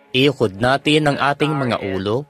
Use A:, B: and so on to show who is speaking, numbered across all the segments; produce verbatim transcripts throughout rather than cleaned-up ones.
A: Iukod natin ang ating mga ulo.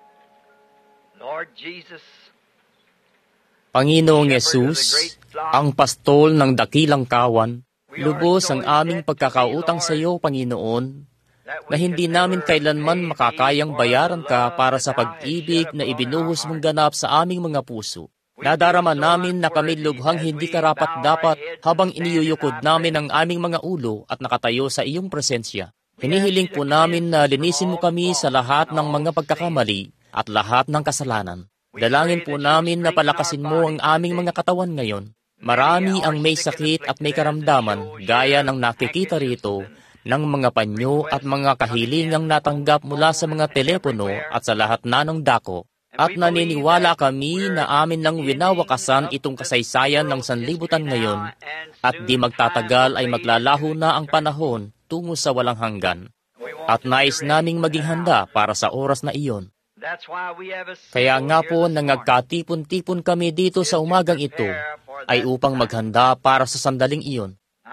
A: Panginoong Yesus, ang pastol ng dakilang kawan, lubos ang aming pagkakautang sa iyo, Panginoon, na hindi namin kailanman makakayang bayaran ka para sa pag-ibig na ibinuhos mong ganap sa aming mga puso. Nadarama namin na kami lubhang hindi karapat-dapat habang iniyuyukod namin ang aming mga ulo at nakatayo sa iyong presensya. Hinihiling po namin na linisin mo kami sa lahat ng mga pagkakamali at lahat ng kasalanan. Dalangin po namin na palakasin mo ang aming mga katawan ngayon. Marami ang may sakit at may karamdaman, gaya ng nakikita rito, ng mga panyo at mga kahilingang natanggap mula sa mga telepono at sa lahat na ng dako. At naniniwala kami na amin lang winawakasan itong kasaysayan ng sanlibutan ngayon at di magtatagal ay maglalaho na ang panahon tungo sa walang hanggan. At nais naming maging handa para sa oras na iyon. Kaya nga po nangagkatipon-tipon kami dito sa umagang ito ay upang maghanda para sa sandaling iyon.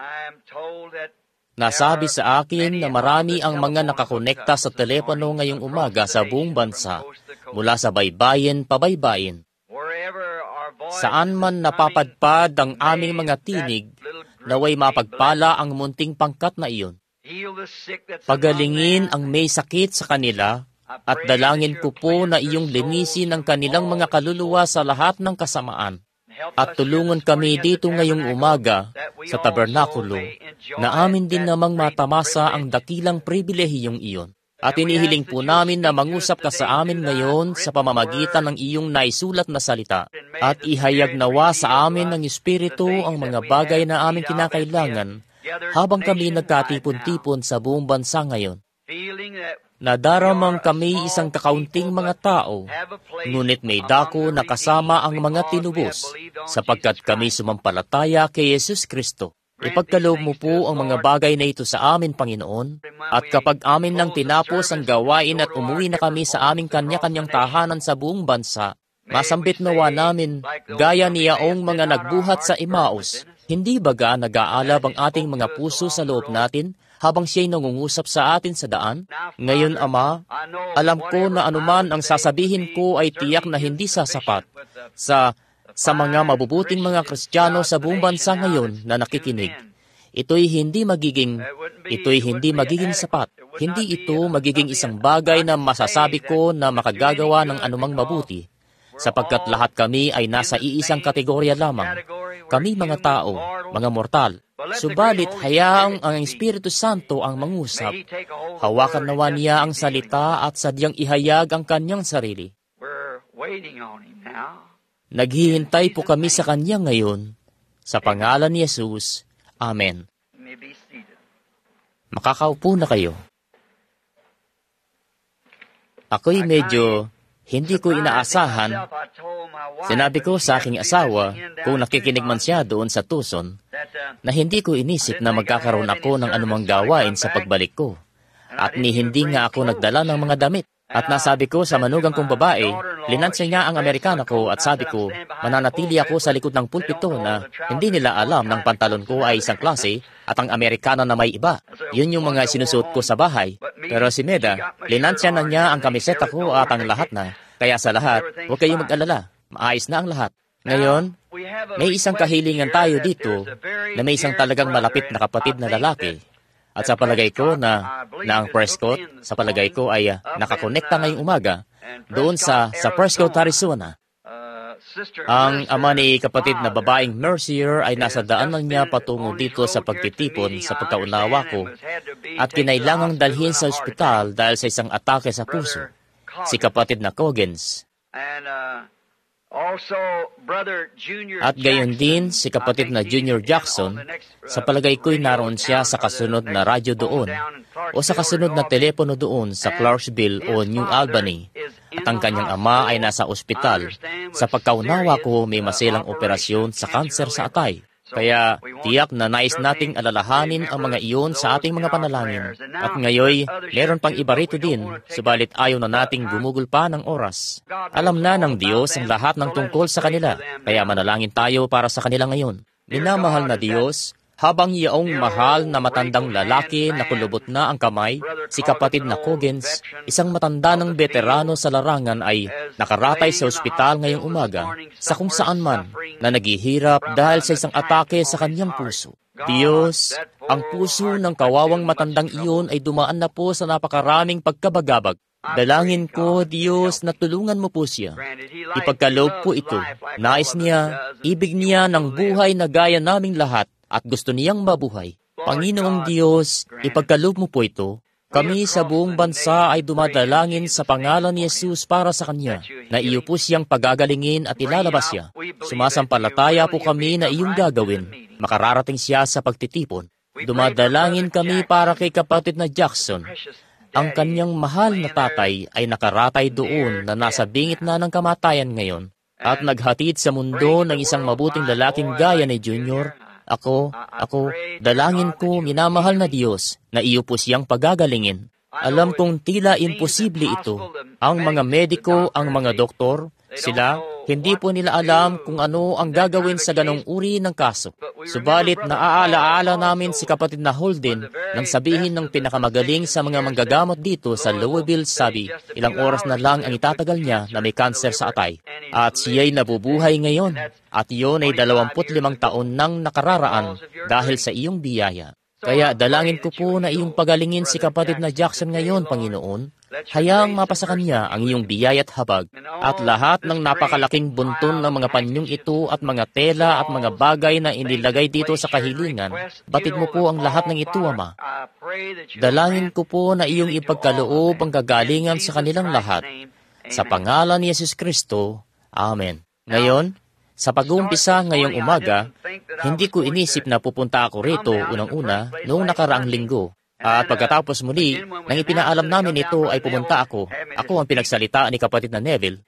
A: Nasabi sa akin na marami ang mga nakakonekta sa telepono ngayong umaga sa buong bansa, mula sa baybayin pabaybayin. Saan man napapadpad ang aming mga tinig, naway mapagpala ang munting pangkat na iyon. Pagalingin ang may sakit sa kanila, at dalangin ko po na iyong linisin ang kanilang mga kaluluwa sa lahat ng kasamaan. At tulungan kami dito ngayong umaga sa tabernakulo na amin din namang matamasa ang dakilang pribilehiyong iyon. At inihiling po namin na mangusap ka sa amin ngayon sa pamamagitan ng iyong naisulat na salita. At ihayag nawa sa amin ng Espiritu ang mga bagay na aming kinakailangan habang kami nagkatipon-tipon sa buong bansa ngayon. Nadaramang kami isang kakaunting mga tao, ngunit may dako na kasama ang mga tinubos, sapagkat kami sumampalataya kay Yesus Kristo. Ipagkaloob mo po ang mga bagay na ito sa amin, Panginoon, at kapag amin nang tinapos ang gawain at umuwi na kami sa aming kanya-kanyang tahanan sa buong bansa, masambit nawa namin, gaya niyaong mga nagbuhat sa Emmaus. Hindi baga nag-aalab ang ating mga puso sa loob natin, habang siya'y nangungusap sa atin sa daan? Ngayon, Ama, alam ko na anuman ang sasabihin ko ay tiyak na hindi sasapat sa, sa mga mabubuting mga Kristiyano sa buong bansa ngayon na nakikinig. Ito'y hindi magiging, ito'y hindi magiging sapat. Hindi ito magiging isang bagay na masasabi ko na makagagawa ng anumang mabuti, sapagkat lahat kami ay nasa iisang kategorya lamang. Kami mga tao, mga mortal. Subalit, hayaang ang Espiritu Santo ang mangusap. Hawakan nawa niya ang salita at sadyang ihayag ang kanyang sarili. Naghihintay po kami sa kanya ngayon. Sa pangalan ni Jesus. Amen. Makakaupo na kayo. Ako'y medyo hindi ko inaasahan. Sinabi ko sa aking asawa, kung nakikinig man siya doon sa Tucson, na hindi ko inisip na magkakaroon ako ng anumang gawain sa pagbalik ko. At ni hindi nga ako nagdala ng mga damit. At nasabi ko sa manugang kong babae, linansya niya ang Amerikana ko at sabi ko, mananatili ako sa likod ng pulpito na hindi nila alam ng pantalon ko ay isang klase at ang Amerikana na may iba. Yun yung mga sinusuot ko sa bahay. Pero si Meda, linansya na niya ang kamiseta ko at ang lahat na. Kaya sa lahat, huwag kayong mag-alala. Maayos na ang lahat. Ngayon, may isang kahilingan tayo dito na may isang talagang malapit na kapatid na lalaki. At sa palagay ko na, na ang Prescott, sa palagay ko ay uh, nakakonekta ngayong umaga doon sa, sa Prescott, Arizona. Ang ama ni kapatid na babaeng Mercier ay nasa daanan niya patungo dito sa pagtitipon sa pagkaunawa ko at kinailangang dalhin sa ospital dahil sa isang atake sa puso. Si kapatid na Coggins. At gayon din si kapatid na Junior Jackson, sa palagay ko'y naroon siya sa kasunod na radyo doon o sa kasunod na telepono doon sa Clarksville o New Albany. At ang kanyang ama ay nasa ospital. Sa pagkaunawa ko, may masilang operasyon sa kanser sa atay. Kaya tiyak na nais nating alalahanin ang mga iyon sa ating mga panalangin. At ngayoy, meron pang iba rito din, subalit ayaw na nating gumugol pa ng oras. Alam na ng Diyos ang lahat ng tungkol sa kanila, kaya manalangin tayo para sa kanila ngayon. Minamahal na Diyos, Habang yaong mahal na matandang lalaki na kulubot na ang kamay, si kapatid na Coggins, isang matanda ng veterano sa larangan ay nakaratay sa ospital ngayong umaga sa kung saan man na naghihirap dahil sa isang atake sa kanyang puso. Diyos, ang puso ng kawawang matandang iyon ay dumaan na po sa napakaraming pagkabagabag. Dalangin ko, Diyos, na tulungan mo po siya. Ipagkaloob po ito. Nais niya, ibig niya ng buhay na gaya naming lahat at gusto niyang mabuhay. Panginoong Diyos, ipagkaloob mo po ito. Kami sa buong bansa ay dumadalangin sa pangalan ni Jesus para sa Kanya, na iyo po siyang pagagalingin at ilalabas siya. Sumasampalataya po kami na iyong gagawin. Makararating siya sa pagtitipon. Dumadalangin kami para kay kapatid na Jackson. Ang kanyang mahal na tatay ay nakaratay doon na nasa bingit na ng kamatayan ngayon at naghatid sa mundo ng isang mabuting lalaking gaya ni Junior. Ako, ako, dalangin ko, minamahal na Diyos, na iyo po siyang pagagalingin. Alam kong tila imposible ito. Ang mga mediko, ang mga doktor, sila, hindi po nila alam kung ano ang gagawin sa ganong uri ng kaso. Subalit, naaalaala namin si kapatid na Holden nang sabihin ng pinakamagaling sa mga manggagamot dito sa Louisville, sabi, ilang oras na lang ang itatagal niya na may kanser sa atay. At siya'y nabubuhay ngayon. At iyon ay dalawamput limang taon nang nakararaan dahil sa iyong biyaya. Kaya dalangin ko po na iyong pagalingin si kapatid na Jackson ngayon, Panginoon. Hayaang mapasa kanya ang iyong biyaya at habag, at lahat ng napakalaking bunton ng mga panyong ito at mga tela at mga bagay na inilagay dito sa kahilingan, batid mo po ang lahat ng ito, Ama. Dalangin ko po na iyong ipagkaloob ang kagalingan sa kanilang lahat. Sa pangalan ni Jesus Kristo, Amen. Ngayon, sa pag-uumpisa ngayong umaga, hindi ko inisip na pupunta ako rito unang-una noong nakaraang linggo. At pagkatapos muli, nang ipinaalam namin ito ay pumunta ako. Ako ang pinagsalita ni kapatid na Neville.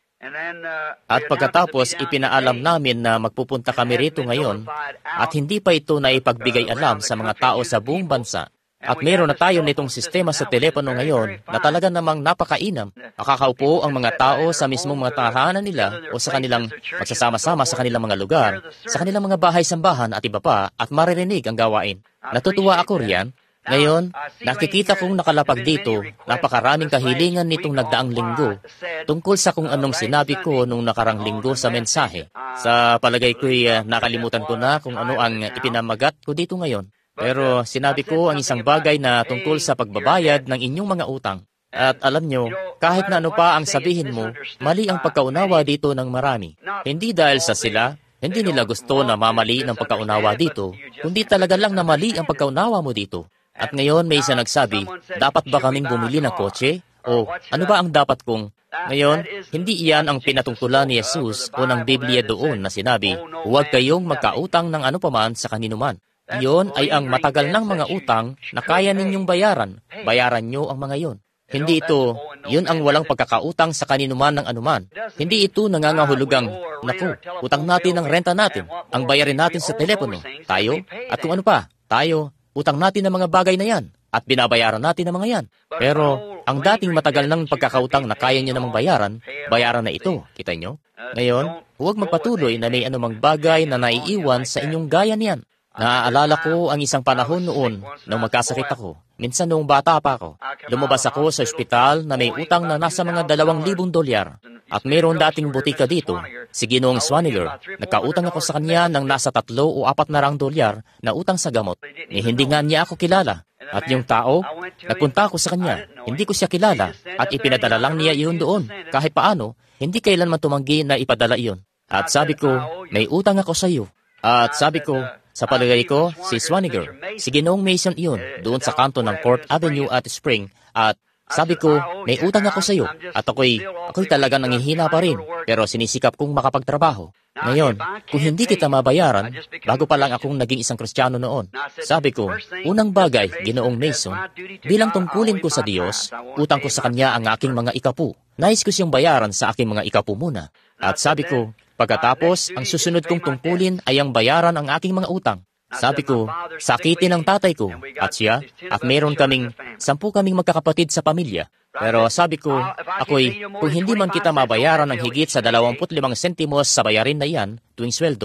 A: At pagkatapos ipinaalam namin na magpupunta kami rito ngayon at hindi pa ito na ipagbigay alam sa mga tao sa buong bansa. At meron na tayo nitong sistema sa telepono ngayon na talaga namang napakainam. Nakakaupo ang mga tao sa mismong mga tahanan nila o sa kanilang magsasama-sama sa kanilang mga lugar, sa kanilang mga bahay-sambahan at iba pa at maririnig ang gawain. Natutuwa ako riyan. Ngayon, nakikita kong nakalapag dito, napakaraming kahilingan nitong nagdaang linggo tungkol sa kung anong sinabi ko nung nakarang linggo sa mensahe. Sa palagay ko'y uh, nakalimutan ko na kung ano ang ipinamagat ko dito ngayon. Pero sinabi ko ang isang bagay na tungkol sa pagbabayad ng inyong mga utang. At alam nyo, kahit na ano pa ang sabihin mo, mali ang pagkaunawa dito ng marami. Hindi dahil sa sila, hindi nila gusto na mamali ng pagkaunawa dito, kundi talaga lang na mali ang pagkaunawa mo dito. At ngayon may isa nagsabi, dapat ba kaming bumili ng kotse? O ano ba ang dapat kong... Ngayon, hindi iyan ang pinatungtulan ni Jesus o ng Biblia doon na sinabi, huwag kayong magkautang ng ano paman sa kaninuman. Iyon ay ang matagal ng mga utang na kaya ninyong bayaran. Bayaran nyo ang mga iyon. Hindi ito, yun ang walang pagkakautang sa kaninuman ng anuman. Hindi ito nangangahulugang, naku, utang natin ang renta natin, ang bayarin natin sa telepono, tayo, at kung ano pa, tayo, utang natin ang mga bagay na yan, at binabayaran natin ang mga yan. Pero, ang dating matagal ng pagkakautang na kaya nyo namang bayaran, bayaran na ito, kita nyo? Ngayon, huwag magpatuloy na may anumang bagay na naiiwan sa inyong gaya niyan. Naaalala ko ang isang panahon noon nang magkasakit ako. Minsan noong bata pa ako. Lumabas ako sa ospital na may utang na nasa mga dalawang libong dolyar. At mayroon dating butika dito, si Ginoong Swaniger. Nagkautang ako sa kanya ng nasa tatlo o apat na rang dolyar na utang sa gamot. Ni hindi nga niya ako kilala. At yung tao, nagpunta ako sa kanya. Hindi ko siya kilala at ipinadala lang niya iyon doon. Kahit paano, hindi kailanman tumanggi na ipadala iyon. At sabi ko, may utang ako sa iyo. At sabi ko, sa palagay ko, si Swaniger, si Ginoong Mason iyon, doon sa kanto ng Court Avenue at Spring. At sabi ko, may utang ako sa iyo. At ako'y, ako'y talagang nangihina pa rin, pero sinisikap kong makapagtrabaho. Ngayon, kung hindi kita mabayaran, bago pa lang akong naging isang Kristiyano noon, sabi ko, unang bagay, Ginoong Mason, bilang tungkulin ko sa Diyos, utang ko sa Kanya ang aking mga ikapu. Nais ko siyang bayaran sa aking mga ikapu muna. At sabi ko, pagkatapos, ang susunod kong tungkulin ay ang bayaran ang aking mga utang. Sabi ko, sakitin ang tatay ko, at siya, at meron kaming, sampu kaming magkakapatid sa pamilya. Pero sabi ko, ako'y, kung hindi man kita mabayaran ng higit sa dalawamput limang sentimos sa bayarin na iyan, tuwing sweldo,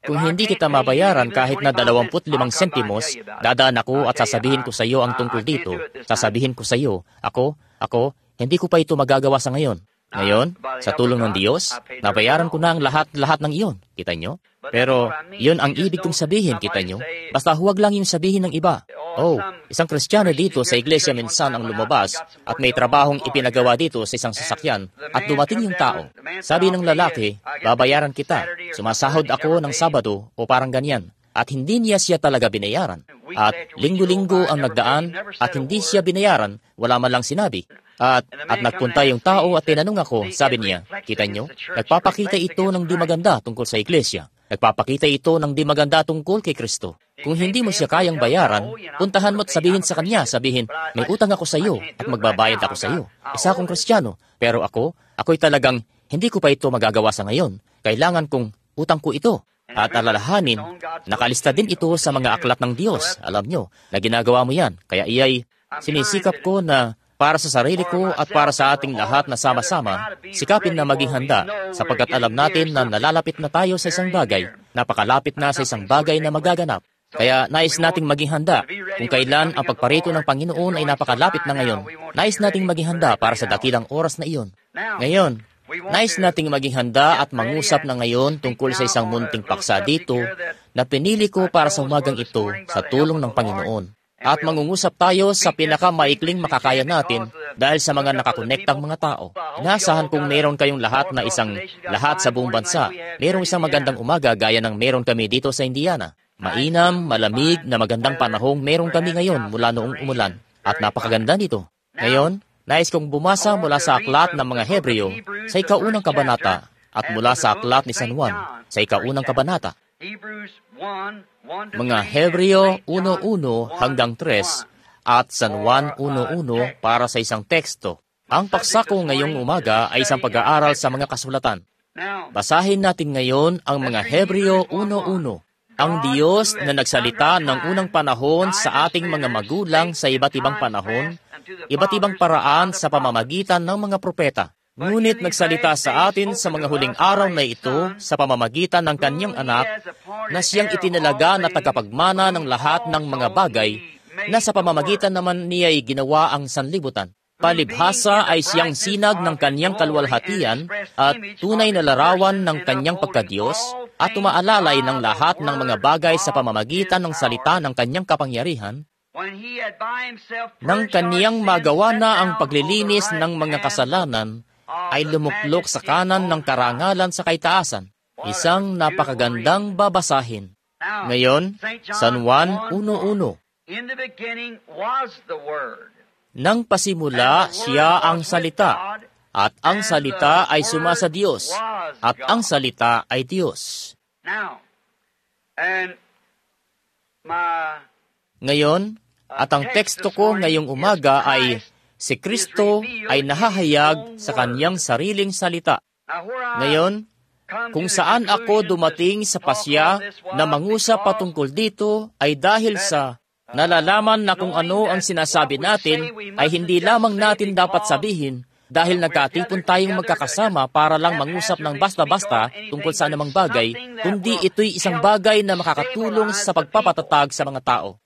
A: Kung hindi kita mabayaran kahit na dalawamput limang sentimos, dadaan ako at sasabihin ko sa iyo ang tungkol dito. Sasabihin ko sa iyo, ako, ako, hindi ko pa ito magagawa sa ngayon. Ngayon, sa tulong ng Diyos, nabayaran ko na ang lahat-lahat ng iyon. Kita nyo? Pero, yun ang ibig kong sabihin, kita nyo? Basta huwag lang yung sabihin ng iba. Oh, isang Kristiyano dito sa Iglesia minsan ang lumabas at may trabahong ipinagawa dito sa isang sasakyan at dumating yung tao. Sabi ng lalaki, babayaran kita. Sumasahod ako ng Sabado o parang ganyan. At hindi niya siya talaga binayaran. At linggo-linggo ang nagdaan at hindi siya binayaran, wala man lang sinabi. At, at nagpunta yung tao at tinanong ako, sabi niya, kita nyo, nagpapakita ito ng di maganda tungkol sa iglesia. Nagpapakita ito ng di maganda tungkol kay Kristo. Kung hindi mo siya kayang bayaran, puntahan mo at sabihin sa kanya, sabihin, may utang ako sa iyo at magbabayad ako sa iyo. Isa akong Kristiyano, pero ako, ako'y talagang hindi ko pa ito magagawa sa ngayon. Kailangan kong utang ko ito. At alalahanin, nakalista din ito sa mga aklat ng Diyos. Alam nyo, na ginagawa mo yan. Kaya iyay, sinisikap ko na para sa sarili ko at para sa ating lahat na sama-sama, sikapin na maging handa sapagkat alam natin na nalalapit na tayo sa isang bagay, napakalapit na sa isang bagay na magaganap. Kaya nais nating maging handa. Kung kailan ang pagparito ng Panginoon ay napakalapit na ngayon, nais nating maging handa para sa dakilang oras na iyon. Ngayon, nais nating maging handa at mangusap na ngayon tungkol sa isang munting paksa dito na pinili ko para sa umagang ito sa tulong ng Panginoon. At mangungusap tayo sa pinakamaikling makakaya natin dahil sa mga nakakonektang mga tao. Inaasahan kong meron kayong lahat na isang lahat sa buong bansa. Merong isang magandang umaga gaya ng meron kami dito sa Indiana. Mainam, malamig, na magandang panahong meron kami ngayon mula noong umulan. At napakaganda nito. Ngayon, nais kong bumasa mula sa aklat ng mga Hebreo sa ikaunang kabanata at mula sa aklat ni San Juan sa ikaunang kabanata. Mga Hebreo one one hanggang three at San Juan one one para sa isang teksto. Ang paksa ko ngayong umaga ay isang pag-aaral sa mga kasulatan. Basahin natin ngayon ang mga Hebreo one one. Ang Diyos na nagsalita ng unang panahon sa ating mga magulang sa iba't ibang panahon, iba't ibang paraan sa pamamagitan ng mga propeta. Ngunit nagsalita sa atin sa mga huling araw na ito sa pamamagitan ng kanyang anak na siyang itinalaga na tagapagmana ng lahat ng mga bagay na sa pamamagitan naman niya ay ginawa ang sanlibutan. Palibhasa ay siyang sinag ng kanyang kalwalhatian at tunay na larawan ng kanyang pagkadiyos at umaalalay ng lahat ng mga bagay sa pamamagitan ng salita ng kanyang kapangyarihan. Nang kaniyang magawa na ang paglilinis ng mga kasalanan, ay lumuklok sa kanan ng karangalan sa kaitaasan. Isang napakagandang babasahin. Ngayon, San Juan one one. Nang pasimula, siya ang salita, at ang salita ay suma sa Diyos, at ang salita ay Diyos. Ngayon, at ang teksto ko ngayong umaga ay si Kristo ay nahahayag sa kanyang sariling salita. Ngayon, kung saan ako dumating sa pasya na mangusap patungkol dito ay dahil sa nalalaman na kung ano ang sinasabi natin ay hindi lamang natin dapat sabihin dahil nagkatipon tayong magkakasama para lang mangusap ng basta-basta tungkol sa anumang bagay, kundi ito'y isang bagay na makakatulong sa pagpapatatag sa mga tao.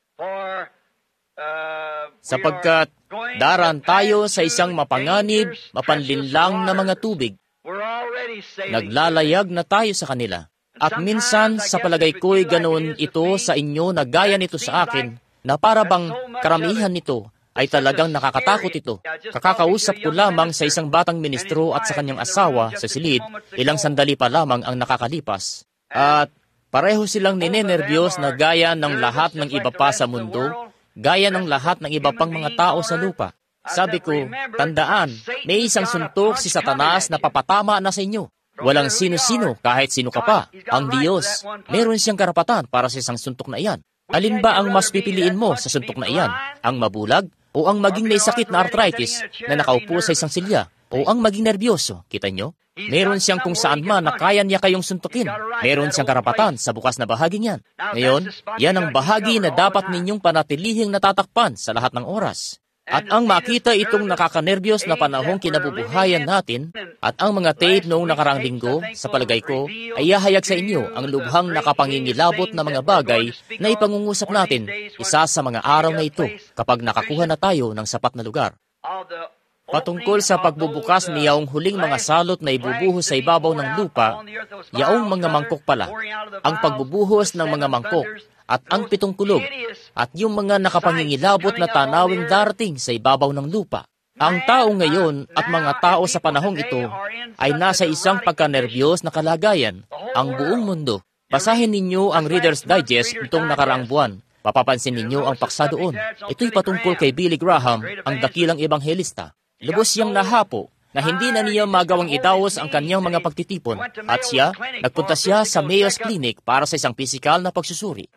A: Sapagkat daran tayo sa isang mapanganib, mapanlinlang na mga tubig. Naglalayag na tayo sa kanila. At minsan, sa palagay ko'y ganoon ito sa inyo na gaya nito sa akin, na para bang karamihan nito ay talagang nakakatakot ito. Kakakausap ko lamang sa isang batang ministro at sa kanyang asawa sa silid, ilang sandali pa lamang ang nakakalipas. At pareho silang ninenerbiyos na gaya ng lahat ng iba pa sa mundo, gaya ng lahat ng iba pang mga tao sa lupa. Sabi ko, tandaan, may isang suntok si Satanas na papatama na sa inyo. Walang sino-sino, kahit sino ka pa. Ang Diyos, meron siyang karapatan para sa isang suntok na iyan. Alin ba ang mas pipiliin mo sa suntok na iyan? Ang mabulag? O ang maging may sakit na arthritis na nakaupo sa isang silya? O ang maging nervyoso? Kita nyo? Meron siyang kung saan man na kaya niya kayong suntukin. Meron siyang karapatan sa bukas na bahaging yan. Ngayon, yan ang bahagi na dapat ninyong panatilihing natatakpan sa lahat ng oras. At ang makita itong nakakanerbiyos na panahong kinabubuhayan natin at ang mga tape noong nakarang linggo, sa palagay ko, ay ihahayag sa inyo ang lubhang nakapangingilabot na mga bagay na ipangungusap natin isa sa mga araw na ito kapag nakakuha na tayo ng sapat na lugar. Patungkol sa pagbubukas ni yaong huling mga salot na ibubuhos sa ibabaw ng lupa, yaong mga mangkok pala, ang pagbubuhos ng mga mangkok, at ang pitong kulog, at yung mga nakapangingilabot na tanawing darating sa ibabaw ng lupa. Ang tao ngayon at mga tao sa panahong ito ay nasa isang pagkanerbiyos na kalagayan, ang buong mundo. Basahin ninyo ang Reader's Digest nitong nakaraang buwan. Papapansin ninyo ang paksa doon. Ito'y patungkol kay Billy Graham, ang dakilang ebanghelista. Lubos siyang nahapo na hindi na niya magawang idaos ang kanyang mga pagtitipon at siya, nagpunta siya sa Mayo's Clinic para sa isang pisikal na pagsusuri.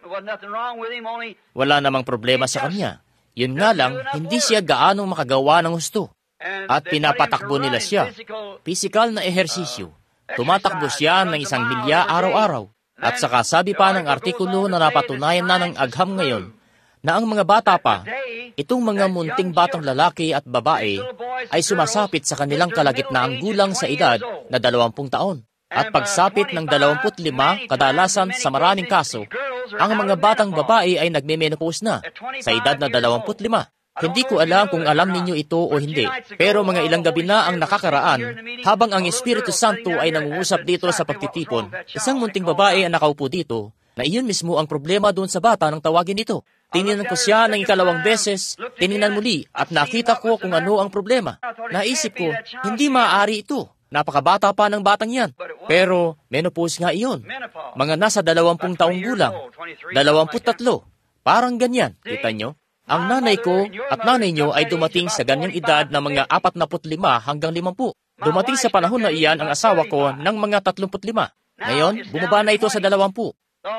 A: Wala namang problema sa kanya. Yun nga lang, hindi siya gaanong makagawa ng husto. At pinapatakbo nila siya. Pisikal na ehersisyo. Tumatakbo siya ng isang milya araw-araw. At saka sabi pa ng artikulo na napatunayan na ng agham ngayon, na ang mga bata pa, itong mga munting batang lalaki at babae, ay sumasapit sa kanilang kalagitnaang gulang sa edad na dalawampung taon. At pagsapit ng dalawamput lima, kadalasan sa maraming kaso, ang mga batang babae ay nagme-menopause na sa edad na dalawamput lima. Hindi ko alam kung alam ninyo ito o hindi, pero mga ilang gabi na ang nakakaraan, habang ang Espiritu Santo ay nangungusap dito sa pagtitipon, isang munting babae ang nakaupo dito, na iyon mismo ang problema doon sa bata nang tawagin ito. Tinignan ko siya ng ikalawang beses, tinignan muli, at nakita ko kung ano ang problema. Naisip ko, hindi maaari ito. Napakabata pa ng batang yan. Pero menopause nga iyon. Mga nasa dalawampung taong gulang. Dalawamput tatlo. Parang ganyan. Kita nyo? Ang nanay ko at nanay nyo ay dumating sa ganyang edad na mga apat na put lima hanggang limampu. Dumating sa panahon na iyan ang asawa ko ng mga tatlumput lima. Ngayon, bumaba na ito sa dalawampu.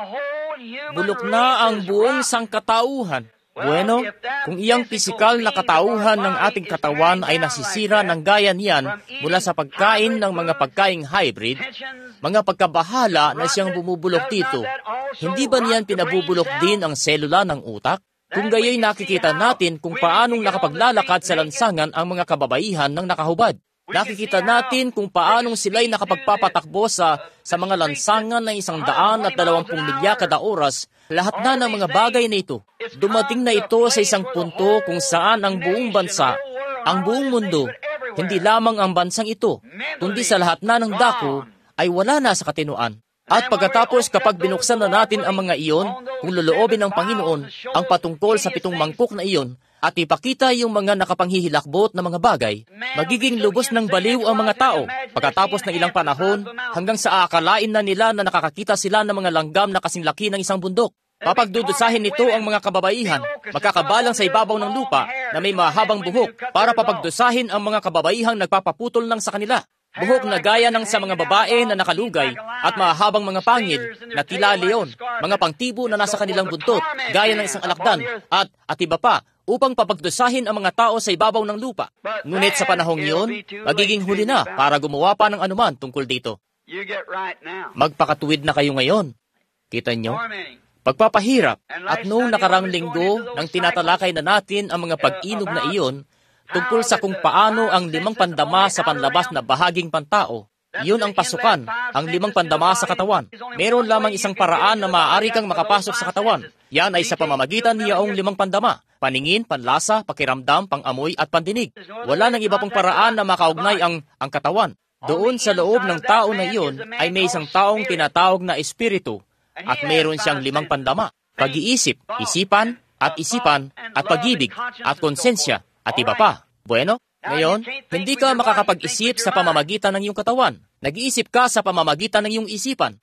A: Bulok na ang buong sangkatauhan. Bueno, kung iyang pisikal na katauhan ng ating katawan ay nasisira ng gaya niyan mula sa pagkain ng mga pagkaing hybrid, mga pagkabahala na siyang bumubulok dito, hindi ba niyan pinabubulok din ang selula ng utak? Kung gayoy nakikita natin kung paanong nakapaglalakad sa lansangan ang mga kababaihan ng nakahubad. Nakikita natin kung paanong sila'y nakapagpapatakbo sa, sa mga lansangan ng isang daan at dalawampung milya kada oras, lahat na ng mga bagay na ito. Dumating na ito sa isang punto kung saan ang buong bansa, ang buong mundo, hindi lamang ang bansang ito, kundi sa lahat na ng dako, ay wala na sa katinuan. At pagkatapos kapag binuksan na natin ang mga iyon, kung loloobin ng Panginoon, ang patungkol sa pitong mangkok na iyon, at ipakita yung mga nakapanghihilakbot na mga bagay, magiging lubos ng baliw ang mga tao pagkatapos ng ilang panahon hanggang sa aakalain na nila na nakakakita sila ng mga langgam na kasing laki ng isang bundok. Papagdudusahin nito ang mga kababaihan, magkakabalang sa ibabaw ng lupa na may mahabang buhok para papagdusahin ang mga kababaihang nagpapaputol ng sa kanila. Buhok na gaya ng sa mga babae na nakalugay at mahabang mga pangil na tila leon, mga pangtibo na nasa kanilang buntot gaya ng isang alakdan at at iba pa upang papagdusahin ang mga tao sa ibabaw ng lupa. Ngunit sa panahong iyon, magiging huli na para gumawa pa ng anuman tungkol dito. Magpakatuwid na kayo ngayon. Kita nyo? Pagpapahirap. At noong nakarang linggo, nang tinatalakay na natin ang mga pag-inog na iyon, tungkol sa kung paano ang limang pandama sa panlabas na bahaging pantao, iyon ang pasukan, ang limang pandama sa katawan. Meron lamang isang paraan na maaari kang makapasok sa katawan. Yan ay sa pamamagitan niyaong limang pandama, paningin, panlasa, pakiramdam, pangamoy at pandinig. Wala nang iba pang paraan na makaugnay ang, ang katawan. Doon sa loob ng tao na iyon ay may isang taong tinatawag na espiritu at mayroon siyang limang pandama, pag-iisip, isipan at isipan at pag-ibig at konsensya at iba pa. Bueno, ngayon, hindi ka makakapag-isip sa pamamagitan ng iyong katawan. Nag-iisip ka sa pamamagitan ng iyong isipan.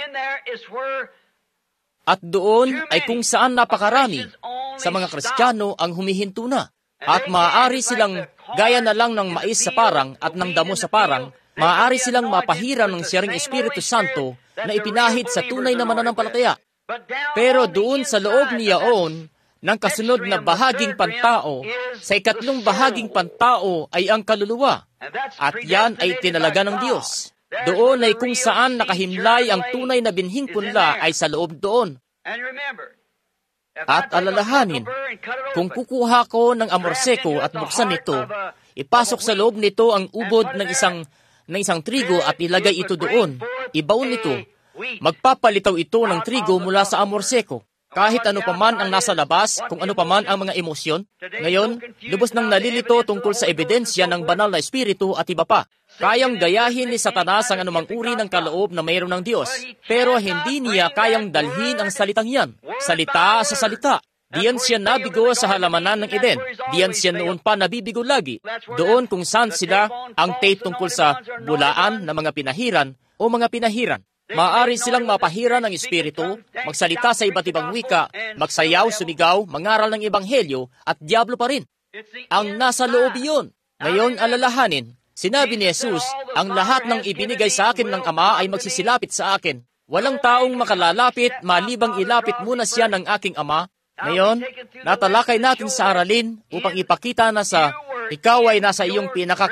A: At doon ay kung saan napakarami sa mga Kristiyano ang humihinto na. At maaari silang, gaya na lang ng mais sa parang at ng damo sa parang, maaari silang mapahiran ng siyang Espiritu Santo na ipinahid sa tunay na mananampalataya. Pero doon sa loob niyaon, ng kasunod na bahaging pantao, sa ikatlong bahaging pantao ay ang kaluluwa. At yan ay tinalaga ng Diyos. Doon ay kung saan nakahimlay ang tunay na binhing punla ay sa loob doon. At alalahanin, kung kukuha ko ng amorseko at buksan ito, ipasok sa loob nito ang ubod ng isang, ng isang trigo at ilagay ito doon, ibaon nito, magpapalitaw ito ng trigo mula sa amorseko. Kahit ano paman ang nasa labas, kung ano paman ang mga emosyon, ngayon, lubos nang nalilito tungkol sa ebidensya ng banal na espiritu at iba pa. Kayang gayahin ni Satanas ang anumang uri ng kaloob na mayroon ng Diyos, pero hindi niya kayang dalhin ang salitang yan, salita sa salita. Diyan siya nabigo sa halamanan ng Eden. Diyan siya noon pa nabibigo lagi. Doon kung saan sila ang tape tungkol sa bulaan na mga pinahiran o mga pinahiran. Maaari silang mapahiran ng espiritu, magsalita sa iba't ibang wika, magsayaw, sumigaw, mangaral ng ebanghelyo, at diablo pa rin. Ang nasa loob yun. Ngayon alalahanin, sinabi ni Jesus, ang lahat ng ibinigay sa akin ng Ama ay magsisilapit sa akin. Walang taong makalalapit, malibang ilapit muna siya ng aking Ama. Ngayon, natalakay natin sa aralin upang ipakita na sa ikaw ay nasa iyong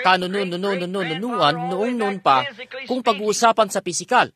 A: pinakakanununununununuan noong noon pa kung pag-uusapan sa pisikal.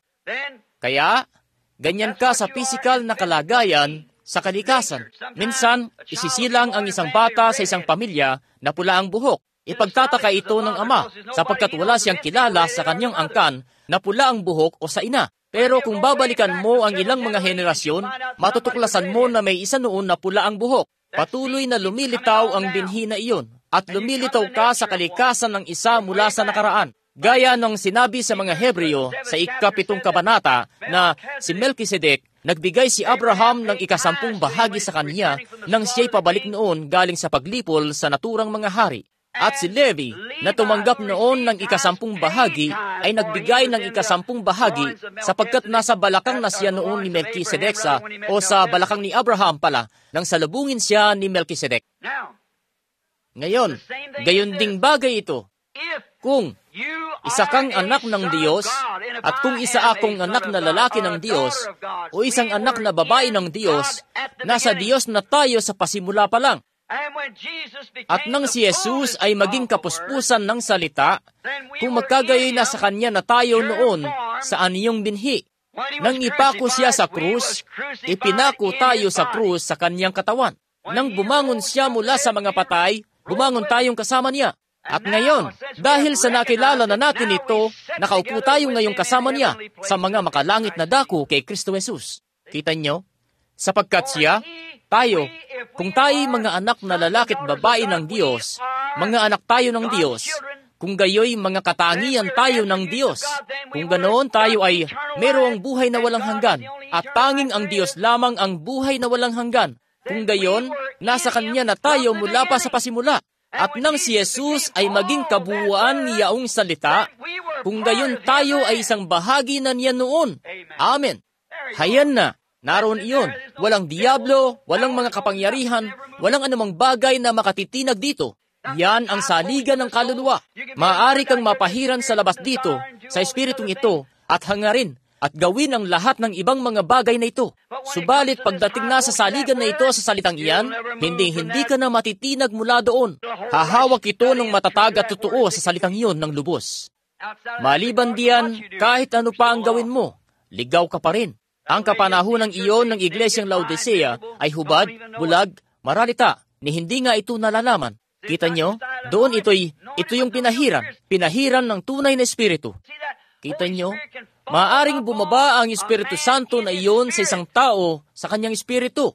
A: Kaya, ganyan ka sa pisikal na kalagayan sa kalikasan. Minsan, isisilang ang isang bata sa isang pamilya na pula ang buhok. Ipagtataka ito ng ama sapagkat wala siyang kilala sa kanyang angkan na pula ang buhok o sa ina. Pero kung babalikan mo ang ilang mga henerasyon, matutuklasan mo na may isa noon na pula ang buhok. Patuloy na lumilitaw ang binhi na iyon at lumilitaw ka sa kalikasan ng isa mula sa nakaraan. Gaya ng sinabi sa mga Hebreo sa ikapitong kabanata na si Melchizedek nagbigay si Abraham ng ikasampung bahagi sa kanya nang siya'y pabalik noon galing sa paglipol sa naturang mga hari. At si Levi na tumanggap noon ng ikasampung bahagi ay nagbigay ng ikasampung bahagi sapagkat nasa balakang na siya noon ni Melchizedek sa, o sa balakang ni Abraham pala nang salubungin siya ni Melchizedek. Ngayon, gayon ding bagay ito. Kung isa kang anak ng Diyos, at kung isa akong anak na lalaki ng Diyos, o isang anak na babae ng Diyos, nasa Diyos na tayo sa pasimula pa lang. At nang si Jesus ay maging kapuspusan ng salita, kung magkagayoy na sa Kanya na tayo noon sa aniyong binhi. Nang ipako siya sa krus, ipinako tayo sa krus sa Kanyang katawan. Nang bumangon siya mula sa mga patay, bumangon tayong kasama niya. At ngayon, dahil sa nakilala na natin ito, nakaupo tayo ngayong kasama niya sa mga makalangit na dako kay Kristo Jesus. Kita nyo? Sapagkat siya, tayo, kung tayo mga anak na lalaki at babae ng Diyos, mga anak tayo ng Diyos, kung gayoy mga katangian tayo ng Diyos, kung ganoon tayo ay mayroong buhay na walang hanggan, at tanging ang Diyos lamang ang buhay na walang hanggan. Kung gayon, nasa Kanya na tayo mula pa sa pasimula. At nang si Jesus ay maging kabuuan niyaong salita, kung gayon tayo ay isang bahagi na niya noon. Amen. Hayan na, naroon iyon. Walang diablo, walang mga kapangyarihan, walang anumang bagay na makatitinag dito. Yan ang saligan ng kaluluwa. Maaari kang mapahiran sa labas dito, sa espiritong ito, at hangarin, at gawin ang lahat ng ibang mga bagay na ito. Subalit pagdating na sa saligan na ito sa salitang iyan, hindi-hindi ka na matitinag mula doon. Hahawak ito ng matatag at totoo sa salitang iyon ng lubos. Maliban diyan, kahit ano pa ang gawin mo, ligaw ka pa rin. Ang kapanahunang iyon ng Iglesyang Laodicea ay hubad, bulag, maralita, ni hindi nga ito nalalaman. Kita nyo? Doon ito'y, ito yung pinahiran, pinahiran ng tunay na espiritu. Kita nyo? Maaring bumaba ang Espiritu Santo na iyon sa isang tao sa kanyang espiritu.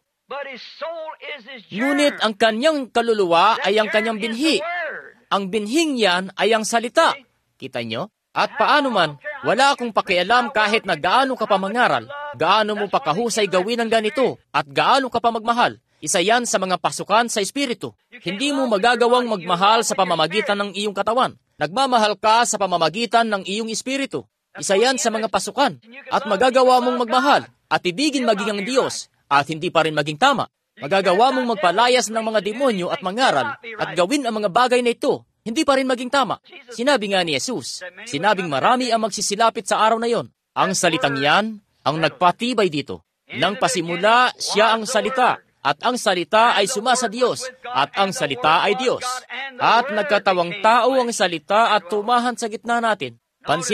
A: Ngunit ang kanyang kaluluwa ay ang kanyang binhi. Ang binhing yan ay ang salita. Kita nyo? At paano man, wala akong pakialam kahit na gaano ka pa mangaral, gaano mo pa kahusay gawin ang ganito, at gaano ka pa magmahal. Isa yan sa mga pasukan sa espiritu. Hindi mo magagawang magmahal sa pamamagitan ng iyong katawan. Nagmamahal ka sa pamamagitan ng iyong espiritu. Isa yan sa mga pasukan. At magagawa mong magmahal at ibigin maging ang Diyos at hindi pa rin maging tama. Magagawa mong magpalayas ng mga demonyo at mangaral at gawin ang mga bagay na ito. Hindi pa rin maging tama. Sinabi nga ni Jesus, sinabing marami ang magsisilapit sa araw na yon. Ang salitang yan ang nagpatibay dito. Nang pasimula, siya ang salita. At ang salita ay suma sa Diyos, at ang salita ay Diyos. At nagkatawang tao ang salita at tumahan sa gitna natin. Pansinin,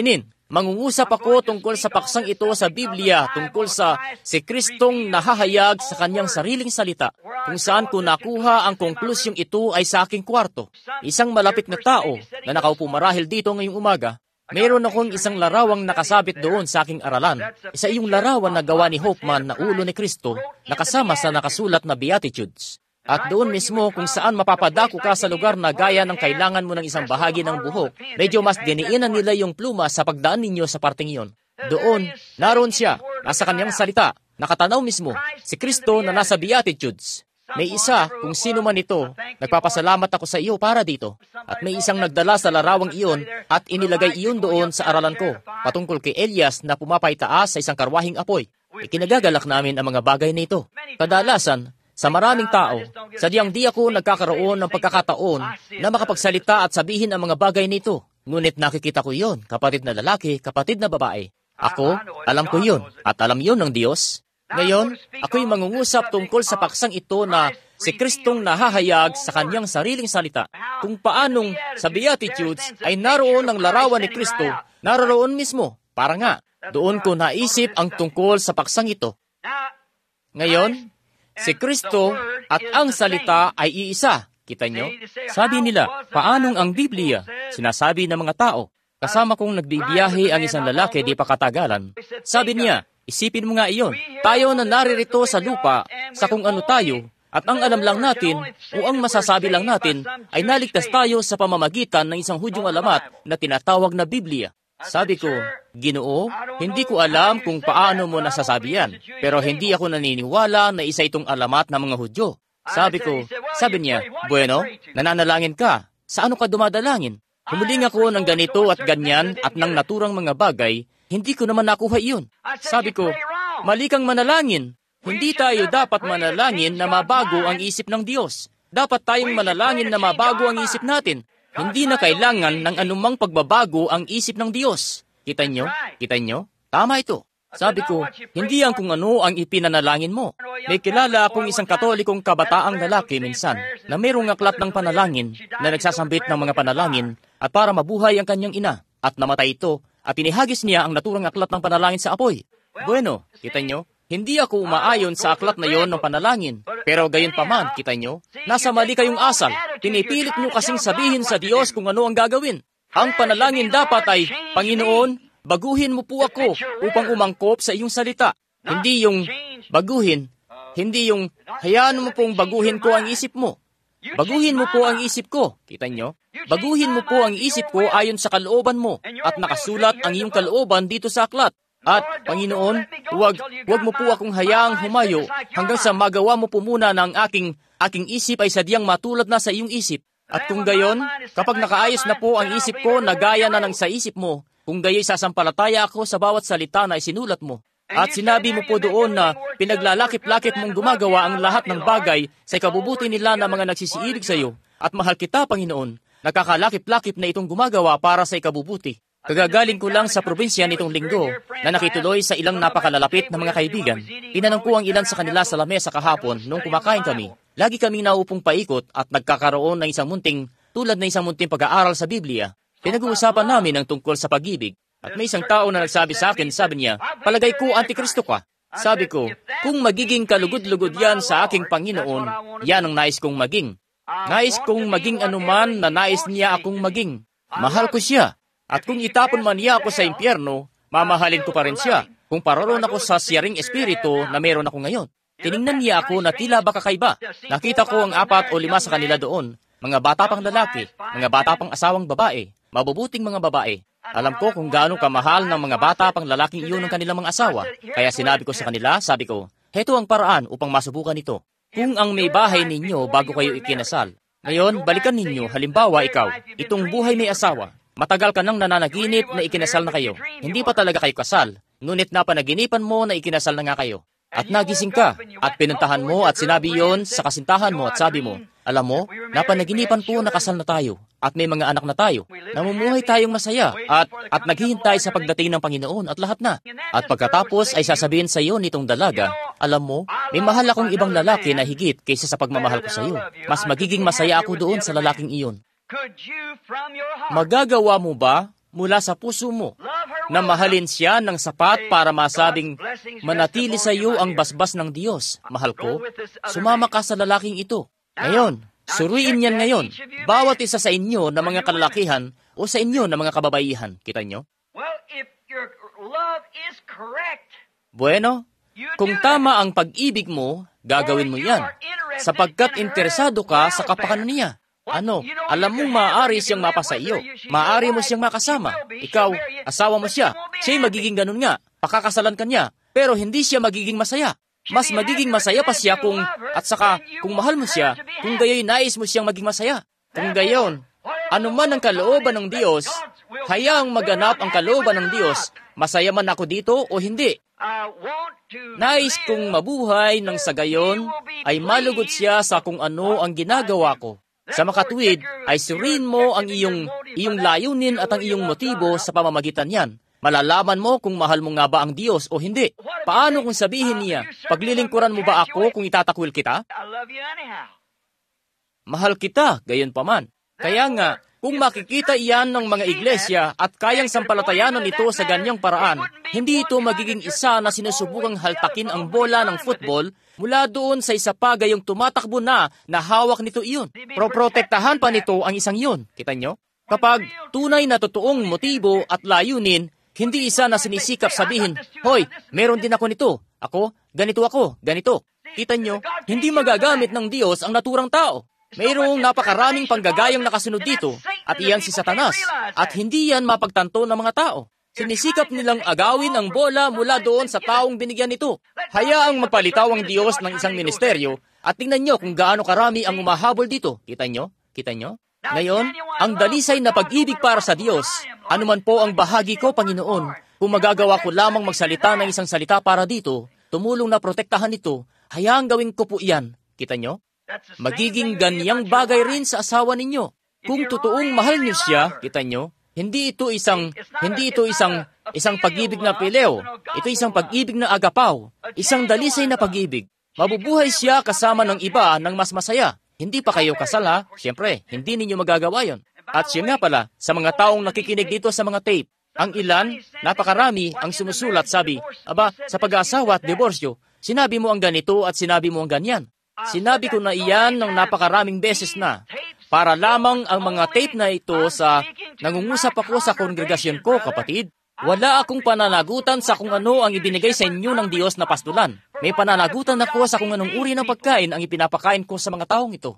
A: Mangungusap ako tungkol sa paksang ito sa Biblia, tungkol sa si Kristong nahahayag sa kanyang sariling salita, kung saan ko nakuha ang konklusyong ito ay sa aking kwarto. Isang malapit na tao na nakaupo marahil dito ngayong umaga, mayroon akong isang larawang nakasabit doon sa aking aralan. Isa iyong larawan na gawa ni Hoffman na ulo ni Kristo, nakasama sa nakasulat na Beatitudes. At doon mismo kung saan mapapadako ka sa lugar na gaya ng kailangan mo ng isang bahagi ng buhok, medyo mas diniinan nila yung pluma sa pagdaan ninyo sa parting iyon. Doon, naroon siya, nasa kanyang salita, nakatanaw mismo, si Kristo na nasa Beatitudes. May isa, kung sino man ito, nagpapasalamat ako sa iyo para dito. At may isang nagdala sa larawang iyon at inilagay iyon doon sa aralan ko, patungkol kay Elias na pumapay taas sa isang karwahing apoy. Ikinagagalak namin ang mga bagay na ito. Kadalasan, sa maraming tao, sadyang di ako nagkakaroon ng pagkakataon na makapagsalita at sabihin ang mga bagay nito. Ngunit nakikita ko iyon, kapatid na lalaki, kapatid na babae. Ako, alam ko iyon, at alam iyon ng Diyos. Ngayon, ako'y mangungusap tungkol sa paksang ito na si Kristong nahahayag sa kanyang sariling salita. Kung paanong sa Beatitudes ay naroon ang larawan ni Kristo, naroon mismo, para nga, doon ko naisip ang tungkol sa paksang ito. Ngayon, si Kristo at ang salita ay iisa. Kita nyo? Sabi nila, paanong ang Biblia? Sinasabi ng mga tao. Kasama kong nagbibiyahe ang isang lalaki di pa katagalan. Sabi niya, isipin mo nga iyon. Tayo na naririto sa lupa sa kung ano tayo, at ang alam lang natin o ang masasabi lang natin ay naligtas tayo sa pamamagitan ng isang Hudyong alamat na tinatawag na Biblia. Sabi ko, Ginoo, hindi ko alam kung paano mo nasasabi yan, pero hindi ako naniniwala na isa itong alamat ng mga Hudyo. Sabi ko, sabi niya, bueno, nananalangin ka. Sa ano ka dumadalangin? Humuling ako ng ganito at ganyan at ng naturang mga bagay, hindi ko naman nakuha iyon. Sabi ko, mali kang manalangin. Hindi tayo dapat manalangin na mabago ang isip ng Diyos. Dapat tayong manalangin na mabago ang isip natin. Hindi na kailangan ng anumang pagbabago ang isip ng Diyos. Kita nyo? Kita nyo? Tama ito. Sabi ko, hindi yan kung ano ang ipinanalangin mo. May kilala akong isang katolikong kabataang lalaki minsan na mayroong aklat ng panalangin na nagsasambit ng mga panalangin at para mabuhay ang kanyang ina. At namatay ito at inihagis niya ang naturang aklat ng panalangin sa apoy. Bueno, kita nyo? Hindi ako umaayon sa aklat na yon ng panalangin. Pero gayon pa man, kita nyo, nasa mali kayong asal. Pinipilit nyo kasing sabihin sa Diyos kung ano ang gagawin. Ang panalangin dapat ay, Panginoon, baguhin mo po ako upang umangkop sa iyong salita. Hindi yung baguhin, hindi yung hayaan mo pong baguhin ko ang isip mo. Baguhin mo po ang isip ko. Kita nyo? Baguhin mo po ang isip ko ayon sa kalooban mo at nakasulat ang iyong kalooban dito sa aklat. At, Panginoon, huwag, huwag mo po akong hayaang humayo hanggang sa magawa mo po muna na ang aking, aking isip ay sadyang matulad na sa iyong isip. At kung gayon, kapag nakaayos na po ang isip ko na gaya na ng sa isip mo, kung gayoy sasampalataya ako sa bawat salita na isinulat mo. At sinabi mo po doon na pinaglalakip-lakip mong gumagawa ang lahat ng bagay sa ikabubuti nila na mga nagsisiilig sa iyo. At mahal kita, Panginoon, nakakalakip-lakip na itong gumagawa para sa ikabubuti. Kagagaling ko lang sa probinsya nitong linggo na nakituloy sa ilang napakalalapit na mga kaibigan. Tinanong ko ang ilan sa kanila sa lamesa kahapon nung kumakain kami. Lagi kaming naupong paikot at nagkakaroon ng isang munting, tulad na isang munting pag-aaral sa Biblia. Pinag-uusapan namin ang tungkol sa pag-ibig. At may isang tao na nagsabi sa akin, sabi niya, palagay ko antikristo ka. Sabi ko, kung magiging kalugod-lugod yan sa aking Panginoon, yan ang nais kong maging. Nais kong maging anuman na nais niya akong maging. Mahal ko siya. At kung itapon man niya ako sa impyerno, mamahalin ko pa rin siya kung paroon ako sa siyaring espiritu na meron ako ngayon. Tiningnan niya ako na tila baka kakaiba. Nakita ko ang apat o lima sa kanila doon. Mga bata pang lalaki, mga bata pang asawang babae, mabubuting mga babae. Alam ko kung gaano kamahal ng mga bata pang lalaking iyon ng kanilang mga asawa. Kaya sinabi ko sa kanila, sabi ko, heto ang paraan upang masubukan ito. Kung ang may bahay ninyo bago kayo ikinasal. Ngayon, balikan ninyo, halimbawa ikaw, itong buhay may asawa. Matagal ka nang nananaginip na ikinasal na kayo. Hindi pa talaga kayo kasal, ngunit napanaginipan mo na ikinasal na nga kayo. At nagising ka, at pinuntahan mo at sinabi yon sa kasintahan mo at sabi mo, alam mo, napanaginipan po na kasal na tayo, at may mga anak na tayo. Namumuhay tayong masaya, at, at naghihintay sa pagdating ng Panginoon at lahat na. At pagkatapos ay sasabihin sa iyo nitong dalaga, alam mo, may mahal akong ibang lalaki na higit kaysa sa pagmamahal ko sa iyo. Mas magiging masaya ako doon sa lalaking iyon. Magagawa mo ba mula sa puso mo na mahalin siya ng sapat para masabing manatili sa iyo ang basbas ng Diyos. Mahal ko, sumama ka sa lalaking ito. Ngayon, suriin niyan ngayon, bawat isa sa inyo na mga kalalakihan o sa inyo na mga kababaihan. Kita nyo? Bueno, kung tama ang pag-ibig mo, gagawin mo yan, sapagkat interesado ka sa kapakanan niya. Ano, alam mong maaari siyang mapasa iyo, maaari mo siyang makasama. Ikaw, asawa mo siya, siya'y magiging ganun nga, pakakasalan ka niya, pero hindi siya magiging masaya. Mas magiging masaya pa siya kung, at saka, kung mahal mo siya, kung gayoy nais mo siyang maging masaya. Kung gayon, anuman ang kalooban ng Diyos, hayaang maganap ang kalooban ng Diyos, masaya man ako dito o hindi. Nais kong mabuhay ng sa gayon ay malugod siya sa kung ano ang ginagawa ko. Sa makatuwid ay suriin mo ang iyong, iyong layunin at ang iyong motibo sa pamamagitan niyan. Malalaman mo kung mahal mo nga ba ang Diyos o hindi. Paano kung sabihin niya, paglilingkuran mo ba ako kung itatakwil kita? Mahal kita, gayon pa man. Kaya nga, kung makikita iyan ng mga iglesia at kayang sampalatayanan ito sa ganyang paraan, hindi ito magiging isa na sinusubukang haltakin ang bola ng football mula doon sa isa pa gayong tumatakbo na na hawak nito iyon. Proprotektahan pa nito ang isang iyon. Kita nyo? Kapag tunay na totoong motibo at layunin, hindi isa na sinisikap sabihin, hoy, meron din ako nito. Ako, ganito ako, ganito. Kita nyo, hindi magagamit ng Diyos ang naturang tao. Mayroong napakaraming panggagayang nakasunod dito, at iyan si Satanas, at hindi yan mapagtanto ng mga tao. Sinisikap nilang agawin ang bola mula doon sa taong binigyan nito. Hayaang magpalitaw ang Diyos ng isang ministeryo, at tingnan nyo kung gaano karami ang umahabol dito. Kita nyo? Kita nyo? Ngayon, ang dalisay na pag-ibig para sa Diyos, anuman po ang bahagi ko, Panginoon, kung magagawa ko lamang magsalita ng isang salita para dito, tumulong na protektahan ito, hayaang gawin ko po iyan. Kita nyo? Magiging ganyang bagay rin sa asawa ninyo. Kung totoong mahal niyo siya, kita nyo, hindi ito isang, hindi ito isang, isang pag-ibig na pileo. Ito isang pag-ibig na agapaw, isang dalisay na pag-ibig. Mabubuhay siya kasama ng iba ng mas masaya. Hindi pa kayo kasal ha? Siyempre, hindi ninyo magagawa yon. At siya nga pala, sa mga taong nakikinig dito sa mga tape, ang ilan, napakarami ang sumusulat, sabi, aba, sa pag-aasawa at diborsyo, sinabi mo ang ganito at sinabi mo ang ganyan. Sinabi ko na iyan ng napakaraming beses na, para lamang ang mga tape na ito sa nangungusap ako sa kongregasyon ko, kapatid. Wala akong pananagutan sa kung ano ang ibinigay sa inyo ng Diyos na pastulan. May pananagutan ako sa kung anong uri ng pagkain ang ipinapakain ko sa mga taong ito.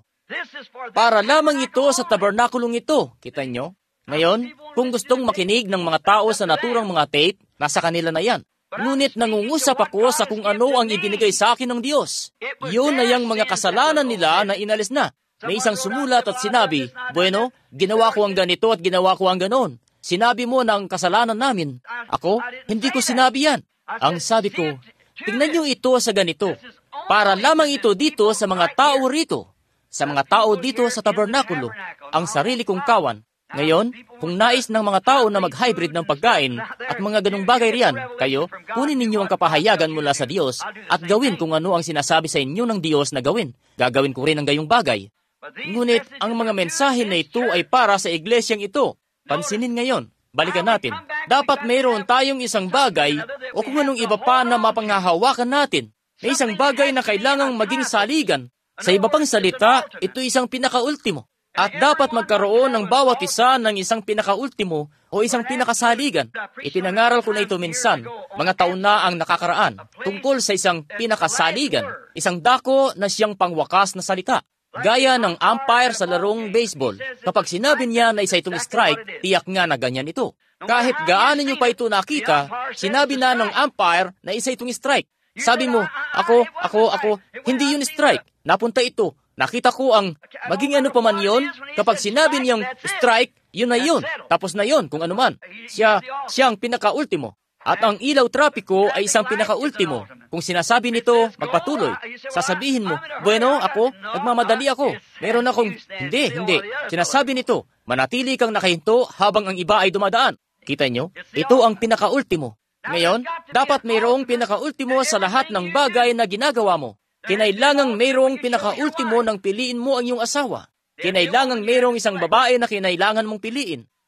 A: Para lamang ito sa tabernakulong ito, kita nyo? Ngayon, kung gustong makinig ng mga tao sa naturang mga tape, nasa kanila na yan. Ngunit nangungusap ako sa kung ano ang ibinigay sa akin ng Diyos. Yun na yung mga kasalanan nila na inalis na. May isang sumulat at sinabi, bueno, ginawa ko ang ganito at ginawa ko ang ganon. Sinabi mo na ang kasalanan namin. Ako, hindi ko sinabi yan. Ang sabi ko, tingnan niyo ito sa ganito. Para lamang ito dito sa mga tao rito. Sa mga tao dito sa tabernakulo. Ang sarili kong kawan. Ngayon, kung nais ng mga tao na mag-hybrid ng pagkain at mga ganung bagay riyan, kayo, kunin ninyo ang kapahayagan mula sa Diyos at gawin kung ano ang sinasabi sa inyo ng Diyos na gawin. Gagawin ko rin ang gayong bagay. Ngunit, ang mga mensahe na ito ay para sa iglesyang ito. Pansinin ngayon, balikan natin. Dapat mayroon tayong isang bagay o kung anong iba pa na mapanghahawakan natin. May isang bagay na kailangang maging saligan. Sa iba pang salita, ito isang pinakaultimo. At dapat magkaroon ng bawat isa ng isang pinakaultimo o isang pinakasaligan. Ipinangaral ko na ito minsan, mga taon na ang nakakaraan, tungkol sa isang pinakasaligan, isang dako na siyang pangwakas na salita. Gaya ng umpire sa larong baseball. Kapag sinabi niya na isa itong strike, tiyak nga na ganyan ito. Kahit gaano niyo pa ito nakita, sinabi na ng umpire na isa itong strike. Sabi mo, ako, ako, ako, hindi yun strike. Napunta ito. Nakita ko ang maging ano pa man yun, kapag sinabi niyang strike, yun na yun. Tapos na yun, kung ano man. Siya, siya ang pinaka-ultimo. At ang ilaw trapiko ay isang pinaka-ultimo. Kung sinasabi nito, magpatuloy. Sasabihin mo, bueno, ako, nagmamadali ako. Meron akong, hindi, hindi. Sinasabi nito, manatili kang nakahinto habang ang iba ay dumadaan. Kita nyo? Ito ang pinaka-ultimo. Ngayon, dapat mayroong pinaka-ultimo sa lahat ng bagay na ginagawa mo. Kinailangang mayroong pinaka-ultimo nang piliin mo ang iyong asawa. Kinailangang mayroong isang babae na kinailangan mong piliin.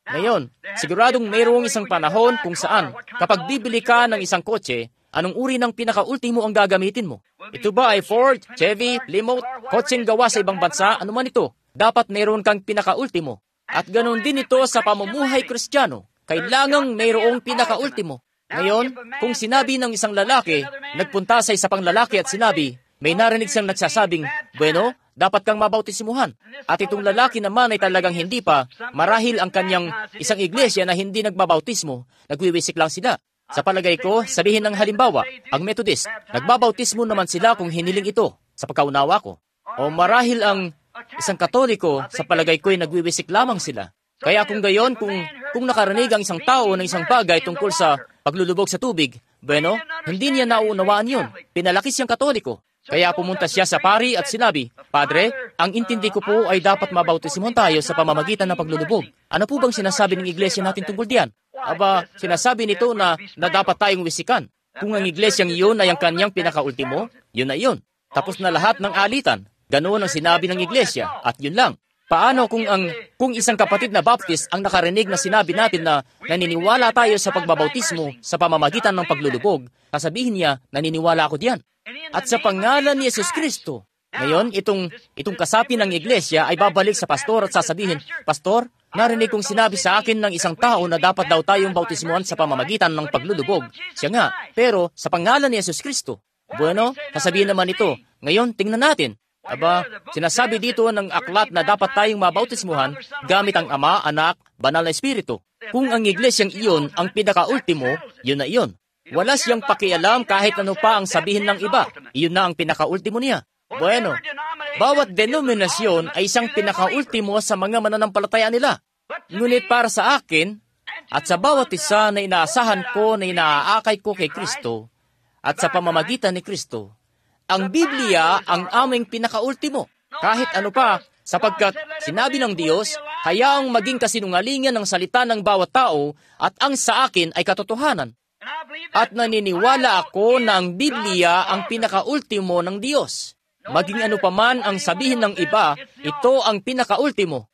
A: Ngayon, siguradong mayroong isang panahon kung saan kapag bibili ka ng isang kotse, anong uri ng pinaka-ultimo ang gagamitin mo? Ito ba ay Ford, Chevy, Plymouth, kotseng gawa sa ibang bansa, ano man ito? Dapat mayroon kang pinaka-ultimo. At ganoon din ito sa pamumuhay Kristiyano. Kailangang mayroong pinaka-ultimo. Ngayon, kung sinabi ng isang lalaki, nagpunta sa isa pang lalaki at sinabi, may narinig siyang nagsasabing, bueno, dapat kang mabautismuhan. At itong lalaki naman ay talagang hindi pa, marahil ang kanyang isang iglesia na hindi nagbabautismo, nagwiwisik lang sila. Sa palagay ko, sabihin ng halimbawa, ang Methodist, nagbabautismo naman sila kung hiniling ito, sa pagkaunawa ko. O marahil ang isang Katoliko, sa palagay ko ay nagwiwisik lamang sila. Kaya kung gayon, kung, kung nakarinig ang isang tao ng isang bagay tungkol sa paglulubog sa tubig, bueno, hindi niya nauunawaan yun. Pinalaki siyang Katoliko. Kaya pumunta siya sa pari at sinabi, Padre, ang intindi ko po ay dapat mabautismuhan tayo sa pamamagitan ng paglulubog. Ano po bang sinasabi ng iglesia natin tungkol diyan? Aba, sinasabi nito na, na dapat tayong wisikan. Kung ang iglesyang iyon ay ang kanyang pinakaultimo, yun na yun. Tapos na lahat ng alitan. Ganoon ang sinabi ng iglesia, at yun lang. Paano kung ang kung isang kapatid na Baptist ang nakarinig na sinabi natin na naniniwala tayo sa pagbabautismo sa pamamagitan ng paglulubog, sasabihin niya, naniniwala ako diyan. At sa pangalan ni Yesus Kristo. Ngayon, itong, itong kasapi ng iglesia ay babalik sa pastor at sasabihin, Pastor, narinig kong sinabi sa akin ng isang tao na dapat daw tayong bautismuhan sa pamamagitan ng paglulubog. Siya nga, pero sa pangalan ni Yesus Kristo. Bueno, sasabihin naman ito, ngayon tingnan natin. Aba, sinasabi dito ng aklat na dapat tayong mabautismuhan gamit ang Ama, Anak, Banal na Espiritu. Kung ang iglesyang iyon ang pinaka-ultimo, yun na iyon. Wala siyang pakialam kahit ano pa ang sabihin ng iba. Iyon na ang pinaka-ultimo niya. Bueno, bawat denominasyon ay isang pinaka-ultimo sa mga mananampalataya nila. Ngunit para sa akin, at sa bawat isa na inaasahan ko na inaaakay ko kay Kristo, at sa pamamagitan ni Kristo, ang Biblia ang aming pinakaultimo. Kahit ano pa, sapagkat sinabi ng Diyos, hayaang maging kasinungalingan ng salita ng bawat tao at ang sa akin ay katotohanan. At naniniwala ako na ang Biblia ang pinakaultimo ng Diyos. Maging ano paman ang sabihin ng iba, ito ang pinakaultimo.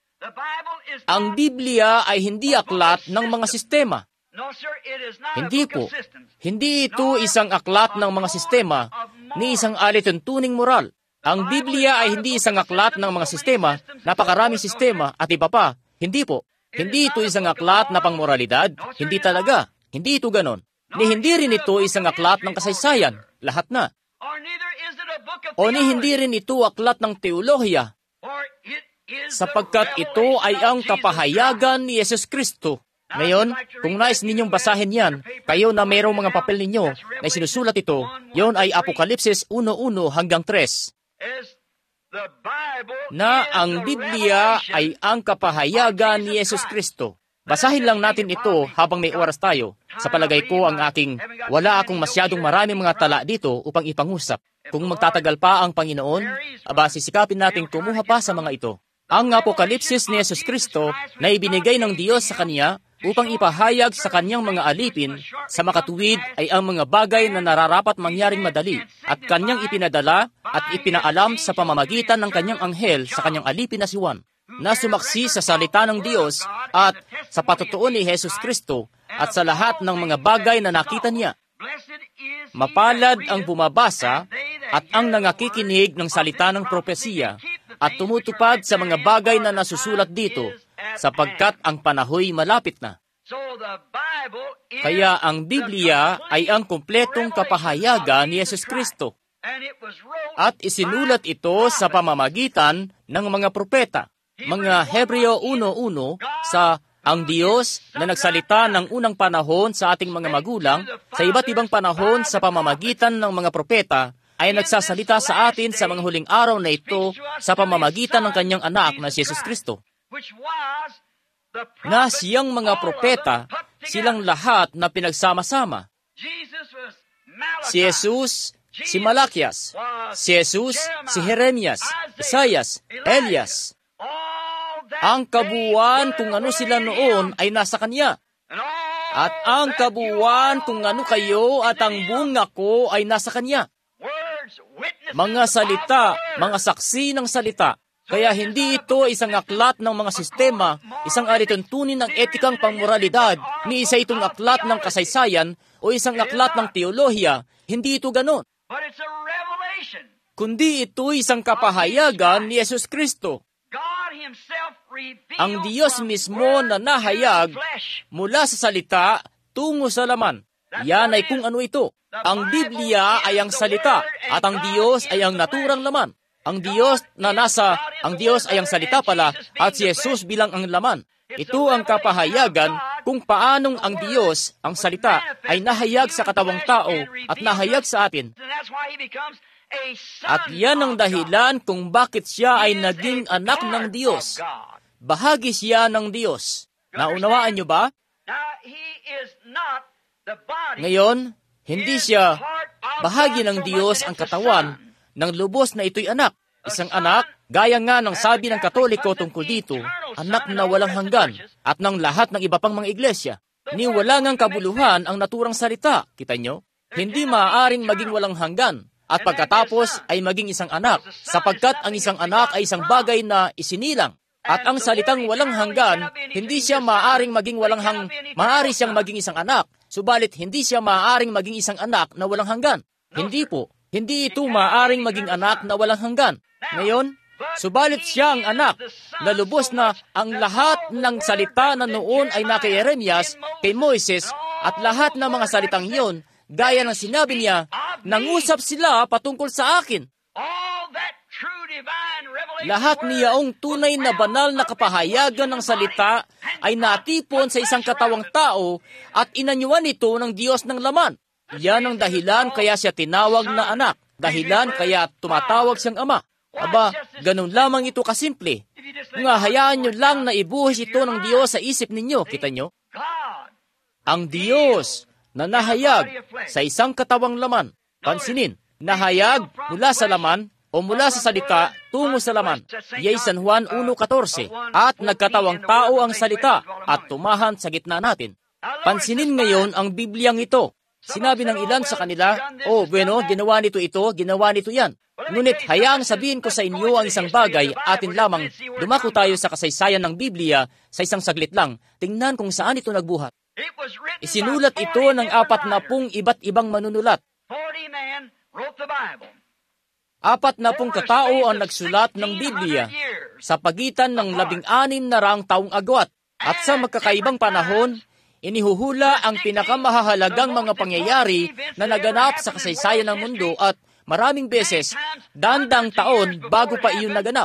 A: Ang Biblia ay hindi aklat ng mga sistema. Hindi po. Hindi ito isang aklat ng mga sistema ni isang alituntuning moral. Ang Biblia ay hindi isang aklat ng mga sistema, napakaraming sistema at iba pa. Hindi po. Hindi ito isang aklat na pangmoralidad. Hindi talaga. Hindi ito ganon. Ni hindi rin ito isang aklat ng kasaysayan. Lahat na. O ni hindi rin ito aklat ng teolohiya. Sapagkat ito ay ang kapahayagan ni Yesus Kristo. Ngayon, kung nais ninyong basahin yan, kayo na mayroong mga papel ninyo na sinusulat ito, yon ay Apokalipsis one one hanggang three. Na ang Biblia ay ang kapahayagan ni Yesus Kristo. Basahin lang natin ito habang may oras tayo. Sa palagay ko ang aking, wala akong masyadong maraming mga tala dito upang ipangusap. Kung magtatagal pa ang Panginoon, aba sisikapin nating kumuha pa sa mga ito. Ang Apokalipsis ni Yesus Kristo na ibinigay ng Diyos sa Kanya upang ipahayag sa Kanyang mga alipin, sa makatuwid ay ang mga bagay na nararapat mangyaring madali at Kanyang ipinadala at ipinaalam sa pamamagitan ng Kanyang anghel sa Kanyang alipin na si Juan, na sumaksi sa salita ng Diyos at sa patutuon ni Jesus Kristo at sa lahat ng mga bagay na nakita niya. Mapalad ang bumabasa at ang nangakikinig ng salita ng propesiya at tumutupad sa mga bagay na nasusulat dito, sapagkat ang panahoy malapit na. Kaya ang Biblia ay ang kumpletong kapahayagan ni Yesus Kristo. At isinulat ito sa pamamagitan ng mga propeta. Mga Hebreo one one sa ang Diyos na nagsalita ng unang panahon sa ating mga magulang, sa iba't ibang panahon sa pamamagitan ng mga propeta, ay nagsasalita sa atin sa mga huling araw na ito sa pamamagitan ng Kanyang anak na si Jesus Kristo. Na siyang mga propeta, silang lahat na pinagsama-sama. Si Jesus, si Malakias, si Jesus, si Jeremias, Isaias, Elias. Ang kabuuan kung ano sila noon ay nasa Kanya. At ang kabuuan kung ano kayo at ang bunga ko ay nasa Kanya. Mga salita, mga saksi ng salita. Kaya hindi ito isang aklat ng mga sistema, isang alituntunin ng etikang pangmoralidad, ni isa itong aklat ng kasaysayan o isang aklat ng teolohiya. Hindi ito ganon. Kundi ito isang kapahayagan ni Yesus Kristo. Ang Diyos mismo na nahayag mula sa salita tungo sa laman. Yan ay kung ano ito. Ang Biblia ay ang salita at ang Diyos ay ang naturang laman. Ang Diyos na nasa, ang Diyos ay ang salita pala at si Jesus bilang ang laman. Ito ang kapahayagan kung paanong ang Diyos, ang salita, ay nahayag sa katawang tao at nahayag sa atin. At yan ang dahilan kung bakit siya ay naging anak ng Diyos. Bahagi siya ng Diyos. Naunawaan niyo ba? Ngayon, hindi siya bahagi ng Diyos ang katawan ng lubos na ito'y anak. Isang anak, gaya nga ng sabi ng Katoliko tungkol dito, anak na walang hanggan at ng lahat ng iba pang mga iglesia. Ni wala ngang kabuluhan ang naturang salita. Kita nyo? Hindi maaaring maging walang hanggan at pagkatapos ay maging isang anak, sapagkat ang isang anak ay isang bagay na isinilang. At ang salitang walang hanggan, hindi siya maaaring maging walang hang, maaari siyang maging isang anak, subalit hindi siya maaaring maging isang anak na walang hanggan. Hindi po, hindi ito maaaring maging anak na walang hanggan. Ngayon, subalit siya ang anak, na lubos na ang lahat ng salita na noon ay na kay Jeremias, kay Moises, at lahat ng mga salitang iyon, gaya ng sinabi niya, nangusap sila patungkol sa akin. Lahat niyaong tunay na banal na kapahayagan ng salita ay natipon sa isang katawang tao at inanyuan ito ng Diyos ng laman. Yan ang dahilan kaya siya tinawag na anak. Dahilan kaya tumatawag siyang ama. Aba, ganun lamang ito kasimple. Nga hayaan nyo lang na ibuhis ito ng Diyos sa isip ninyo. Kita nyo? Ang Diyos na nahayag sa isang katawang laman. Pansinin, nahayag mula sa laman o mula sa salita tungo sa laman. Yay San Juan one fourteen. At nagkatawang tao ang salita at tumahan sa gitna natin. Pansinin ngayon ang Bibliang ito. Sinabi ng ilan sa kanila, oh, bueno, ginawa nito ito, ginawa nito yan. Ngunit hayaang sabihin ko sa inyo ang isang bagay, atin lamang dumako tayo sa kasaysayan ng Biblia sa isang saglit lang. Tingnan kung saan ito nagbuhat. Isinulat ito ng apat na pung iba't ibang manunulat. Apat na pung katao ang nagsulat ng Biblia sa pagitan ng labing anim na raang taong agwat. At sa magkakaibang panahon, inihuhula ang pinakamahahalagang mga pangyayari na naganap sa kasaysayan ng mundo at maraming beses, dandang taon bago pa iyon naganap.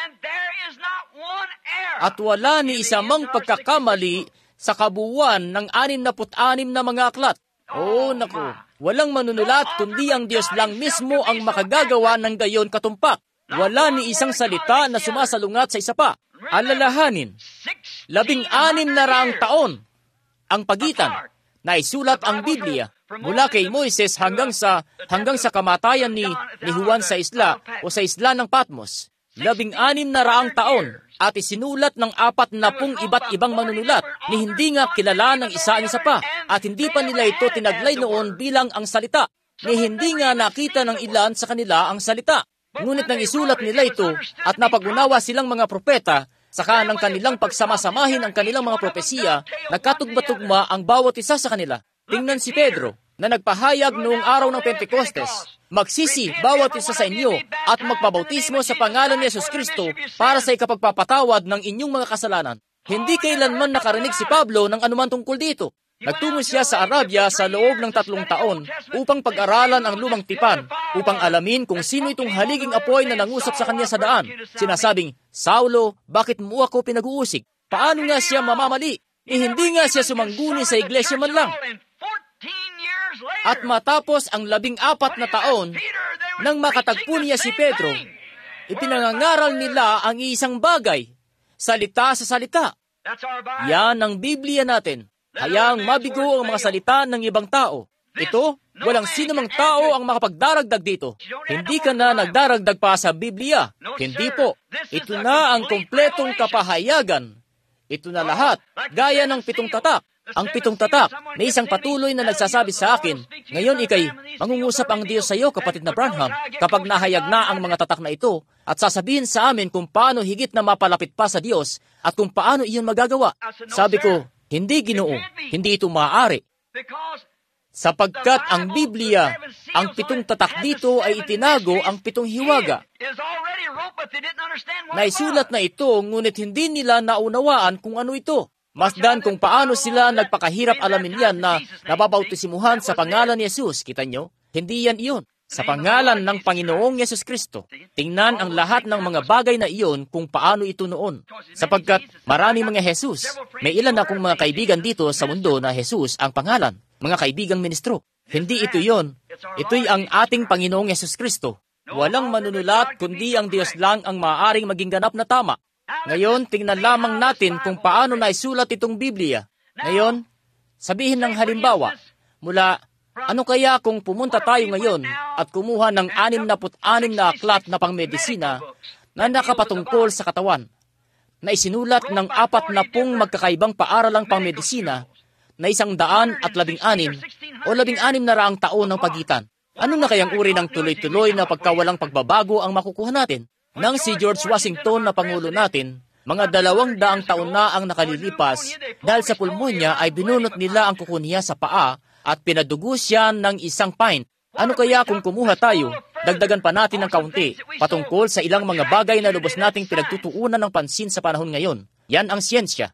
A: At wala ni isa mang pagkakamali sa kabuuan ng anim na put anim na mga aklat. Oh, naku, walang manunulat kundi ang Diyos lang mismo ang makagagawa ng gayon katumpak. Wala ni isang salita na sumasalungat sa isa pa. Alalahanin, labing anim na raang taon ang pagitan na isulat ang Biblia mula kay Moises hanggang sa hanggang sa kamatayan ni, ni Juan sa isla o sa isla ng Patmos. Labing anim na raang taon at isinulat ng apat na pung iba't ibang manunulat ni hindi nga kilala ng isa ang isa pa at hindi pa nila ito tinaglay noon bilang ang salita ni hindi nga nakita ng ilan sa kanila ang salita. Ngunit nang isulat nila ito at napag-unawa silang mga propeta, saka ng kanilang pagsamasamahin ang kanilang mga propesiya, nagkatugma-tugma ang bawat isa sa kanila. Tingnan si Pedro na nagpahayag noong araw ng Pentecostes, magsisi bawat isa sa inyo at magpabautismo sa pangalan ni Yesus Kristo para sa ikapagpapatawad ng inyong mga kasalanan. Hindi kailanman nakarinig si Pablo ng anuman tungkol dito. Nagtungo siya sa Arabia sa loob ng tatlong taon upang pag-aralan ang lumang tipan, upang alamin kung sino itong haliging apoy na nangusap sa kanya sa daan. Sinasabing, Saulo, bakit mo ako pinag-uusig? Paano nga siya mamamali? Eh, hindi nga siya sumangguni sa iglesia man lang. At matapos ang labing apat na taon, nang makatagpo niya si Pedro, ipinangangaral nila ang isang bagay, salita sa salita. Yan ang Biblia natin. Hayaang mabigo ang mga salita ng ibang tao. Ito, walang sino mang tao ang makapagdaragdag dito. Hindi ka na nagdaragdag pa sa Biblia. Hindi po. Ito na ang kompletong kapahayagan. Ito na lahat, gaya ng pitong tatak. Ang pitong tatak, may isang patuloy na nagsasabi sa akin, ngayon ikay, mangungusap ang Diyos sa iyo, kapatid na Branham, kapag nahayag na ang mga tatak na ito, at sasabihin sa amin kung paano higit na mapalapit pa sa Diyos, at kung paano iyon magagawa. Sabi ko, hindi, Ginoo, hindi ito maaari. Sapagkat ang Biblia, ang pitong tatak dito ay itinago ang pitong hiwaga. Naisulat na ito, ngunit hindi nila naunawaan kung ano ito. Masdan kung paano sila nagpakahirap alamin yan na nababautisimuhan sa pangalan ni Jesus. Kita nyo? Hindi yan iyon. Sa pangalan ng Panginoong Yesus Kristo. Tingnan ang lahat ng mga bagay na iyon kung paano ito noon. Sapagkat marami mga Jesus. May ilan akong mga kaibigan dito sa mundo na Jesus ang pangalan. Mga kaibigang ministro. Hindi ito yon. Ito'y ang ating Panginoong Yesus Kristo. Walang manunulat kundi ang Diyos lang ang maaaring maging ganap na tama. Ngayon, tingnan lamang natin kung paano naisulat itong Biblia. Ngayon, sabihin ng halimbawa, mula, ano kaya kung pumunta tayo ngayon at kumuha ng anim na put anim na aklat na pangmedisina na nakapatungkol sa katawan, na isinulat ng apat na pung magkakaibang paaralang pangmedisina na isang daan at labing anim o labing anim na raang taon ng pagitan. Ano na kayang uri ng tuloy-tuloy na pagkawalang pagbabago ang makukuha natin? Nang si George Washington na Pangulo natin, mga dalawang daang taon na ang nakalilipas dahil sa pulmonya ay binunot nila ang kuko niya sa paa at pinadugo siya ng isang pint. Ano kaya kung kumuha tayo, dagdagan pa natin ng kaunti patungkol sa ilang mga bagay na lubos nating pinagtutuunan ng pansin sa panahon ngayon? Yan ang siyensya.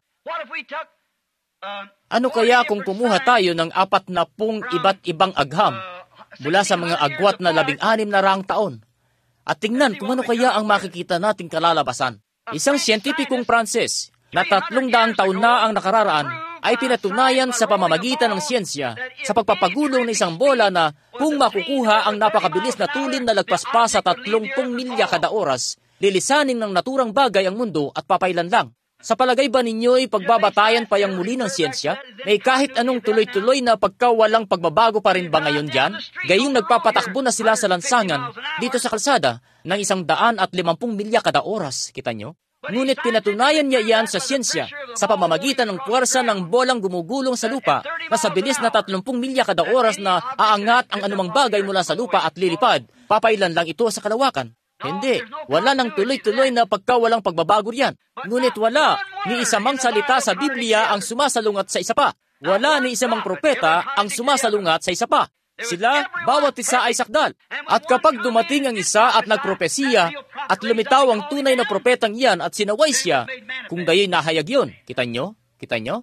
A: Ano kaya kung kumuha tayo ng apat na pung iba't ibang agham mula sa mga agwat na labing anim na raang taon? At tingnan kung ano kaya ang makikita nating kalalabasan. Isang siyentipikong Pranses na tatlong daang taon na ang nakararaan ay pinatunayan sa pamamagitan ng siyensya sa pagpapagulong ng isang bola na kung makukuha ang napakabilis na tulin na lagpas pa sa tatlongpung milya kada oras, lilisanin ng naturang bagay ang mundo at papailan lang. Sa palagay ba ninyo'y pagbabatayan pa yang muli ng siyensya? May kahit anong tuloy-tuloy na pagkawalang pagbabago pa rin ba ngayon dyan? Gayong nagpapatakbo na sila sa lansangan dito sa kalsada ng isang daan at limampung milya kada oras. Kita nyo? Ngunit pinatunayan niya iyan sa siyensya sa pamamagitan ng puwersa ng bolang gumugulong sa lupa na sa bilis na tatlumpung milya kada oras na aangat ang anumang bagay mula sa lupa at lilipad. Papailan lang ito sa kalawakan. Hindi. Wala nang tuloy-tuloy na pagkawalang pagbabago riyan. Ngunit wala ni isa mang salita sa Biblia ang sumasalungat sa isa pa. Wala ni isa mang propeta ang sumasalungat sa isa pa. Sila, bawat isa ay sakdal. At kapag dumating ang isa at nagpropesiya at lumitaw ang tunay na propetang iyan at sinaway siya, kung gayoy nahayag yun. Kita nyo? Kita nyo?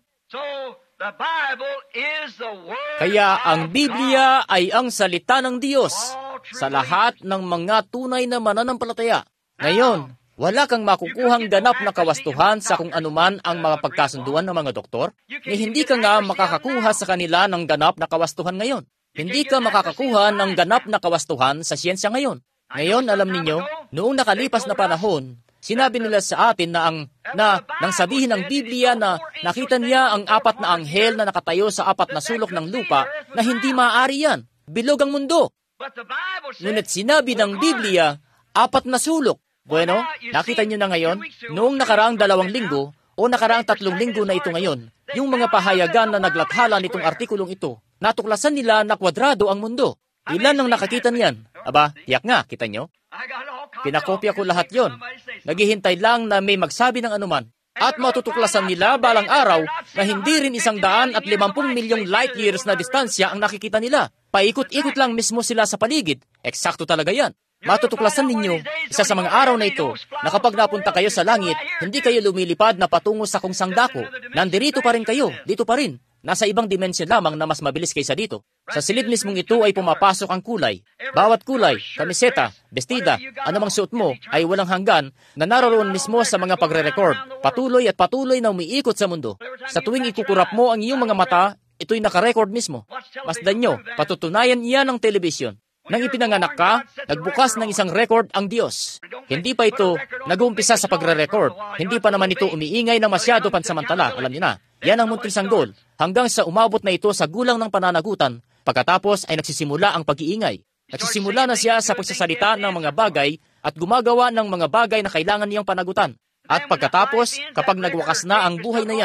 A: Kaya ang Biblia ay ang salita ng Diyos sa lahat ng mga tunay na mananampalataya. Ngayon, wala kang makukuhang ganap na kawastuhan sa kung anuman ang mga pagkasunduan ng mga doktor, ni hindi ka nga makakakuha sa kanila ng ganap na kawastuhan ngayon. Hindi ka makakakuha ng ganap na kawastuhan sa siyensya ngayon. Ngayon, alam ninyo, noong nakalipas na panahon, sinabi nila sa atin na ang na nang sabihin ng Biblia na nakita niya ang apat na anghel na nakatayo sa apat na sulok ng lupa na hindi maaari yan. Bilog ang mundo. Ngunit sinabi ng Biblia, apat na sulok. Bueno, nakita nyo na ngayon, noong nakaraang dalawang linggo o nakaraang tatlong linggo na ito ngayon, yung mga pahayagan na naglathala nitong artikulong ito, natuklasan nila na kwadrado ang mundo. Ilan ang nakakita niyan? Aba, yak nga, kita nyo? Pinakopya ko lahat yon. Naghihintay lang na may magsabi ng anuman. At matutuklasan nila balang araw na hindi rin isang daan at limampung milyong light years na distansya ang nakikita nila. Paikot-ikot lang mismo sila sa paligid. Eksakto talaga yan. Matutuklasan ninyo, isa sa mga araw na ito, na kapag napunta kayo sa langit, hindi kayo lumilipad na patungo sa kung sang dako. Nandirito pa rin kayo, dito pa rin. Nasa ibang dimensyon lamang na mas mabilis kaysa dito. Sa silid mismong ito ay pumapasok ang kulay. Bawat kulay, kamiseta, bestida, anumang suot mo ay walang hanggan na naroon mismo sa mga pagre-record. Patuloy at patuloy na umiikot sa mundo. Sa tuwing ikukurap mo ang iyong mga mata, ito'y nakarecord mismo. Masdan nyo, patutunayan iyan ng telebisyon. Nang ipinanganak ka, nagbukas ng isang record ang Diyos. Hindi pa ito nag-uumpisa sa pagre-record. Hindi pa naman ito umiingay ng masyado pansamantala. Alam niyo na, yan ang munting sanggol. Hanggang sa umabot na ito sa gulang ng pananagutan, pagkatapos ay nagsisimula ang pag-iingay. Nagsisimula na siya sa pagsasalita ng mga bagay at gumagawa ng mga bagay na kailangan niyang panagutan. At pagkatapos, kapag nagwakas na ang buhay na yan,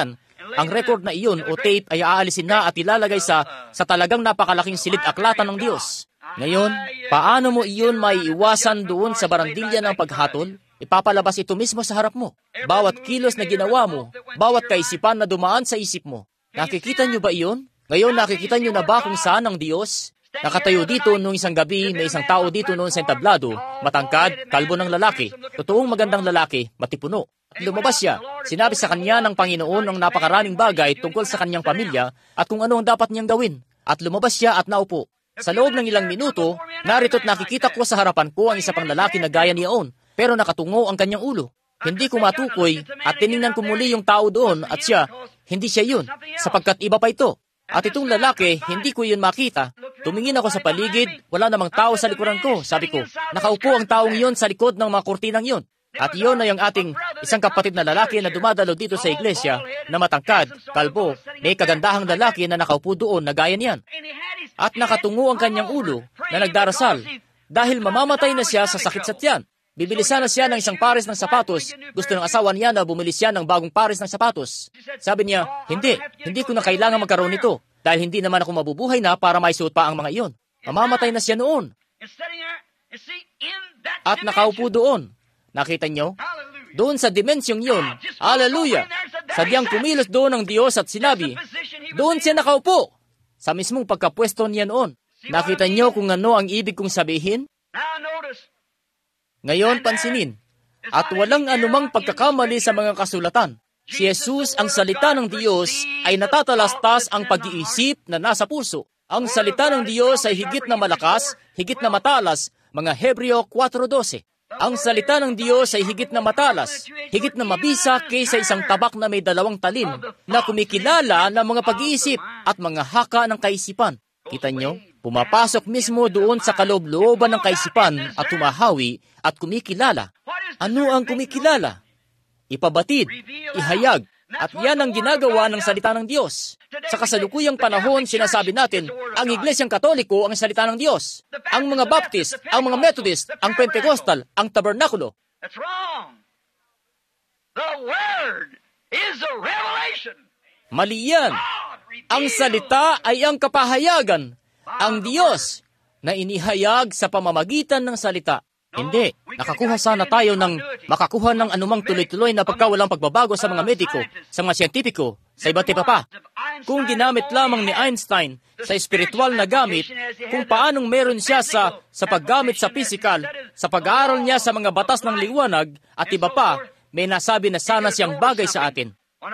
A: ang record na iyon o tape ay aalisin na at ilalagay sa, sa talagang napakalaking silid-aklatan ng Diyos. Ngayon, paano mo iyon maiiwasan doon sa barandilya ng paghatol? Ipapalabas ito mismo sa harap mo. Bawat kilos na ginawa mo, bawat kaisipan na dumaan sa isip mo. Nakikita niyo ba iyon? Ngayon, nakikita niyo na ba kung saan ang Diyos? Nakatayo dito nung isang gabi, may isang tao dito noon sa entablado, matangkad, kalbo ng lalaki, totoong magandang lalaki, matipuno. At lumabas siya, sinabi sa kanya ng Panginoon ang napakaraming bagay tungkol sa kanyang pamilya at kung ano ang dapat niyang gawin. At lumabas siya at naupo. Sa loob ng ilang minuto, narito't nakikita ko sa harapan ko ang isa pang lalaki na gaya niyaon, pero nakatungo ang kanyang ulo. Hindi ko matukoy at tiningnan ko muli yung tao doon at siya, hindi siya yun, sapagkat iba pa ito. At itong lalaki, hindi ko yun makita. Tumingin ako sa paligid, wala namang tao sa likuran ko. Sabi ko, nakaupo ang taong iyon sa likod ng mga kurtinang iyon. At iyon ay ang ating isang kapatid na lalaki na dumadalo dito sa iglesia, na matangkad, kalbo, may kagandahang lalaki na nakaupo doon na gaya niyan. At nakatungo ang kanyang ulo na nagdarasal dahil mamamatay na siya sa sakit sa tiyan. Bibilisan na siya ng isang pares ng sapatos. Gusto ng asawa niya na bumili siya ng bagong pares ng sapatos. Sabi niya, hindi, hindi ko na kailangan magkaroon nito dahil hindi naman ako mabubuhay na para maisuot pa ang mga iyon. Mamamatay na siya noon. At nakaupo doon. Nakita niyo? Doon sa dimensyong yun. Hallelujah! Sadyang kumilos doon ang Diyos at sinabi, doon siya nakaupo. Sa mismong pagkapwesto niya noon. Nakita niyo kung ano ang ibig kong sabihin? Ngayon, pansinin, at walang anumang pagkakamali sa mga kasulatan. Si Jesus, ang salita ng Diyos, ay natatalastas ang pag-iisip na nasa puso. Ang salita ng Diyos ay higit na malakas, higit na matalas, mga Hebreo four twelve. Ang salita ng Diyos ay higit na matalas, higit na mabisa kaysa isang tabak na may dalawang talim, na kumikilala ng mga pag-iisip at mga haka ng kaisipan. Kita nyo? Pumapasok mismo doon sa kaloob-looban ng kaisipan at tumahawi at kumikilala. Ano ang kumikilala? Ipabatid, ihayag, at yan ang ginagawa ng salita ng Diyos. Sa kasalukuyang panahon, sinasabi natin, ang Iglesyang Katoliko ang salita ng Diyos. Ang mga Baptist, ang mga Methodist, ang Pentecostal, ang Tabernakulo.
B: That's wrong. The Word is a revelation.
A: Mali yan. Ang salita ay ang kapahayagan. Ang Diyos na inihayag sa pamamagitan ng salita. Hindi. Nakakuha sana tayo ng makakuha ng anumang tuloy-tuloy na pagkawalang pagbabago sa mga mediko, sa mga siyentipiko, sa iba't iba pa. Kung ginamit lamang ni Einstein sa espiritual na gamit, kung paanong meron siya sa, sa paggamit sa physical, sa pag-aaral niya sa mga batas ng liwanag, at iba pa, may nasabi na sana siyang bagay sa atin.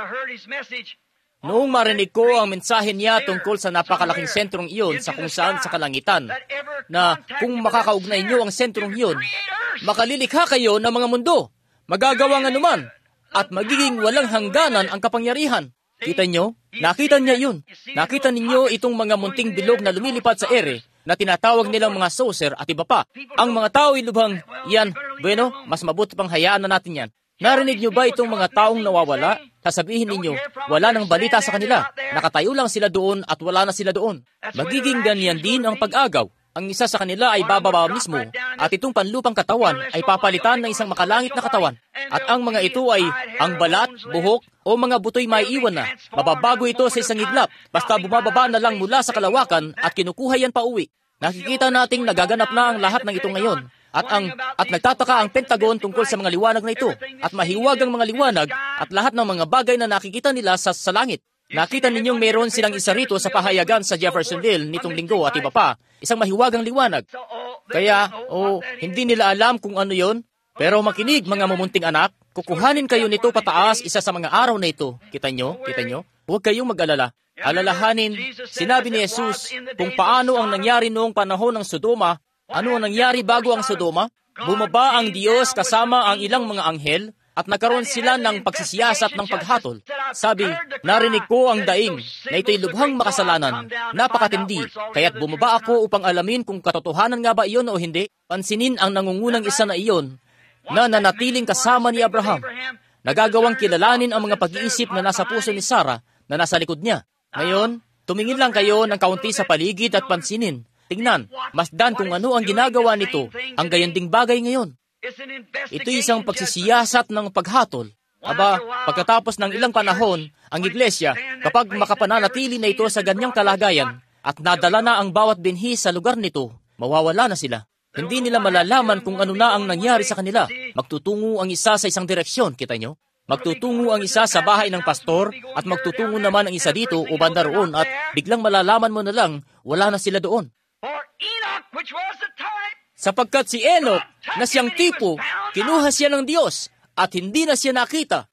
A: Noong marinig ko ang mensahe niya tungkol sa napakalaking sentrong iyon sa kung saan sa kalangitan, na kung makakaugnay niyo ang sentrong iyon, makalilikha kayo ng mga mundo, magagawang anuman, at magiging walang hangganan ang kapangyarihan. Kita niyo? Nakita niya yun. Nakita ninyo itong mga munting bilog na lumilipad sa ere, na tinatawag nilang mga saucer at iba pa. Ang mga tao ay lubhang, yan, bueno, mas mabuti pang hayaan na natin yan. Narinig niyo ba itong mga taong nawawala? Sasabihin ninyo, wala nang balita sa kanila. Nakatayo lang sila doon at wala na sila doon. Magiging ganyan din ang pag-agaw. Ang isa sa kanila ay bababa mismo at itong panlupang katawan ay papalitan ng isang makalangit na katawan. At ang mga ito ay ang balat, buhok o mga butoy maiiwan na. Mababago ito sa isang iglap basta bumababa na lang mula sa kalawakan at kinukuha yan pa uwi. Nakikita nating nagaganap na ang lahat ng ito ngayon. At ang at nagtataka ang Pentagon tungkol sa mga liwanag na ito at mahiwag ang mga liwanag at lahat ng mga bagay na nakikita nila sa, sa langit. Nakita ninyong meron silang isa rito sa pahayagan sa Jeffersonville nitong linggo at iba pa, isang mahiwagang liwanag. Kaya, oh, hindi nila alam kung ano yon. Pero makinig mga mamunting anak, kukuhanin kayo nito pataas isa sa mga araw na ito. Kita nyo? Kita nyo? Huwag kayong mag-alala. Alalahanin, sinabi ni Jesus kung paano ang nangyari noong panahon ng Sodoma. Ano ang nangyari bago ang Sodoma? Bumaba ang Diyos kasama ang ilang mga anghel at nagkaroon sila ng pagsisiyasat ng paghatol. Sabi, narinig ko ang daing na ito'y lubhang makasalanan, napakatindi, kaya't bumaba ako upang alamin kung katotohanan nga ba iyon o hindi. Pansinin ang nangungunang isa na iyon na nanatiling kasama ni Abraham. Nagagawang kilalanin ang mga pag-iisip na nasa puso ni Sarah na nasa likod niya. Ngayon, tumingin lang kayo ng kaunti sa paligid at pansinin. Tingnan, masdan kung ano ang ginagawa nito, ang gayanding bagay ngayon. Ito isang pagsisiyasat ng paghatol. Aba, pagkatapos ng ilang panahon, ang iglesia, kapag makapananatili na ito sa ganyang kalagayan at nadala na ang bawat binhi sa lugar nito, mawawala na sila. Hindi nila malalaman kung ano na ang nangyari sa kanila. Magtutungo ang isa sa isang direksyon, kita nyo? Magtutungo ang isa sa bahay ng pastor at magtutungo naman ang isa dito o banda roon at biglang malalaman mo na lang, wala na sila doon. Sapagkat si Enoch, na siyang tipo, kinuha siya ng Diyos at hindi na siya nakita.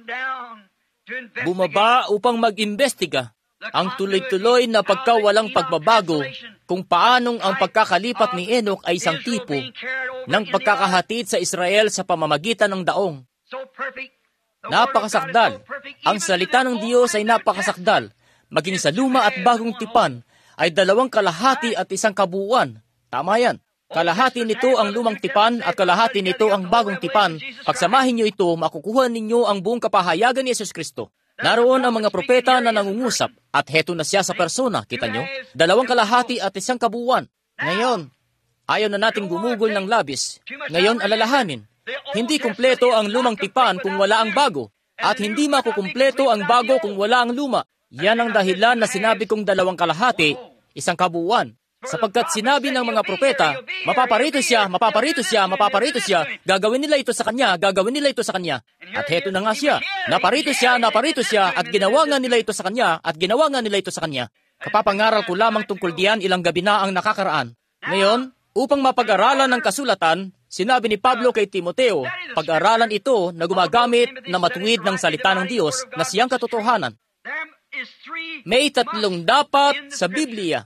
A: Bumaba upang mag-imbestiga. Ang tuloy-tuloy na pagkawalang pagbabago kung paanong ang pagkakalipat ni Enoch ay isang tipo ng pagkakahatid sa Israel sa pamamagitan ng daong. Napakasakdal. Ang salita ng Diyos ay napakasakdal. Maging sa luma at bagong tipan ay dalawang kalahati at isang kabuuan. Tama yan. Kalahati nito ang lumang tipan at kalahati nito ang bagong tipan. Pagsamahin niyo ito, makukuha ninyo ang buong kapahayagan ni Yesus Kristo. Naroon ang mga propeta na nangungusap at heto na siya sa persona, kita nyo? Dalawang kalahati at isang kabuuan. Ngayon, ayaw na nating gumugol ng labis. Ngayon, alalahanin. Hindi kumpleto ang lumang tipan kung wala ang bago. At hindi makukumpleto ang bago kung wala ang luma. Yan ang dahilan na sinabi kong dalawang kalahati, isang kabuuan. Sapagkat sinabi ng mga propeta, mapaparito siya, mapaparito siya, mapaparito siya, gagawin nila ito sa kanya, gagawin nila ito sa kanya. At heto na nga siya, naparito siya, naparito siya, at ginawa nga nila ito sa kanya, at ginawa nga nila ito sa kanya. Kapapangaral ko lamang tungkol diyan ilang gabi na ang nakakaraan. Ngayon, upang mapag-aralan ng kasulatan, sinabi ni Pablo kay Timoteo, pag-aralan ito na gumagamit na matuwid ng salita ng Diyos na siyang katotohanan. May tatlong dapat sa Biblia.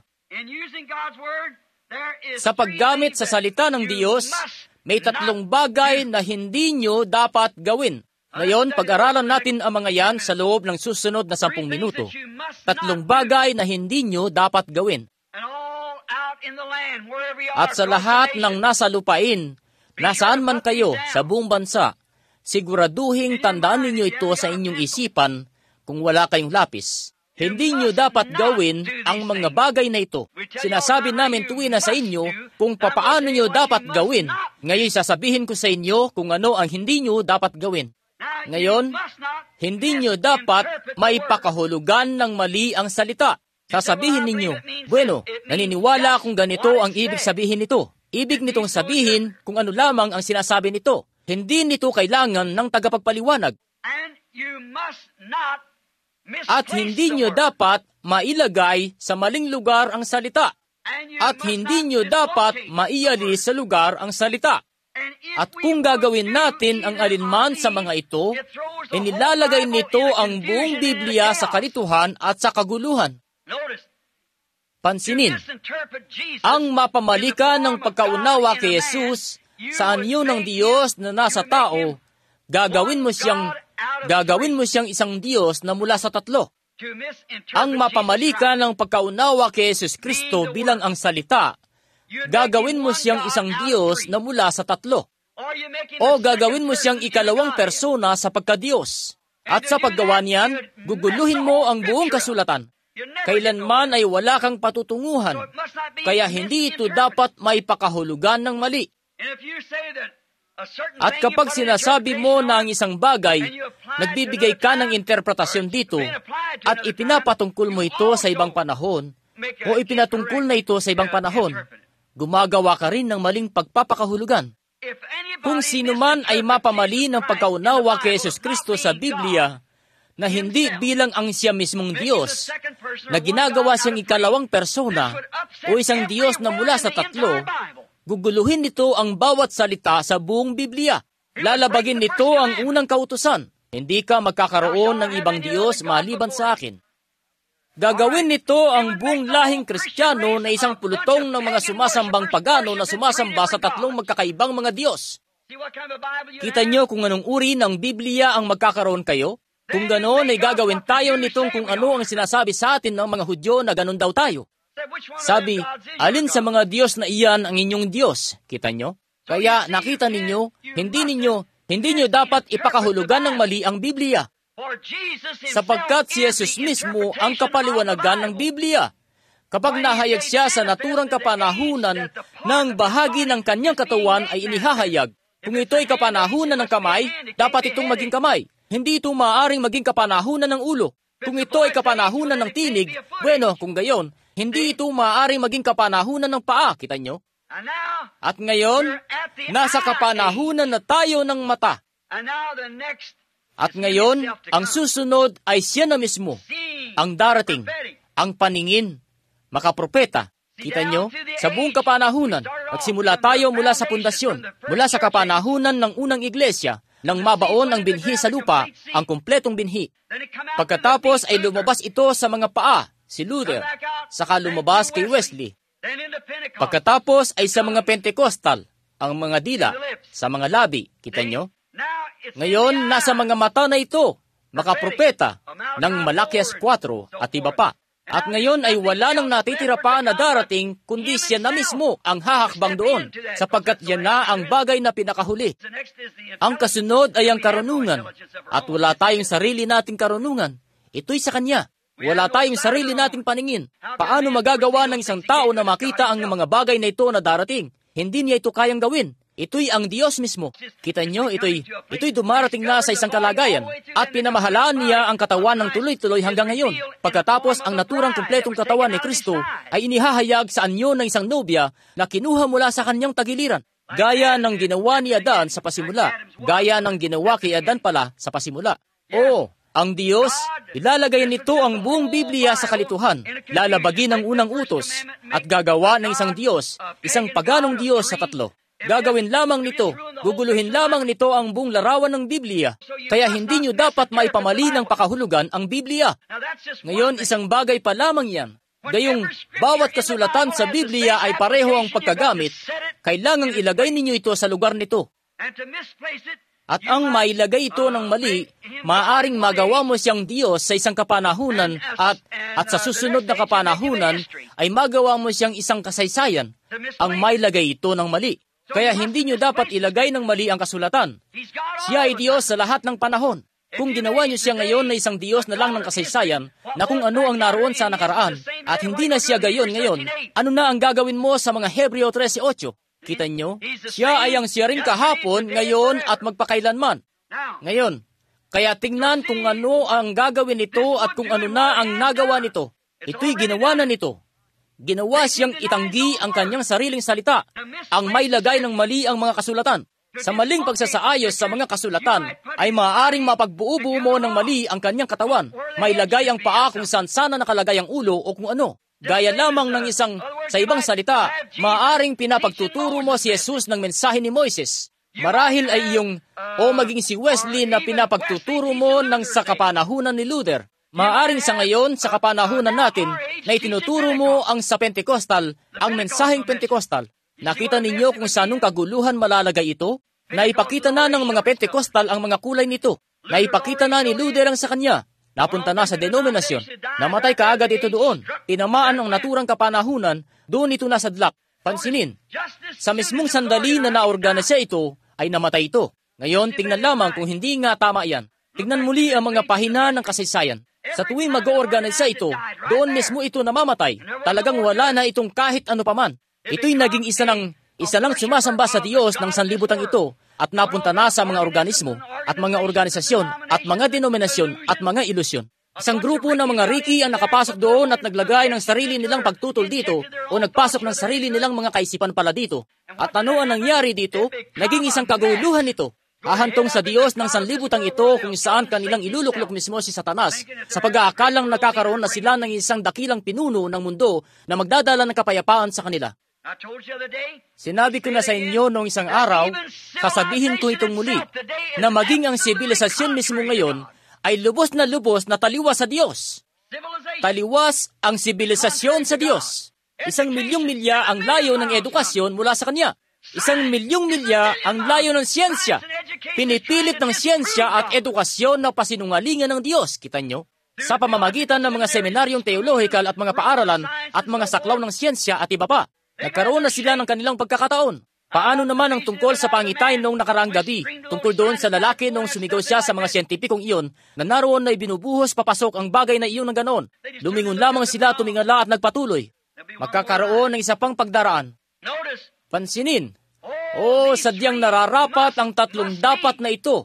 A: Sa paggamit sa salita ng Diyos, may tatlong bagay na hindi nyo dapat gawin. Ngayon, pag-aralan natin ang mga yan sa loob ng susunod na sampung minuto. Tatlong bagay na hindi nyo dapat gawin. At sa lahat ng nasa lupain, nasaan man kayo sa buong bansa, siguraduhing tandaan ninyo ito sa inyong isipan kung wala kayong lapis. Hindi nyo dapat gawin ang mga bagay na ito. Sinasabi namin tuwin na sa inyo kung papaano nyo dapat gawin. Ngayon sasabihin ko sa inyo kung ano ang hindi nyo dapat gawin. Ngayon, hindi nyo dapat maipakahulugan ng mali ang salita. Sasabihin ninyo, bueno, naniniwala akong ganito ang ibig sabihin nito. Ibig nitong sabihin kung ano lamang ang sinasabi nito. Hindi nito kailangan ng tagapagpaliwanag. At hindi nyo dapat mailagay sa maling lugar ang salita. At hindi nyo dapat maialis sa lugar ang salita. At kung gagawin natin ang alinman sa mga ito, inilalagay nito ang buong Biblia sa kalituhan at sa kaguluhan. Pansinin, ang mapamalikan ng pagkaunawa kay Jesus sa anyo ng Diyos na nasa tao, gagawin mo siyang Gagawin mo siyang isang Diyos na mula sa tatlo. Ang mapamalikan ng pagkaunawa kay Jesus Kristo bilang ang salita, gagawin mo siyang isang Diyos na mula sa tatlo. O gagawin mo siyang ikalawang persona sa pagka-Diyos. At sa paggawa niyan, guguluhin mo ang buong kasulatan. Kailanman ay wala kang patutunguhan, kaya hindi ito dapat maipakahulugan ng mali. At kapag sinasabi mo na ang isang bagay, nagbibigay ka ng interpretasyon dito at ipinapatungkol mo ito sa ibang panahon o ipinatungkol na ito sa ibang panahon, gumagawa ka rin ng maling pagpapakahulugan. Kung sino man ay mapamali ng pagkaunawa kay Jesus Kristo sa Biblia na hindi bilang ang siya mismong Diyos, na ginagawa siyang ikalawang persona o isang Diyos na mula sa tatlo, guguluhin nito ang bawat salita sa buong Biblia. Lalabagin nito ang unang kautusan. Hindi ka magkakaroon ng ibang Diyos maliban sa akin. Gagawin nito ang buong lahing Kristiyano na isang pulutong ng mga sumasambang pagano na sumasamba sa tatlong magkakaibang mga Diyos. Kita niyo kung anong uri ng Biblia ang magkakaroon kayo? Kung ganoon ay gagawin tayo nitong kung ano ang sinasabi sa atin ng mga Hudyo na ganon daw tayo. Sabi, alin sa mga Diyos na iyan ang inyong Diyos? Kita nyo? Kaya nakita ninyo, hindi ninyo, hindi nyo dapat ipakahulugan ng mali ang Biblia. Sapagkat si Jesus mismo ang kapaliwanagan ng Biblia. Kapag nahayag siya sa naturang kapanahunan ng bahagi ng kanyang katawan ay inihahayag. Kung ito ay kapanahunan ng kamay, dapat itong maging kamay. Hindi ito maaaring maging kapanahunan ng ulo. Kung ito ay kapanahunan ng tinig, bueno, kung gayon, hindi ito maaaring maging kapanahunan ng paa, kita nyo? At ngayon, nasa kapanahunan na tayo ng mata. At ngayon, ang susunod ay siya na mismo, ang darating, ang paningin, makapropeta. Kita nyo? Sa buong kapanahunan, magsimula tayo mula sa pundasyon, mula sa kapanahunan ng unang iglesia, nang mabaon ang binhi sa lupa, ang kumpletong binhi. Pagkatapos ay lumabas ito sa mga paa, si Luther, saka lumabas kay Wesley. Pagkatapos ay sa mga Pentecostal, ang mga dila, sa mga labi, kita nyo? Ngayon, nasa mga mata na ito, makapropeta, ng Malakias four at iba pa. At ngayon ay wala nang natitira pa na darating, kundi siya na mismo ang hahakbang doon, sapagkat yan na ang bagay na pinakahuli. Ang kasunod ay ang karunungan, at wala tayong sarili nating karunungan. Ito'y sa Kanya. Wala tayong sarili nating paningin. Paano magagawa ng isang tao na makita ang mga bagay na ito na darating? Hindi niya ito kayang gawin. Ito'y ang Diyos mismo. Kita nyo, ito'y, ito'y dumarating na sa isang kalagayan at pinamahalaan niya ang katawan ng tuloy-tuloy hanggang ngayon. Pagkatapos, ang naturang kumpletong katawan ni Kristo ay inihahayag sa anyo ng isang nobya na kinuha mula sa kanyang tagiliran. Gaya ng ginawa ni Adan sa pasimula. Gaya ng ginawa kay Adan pala sa pasimula. Oo, ang Diyos, ilalagay nito ang buong Biblia sa kalituhan, lalabagin ang unang utos, at gagawa ng isang Diyos, isang paganong Diyos sa tatlo. Gagawin lamang nito, guguluhin lamang nito ang buong larawan ng Biblia. Kaya hindi nyo dapat maipamali ng pakahulugan ang Biblia. Ngayon, isang bagay pa lamang yan. Gayong bawat kasulatan sa Biblia ay pareho ang pagkagamit, kailangang ilagay ninyo ito sa lugar nito. At ang mailagay ito ng mali, maaaring magawa mo siyang Diyos sa isang kapanahunan at, at sa susunod na kapanahunan ay magawa mo siyang isang kasaysayan. Ang mailagay ito ng mali. Kaya hindi nyo dapat ilagay ng mali ang kasulatan. Siya ay Diyos sa lahat ng panahon. Kung ginawa nyo siya ngayon na isang Diyos na lang ng kasaysayan, na kung ano ang naroon sa nakaraan, at hindi na siya gayon ngayon, ano na ang gagawin mo sa mga Hebreo thirteen eight? Kita nyo? Siya ay ang siya rin kahapon, ngayon, at magpakailanman. Ngayon, kaya tingnan kung ano ang gagawin nito at kung ano na ang nagawa nito. Ito'y ginawa na nito. Ginawa siyang itanggi ang kanyang sariling salita, ang may lagay ng mali ang mga kasulatan. Sa maling pagsasaayos sa mga kasulatan, ay maaaring mapagbuo-buo mo ng mali ang kanyang katawan. May lagay ang paa kung saan sana nakalagay ang ulo o kung ano. Gaya lamang ng isang, sa ibang salita, maaaring pinapagtuturo mo si Jesus ng mensahe ni Moises. Marahil ay iyong, o maging si Wesley na pinapagtuturo mo ng sa kapanahunan ni Luther. Maaring sa ngayon, sa kapanahunan natin, na itinuturo mo ang sa Pentecostal, ang mensaheng Pentecostal. Nakita ninyo kung sanong kaguluhan malalagay ito? Naipakita na ng mga Pentecostal ang mga kulay nito. Naipakita na ni Luther ang sa kanya. Napunta na sa denominasyon. Namatay kaagad ito doon. Tinamaan ang naturang kapanahunan, doon ito nasadlak. Pansinin, sa mismong sandali na naorganisya ito, ay namatay ito. Ngayon, tingnan lamang kung hindi nga tama yan. Tingnan muli ang mga pahina ng kasaysayan. Sa tuwing mag-oorganisa ito, doon mismo ito namamatay. Talagang wala na itong kahit ano paman. Ito'y naging isa ng isa lang sumasamba sa Diyos ng sanlibutan ito at napunta na sa mga organismo at mga organisasyon at mga denominasyon at mga ilusyon. Isang grupo ng mga Riki ang nakapasok doon at naglagay ng sarili nilang pagtutol dito o nagpasok ng sarili nilang mga kaisipan pala dito. At ano ang nangyari dito? Naging isang kaguluhan ito. Ahantong sa Diyos ng sanlibutang ito kung saan kanilang iluluklok mismo si Satanas sa pag-aakalang nakakaroon na sila ng isang dakilang pinuno ng mundo na magdadala ng kapayapaan sa kanila. Sinabi ko na sa inyo noong isang araw, sasabihin ko itong muli, na maging ang sibilisasyon mismo ngayon ay lubos na lubos na taliwas sa Diyos. Taliwas ang sibilisasyon sa Diyos. Isang milyong milya ang layo ng edukasyon mula sa Kanya. Isang milyong milya ang layo ng siyensya. Pinipilit ng siyensya at edukasyon na pasinungalingan ng Diyos, kita nyo? Sa pamamagitan ng mga seminaryong teolohikal at mga paaralan at mga saklaw ng siyensya at iba pa. Nagkaroon na sila ng kanilang pagkakataon. Paano naman ang tungkol sa pangitain noong nakaraang gabi, tungkol doon sa lalaki noong sumigaw siya sa mga siyentipikong iyon, na naroon na ibinubuhos papasok ang bagay na iyon ng ganon. Lumingon lamang sila, tumingala at nagpatuloy. Magkakaroon ng isa pang pagdaraan. Pansinin, oh, sadyang nararapat ang tatlong dapat na ito.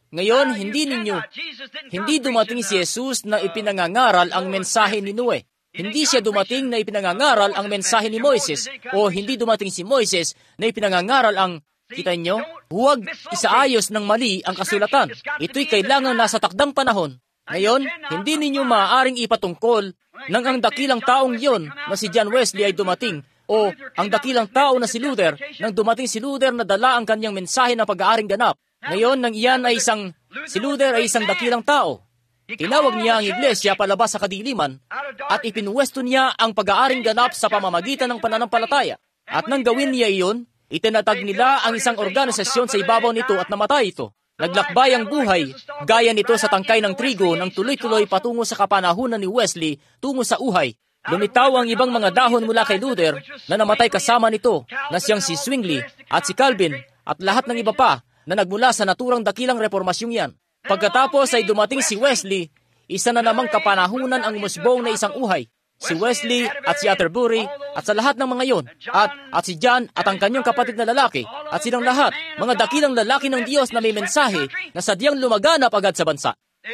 A: Ngayon, hindi ninyo, hindi dumating si Jesus na ipinangangaral ang mensahe ni Noe. Hindi siya dumating na ipinangangaral ang mensahe ni Moises, o hindi dumating si Moises na ipinangangaral ang, kita nyo, huwag isaayos ng mali ang kasulatan. Ito'y kailangan nasa takdang panahon. Ngayon, hindi ninyo maaaring ipatungkol nang ang dakilang taong yon na si John Wesley ay dumating, o ang dakilang tao na si Luther, nang dumating si Luther na dala ang kanyang mensahe ng pag-aaring ganap. Ngayon, nang iyan ay isang, si Luther ay isang dakilang tao. Tinawag niya ang iglesia palabas sa kadiliman at ipinwesto niya ang pag-aaring ganap sa pamamagitan ng pananampalataya. At nang gawin niya iyon, itinatag nila ang isang organisasyon sa ibabaw nito at namatay ito. Naglakbay ang buhay, gaya nito sa tangkay ng trigo nang tuloy-tuloy patungo sa kapanahunan ni Wesley tungo sa uhay. Lumitaw ang ibang mga dahon mula kay Luther na namatay kasama nito na siyang si Zwingli at si Calvin at lahat ng iba pa na nagmula sa naturang dakilang reformasyong yan. Pagkatapos ay dumating si Wesley, isa na namang kapanahunan ang musbong na isang uhay. Si Wesley at si Atterbury at sa lahat ng mga yon, at, at si John at ang kanyang kapatid na lalaki, at silang lahat, mga dakilang lalaki ng Diyos na may mensahe na sadyang lumaganap agad sa bansa.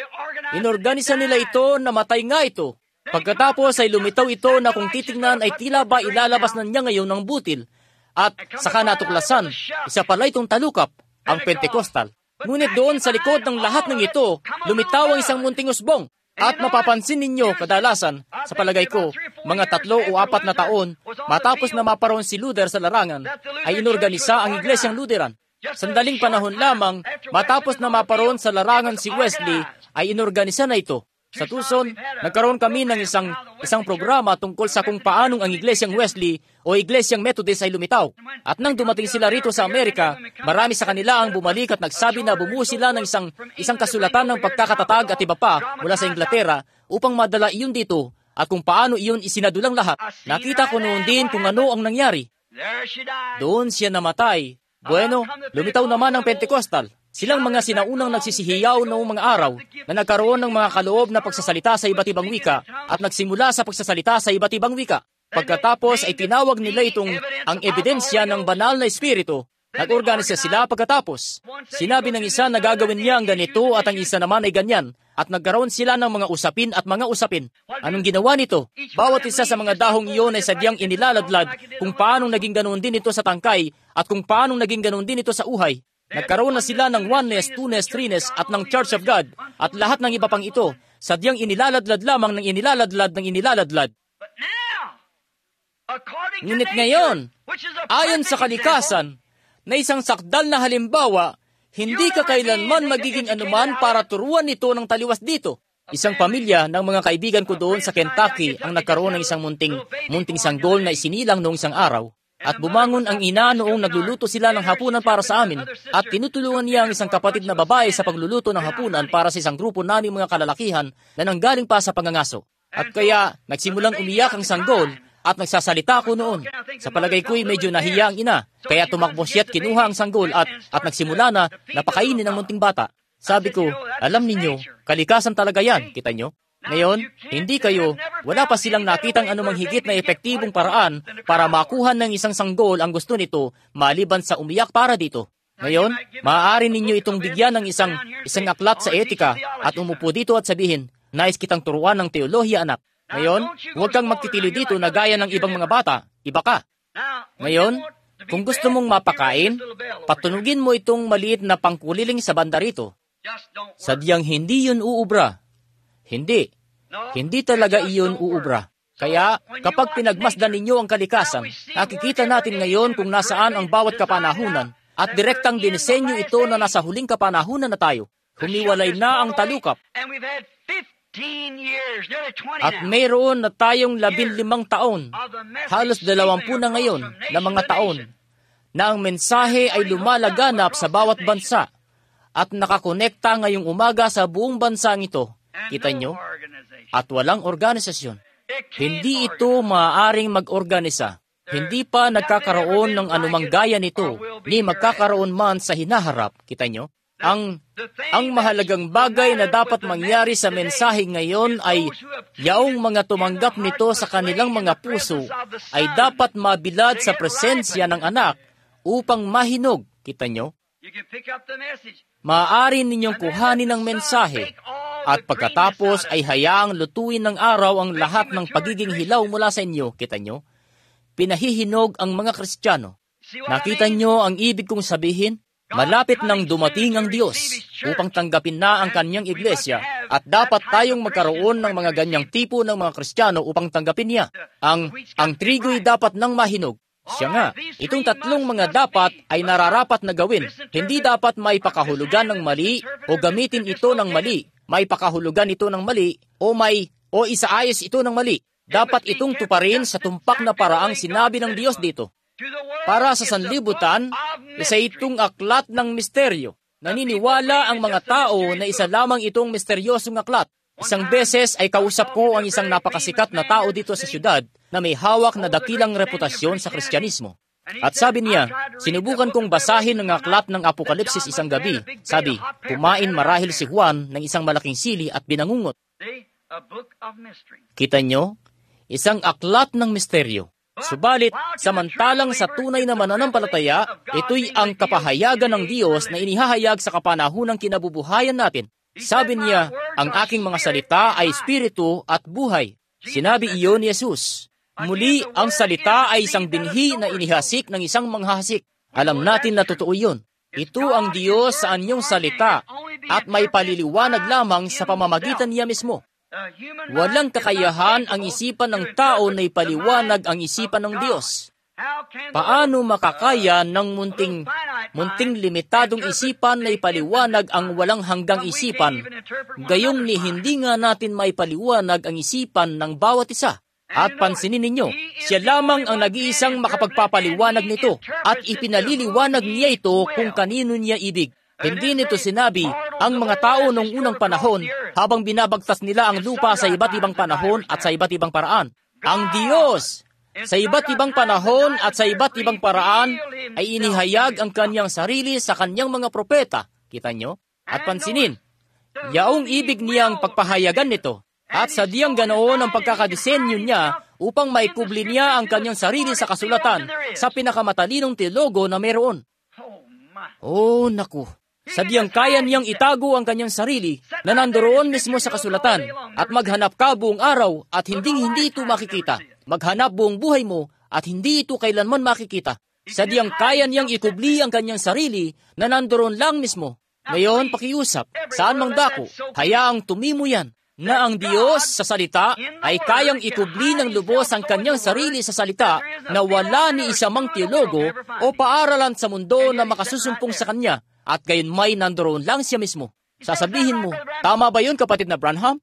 A: Inorganisa nila ito na matay nga ito. Pagkatapos ay lumitaw ito na kung titingnan ay tila ba ilalabas na niya ngayon ng butil, at saka natuklasan, isa pala itong talukap, ang Pentecostal. Ngunit doon sa likod ng lahat ng ito, lumitaw ang isang munting usbong. At mapapansin ninyo, kadalasan, sa palagay ko, mga tatlo o apat na taon, matapos na maparoon si Luther sa larangan, ay inorganisa ang Iglesyang Lutheran. Sandaling panahon lamang, matapos na maparoon sa larangan si Wesley, ay inorganisa na ito. Sa Tucson, nagkaroon kami ng isang isang programa tungkol sa kung paanong ang Iglesyang Wesley o Iglesyang Methodist ay lumitaw. At nang dumating sila rito sa Amerika, marami sa kanila ang bumalik at nagsabi na bumuo sila ng isang isang kasulatan ng pagkakatatag at iba pa mula sa Inglaterra upang madala iyon dito at kung paano iyon isinadulang lahat. Nakita ko noon din kung ano ang nangyari. Doon siya namatay. Bueno, lumitaw naman ang Pentecostal. Silang mga sinaunang nagsisihiyaw noong mga araw na nagkaroon ng mga kaloob na pagsasalita sa iba't ibang wika at nagsimula sa pagsasalita sa iba't ibang wika. Pagkatapos ay tinawag nila itong ang ebidensya ng banal na espiritu. Nag-organisa sila pagkatapos. Sinabi ng isa na gagawin niya ang ganito at ang isa naman ay ganyan. At nagkaroon sila ng mga usapin at mga usapin. Anong ginawa nito? Bawat isa sa mga dahong iyon ay sadyang inilaladlad kung paanong naging ganoon din ito sa tangkay at kung paanong naging ganoon din ito sa uhay. Nagkaroon na sila ng oneness, twoness, threeness at ng Church of God at lahat ng iba pang ito, sadyang inilaladlad lamang ng inilaladlad ng inilaladlad. Ngunit ngayon, ayon sa kalikasan, na isang sakdal na halimbawa, hindi ka kailanman magiging anuman para turuan ito ng taliwas dito. Isang pamilya ng mga kaibigan ko doon sa Kentucky ang nagkaroon ng isang munting, munting sanggol na isinilang noong isang araw. At bumangon ang ina noong nagluluto sila ng hapunan para sa amin at tinutulungan niya ang isang kapatid na babae sa pagluluto ng hapunan para sa isang grupo naming mga kalalakihan na nanggaling pa sa pangangaso. At kaya nagsimulang umiyak ang sanggol at nagsasalita ako noon. Sa palagay ko'y medyo nahiya ang ina, kaya tumakbo siya at kinuha ang sanggol at, at nagsimula na napakainin ng munting bata. Sabi ko, alam ninyo, kalikasan talaga yan, kita nyo? Ngayon, hindi kayo, wala pa silang nakitang anumang higit na epektibong paraan para makuha ng isang sanggol ang gusto nito maliban sa umiyak para dito. Ngayon, maaari ninyo itong bigyan ng isang isang aklat sa etika at umupo dito at sabihin, nais kitang turuan ng teolohiya, anak. Ngayon, huwag kang magtitili dito na gaya ng ibang mga bata, iba ka. Ngayon, kung gusto mong mapakain, patunugin mo itong maliit na pangkuliling sa banda rito. Sadyang hindi yun uubra. Hindi. Hindi talaga iyon uubra. Kaya, kapag pinagmasdan ninyo ang kalikasan, nakikita natin ngayon kung nasaan ang bawat kapanahunan at direktang dinisenyo ito na nasa huling kapanahunan na tayo. Humiwalay na ang talukap. At mayroon na tayong labinlimang taon, halos dalawampu na ngayon na mga taon, na ang mensahe ay lumalaganap sa bawat bansa at nakakonekta ngayong umaga sa buong bansang ito. Kita nyo? At walang organisasyon. Hindi ito maaaring mag-organisa. Hindi pa nagkakaroon ng anumang gaya nito, ni magkakaroon man sa hinaharap. Kita nyo? Ang, ang mahalagang bagay na dapat mangyari sa mensahe ngayon ay yaong mga tumanggap nito sa kanilang mga puso ay dapat mabilad sa presensya ng anak upang mahinog. Kita nyo? Maaari ninyong kuhanin ang mensahe at pagkatapos ay hayaang lutuin ng araw ang lahat ng pagiging hilaw mula sa inyo. Kita nyo? Pinahihinog ang mga Kristiyano. Nakita nyo ang ibig kong sabihin? Malapit nang dumating ang Diyos upang tanggapin na ang kanyang iglesia at dapat tayong magkaroon ng mga ganyang tipo ng mga Kristiyano upang tanggapin niya. Ang, ang trigo'y dapat nang mahinog. Siya nga, itong tatlong mga dapat ay nararapat na gawin. Hindi dapat may pakahulugan ng mali o gamitin ito ng mali. May pakahulugan ito ng mali o may o isaayos ito ng mali. Dapat itong tuparin sa tumpak na paraang sinabi ng Diyos dito. Para sa sanlibutan, isa itong aklat ng misteryo. Naniniwala ang mga tao na isa lamang itong misteryosong aklat. Isang beses ay kausap ko ang isang napakasikat na tao dito sa syudad na may hawak na dakilang reputasyon sa Kristyanismo. At sabi niya, sinubukan kong basahin ang aklat ng Apokalipsis isang gabi. Sabi, kumain marahil si Juan ng isang malaking sili at binangungot. Kita nyo? Isang aklat ng misteryo. Subalit, samantalang sa tunay na mananampalataya, ito'y ang kapahayagan ng Diyos na inihahayag sa kapanahunang kinabubuhayan natin. Sabi niya, ang aking mga salita ay espiritu at buhay. Sinabi iyon ni Jesus. Muli, ang salita ay isang binhi na inihasik ng isang manghahasik. Alam natin na totoo yun. Ito ang Diyos sa anyong salita at may paliliwanag lamang sa pamamagitan niya mismo. Walang kakayahan ang isipan ng tao na ipaliwanag ang isipan ng Diyos. Paano makakaya ng munting, munting limitadong isipan na ipaliwanag ang walang hanggang isipan, gayong ni hindi nga natin maipaliwanag ang isipan ng bawat isa? At pansinin ninyo, siya lamang ang nag-iisang makapagpapaliwanag nito at ipinaliliwanag niya ito kung kanino niya ibig. Hindi nito sinabi ang mga tao noong unang panahon habang binabagtas nila ang lupa sa iba't ibang panahon at sa iba't ibang paraan. Ang Diyos, sa iba't ibang panahon at sa iba't ibang paraan, ay inihayag ang kanyang sarili sa kanyang mga propeta. Kita nyo? At pansinin, yaong ibig niyang pagpahayagan nito. At sa diyang ganoon ang pagkakadesenyo niya upang maikubli niya ang kanyang sarili sa kasulatan sa pinakamatalinong teologo na meron. Oh, naku. Sadyang kaya niyang itago ang kanyang sarili na nandoon mismo sa kasulatan at maghanap ka buong araw at hindi-hindi ito makikita. Maghanap buong buhay mo at hindi ito kailanman makikita. Sadyang kaya niyang ikubli ang kanyang sarili na nandoon lang mismo. Ngayon, pakiusap, saan mang dako, hayaang tumimo yan, na ang Diyos sa salita ay kayang ikubli ng lubos ang kanyang sarili sa salita na wala ni isa mang teologo o paaralan sa mundo na makasusumpong sa kanya. At gayon may nandoon lang siya mismo. Sasabihin mo, tama ba yun kapatid na Branham?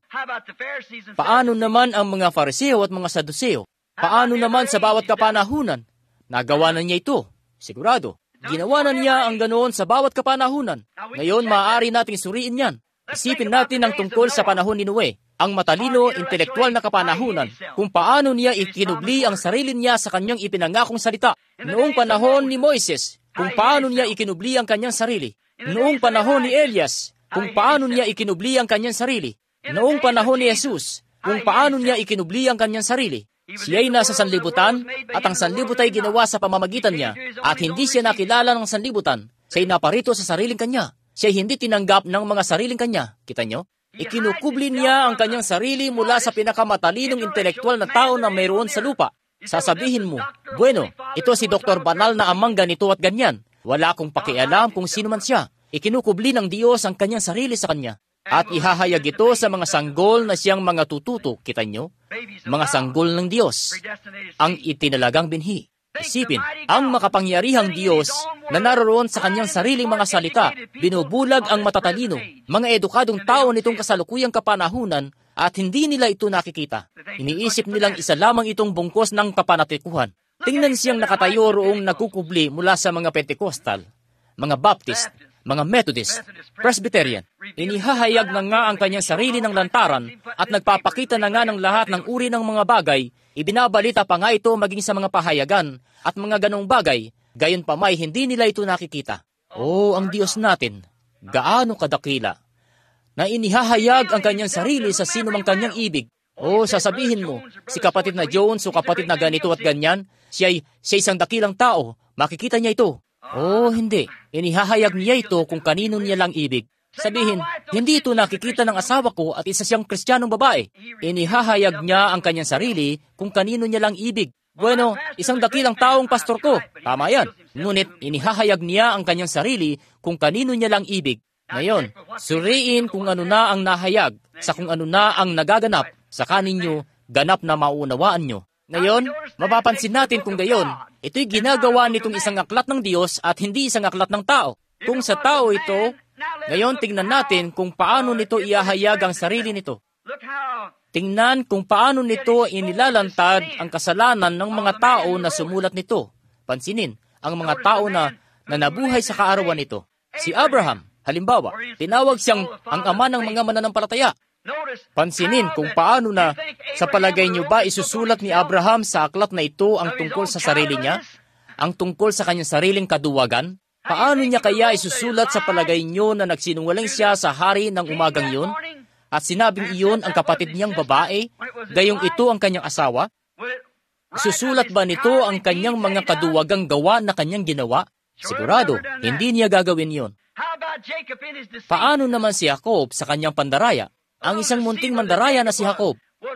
A: Paano naman ang mga Fariseo at mga Saduseo? Paano naman sa bawat kapanahunan? Nagawa na niya ito. Sigurado. Ginawa na niya ang ganoon sa bawat kapanahunan. Ngayon, maaari nating suriin yan. Isipin natin ang tungkol sa panahon ni Noe, ang matalino, intelektual na kapanahunan, kung paano niya ikinubli ang sarili niya sa kanyang ipinangakong salita. Noong panahon ni Moises, kung paano niya ikinubli ang kanyang sarili. Noong panahon ni Elias, kung paano niya ikinubli ang kanyang sarili. Noong panahon ni Jesus, kung paano niya ikinubli ang kanyang sarili. Siya'y nasa sanlibutan at ang sanlibutan ay ginawa sa pamamagitan niya at hindi siya nakilala ng sanlibutan. Siya'y naparito sa sariling kanya. Siya'y hindi tinanggap ng mga sariling kanya. Kita nyo? Ikinukubli niya ang kanyang sarili mula sa pinakamatalinong intelektual na tao na mayroon sa lupa. Sasabihin mo, bueno, ito si Doktor Banal na amang ganito at ganyan. Wala akong pakialam kung sino man siya. Ikinukubli ng Diyos ang kanyang sarili sa kanya. At ihahayag ito sa mga sanggol na siyang mga tututo, kita nyo? Mga sanggol ng Diyos, ang itinalagang binhi. Isipin, ang makapangyarihang Diyos na naroon sa kanyang sariling mga salita, binubulag ang matatalino, mga edukadong tao nitong kasalukuyang kapanahunan, at hindi nila ito nakikita. Iniisip nilang isa lamang itong bungkos ng kapanatikuhan. Tingnan siyang nakatayo roong nagkukubli mula sa mga Pentecostal, mga Baptist, mga Methodist, Presbyterian. Inihahayag na nga ang kanyang sarili ng lantaran at nagpapakita na nga ng lahat ng uri ng mga bagay. Ibinabalita pa nga ito maging sa mga pahayagan at mga ganong bagay, gayon pa may hindi nila ito nakikita. Oh, ang Diyos natin, gaano kadakila, na inihahayag ang kanyang sarili sa sino mang kanyang ibig. O sasabihin mo, si kapatid na Jones o kapatid na ganito at ganyan, siya'y siya isang dakilang tao, makikita niya ito. Oh, hindi. Inihahayag niya ito kung kanino niya lang ibig. Sabihin, hindi ito nakikita ng asawa ko at isa siyang Kristiyanong babae. Inihahayag niya ang kanyang sarili kung kanino niya lang ibig. Bueno, isang dakilang taong pastor ko. Tama yan. Ngunit inihahayag niya ang kanyang sarili kung kanino niya lang ibig. Ngayon, suriin kung ano na ang nahayag sa kung ano na ang nagaganap sa kaninyo, ganap na maunawaan nyo. Ngayon, mapapansin natin kung gayon, ito'y ginagawa nitong isang aklat ng Diyos at hindi isang aklat ng tao. Kung sa tao ito, ngayon tingnan natin kung paano nito iahayag ang sarili nito. Tingnan kung paano nito inilalantad ang kasalanan ng mga tao na sumulat nito. Pansinin, ang mga tao na, na nabuhay sa kaarawan nito. Si Abraham, halimbawa, tinawag siyang ang ama ng mga mananampalataya. Pansinin kung paano na, sa palagay niyo ba, isusulat ni Abraham sa aklat na ito ang tungkol sa sarili niya? Ang tungkol sa kanyang sariling kaduwagan? Paano niya kaya isusulat sa palagay niyo na nagsinungaling siya sa hari ng umagang yun? At sinabing iyon ang kapatid niyang babae, gayong ito ang kanyang asawa? Isusulat ba nito ang kanyang mga kaduwagang gawa na kanyang ginawa? Sigurado, hindi niya gagawin yon. Paano naman si Jacob sa kanyang pandaraya? Ang isang munting mandaraya na si Jacob.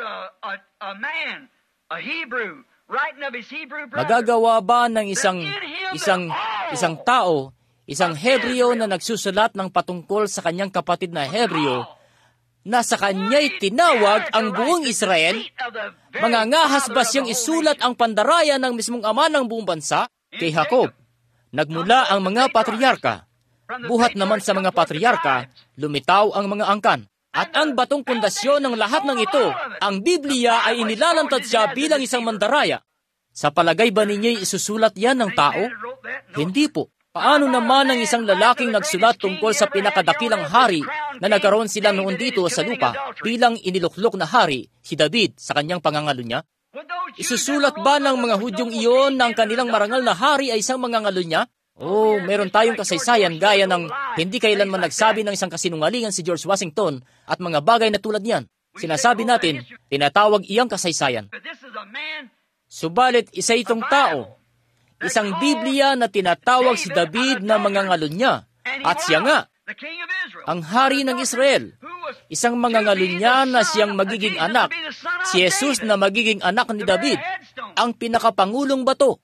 A: Magagawa ba ng isang isang isang tao, isang Hebreo na nagsusulat ng patungkol sa kanyang kapatid na Hebreo, na sa kanya'y tinawag ang buong Israel? Mangangahas ba siyang isulat ang pandaraya ng mismong ama ng buong bansa? Kay Jacob, nagmula ang mga patriarka. Buhat naman sa mga patriarka, lumitaw ang mga angkan. At ang batong pundasyon ng lahat ng ito, ang Biblia ay inilalantad siya bilang isang mandaraya. Sa palagay ba ninyo'y isusulat yan ng tao? Hindi po. Paano naman ang isang lalaking nagsulat tungkol sa pinakadakilang hari na nagkaroon sila noon dito sa lupa bilang iniluklok na hari, si David, sa kanyang pangangalo niya? Isusulat ba ng mga Hudyong iyon na ang kanilang marangal na hari ay isang mangangalo niya? Oh, meron tayong kasaysayan gaya ng hindi kailanman nagsabi ng isang kasinungalingan si George Washington at mga bagay na tulad niyan. Sinasabi natin, tinatawag iyang kasaysayan. Subalit, isa itong tao. Isang Biblia na tinatawag si David na mangangalo niya. At siya nga, ang hari ng Israel. Isang mangangalo niya na siyang magiging anak. Si Jesus na magiging anak ni David. Ang pinakapangulong bato.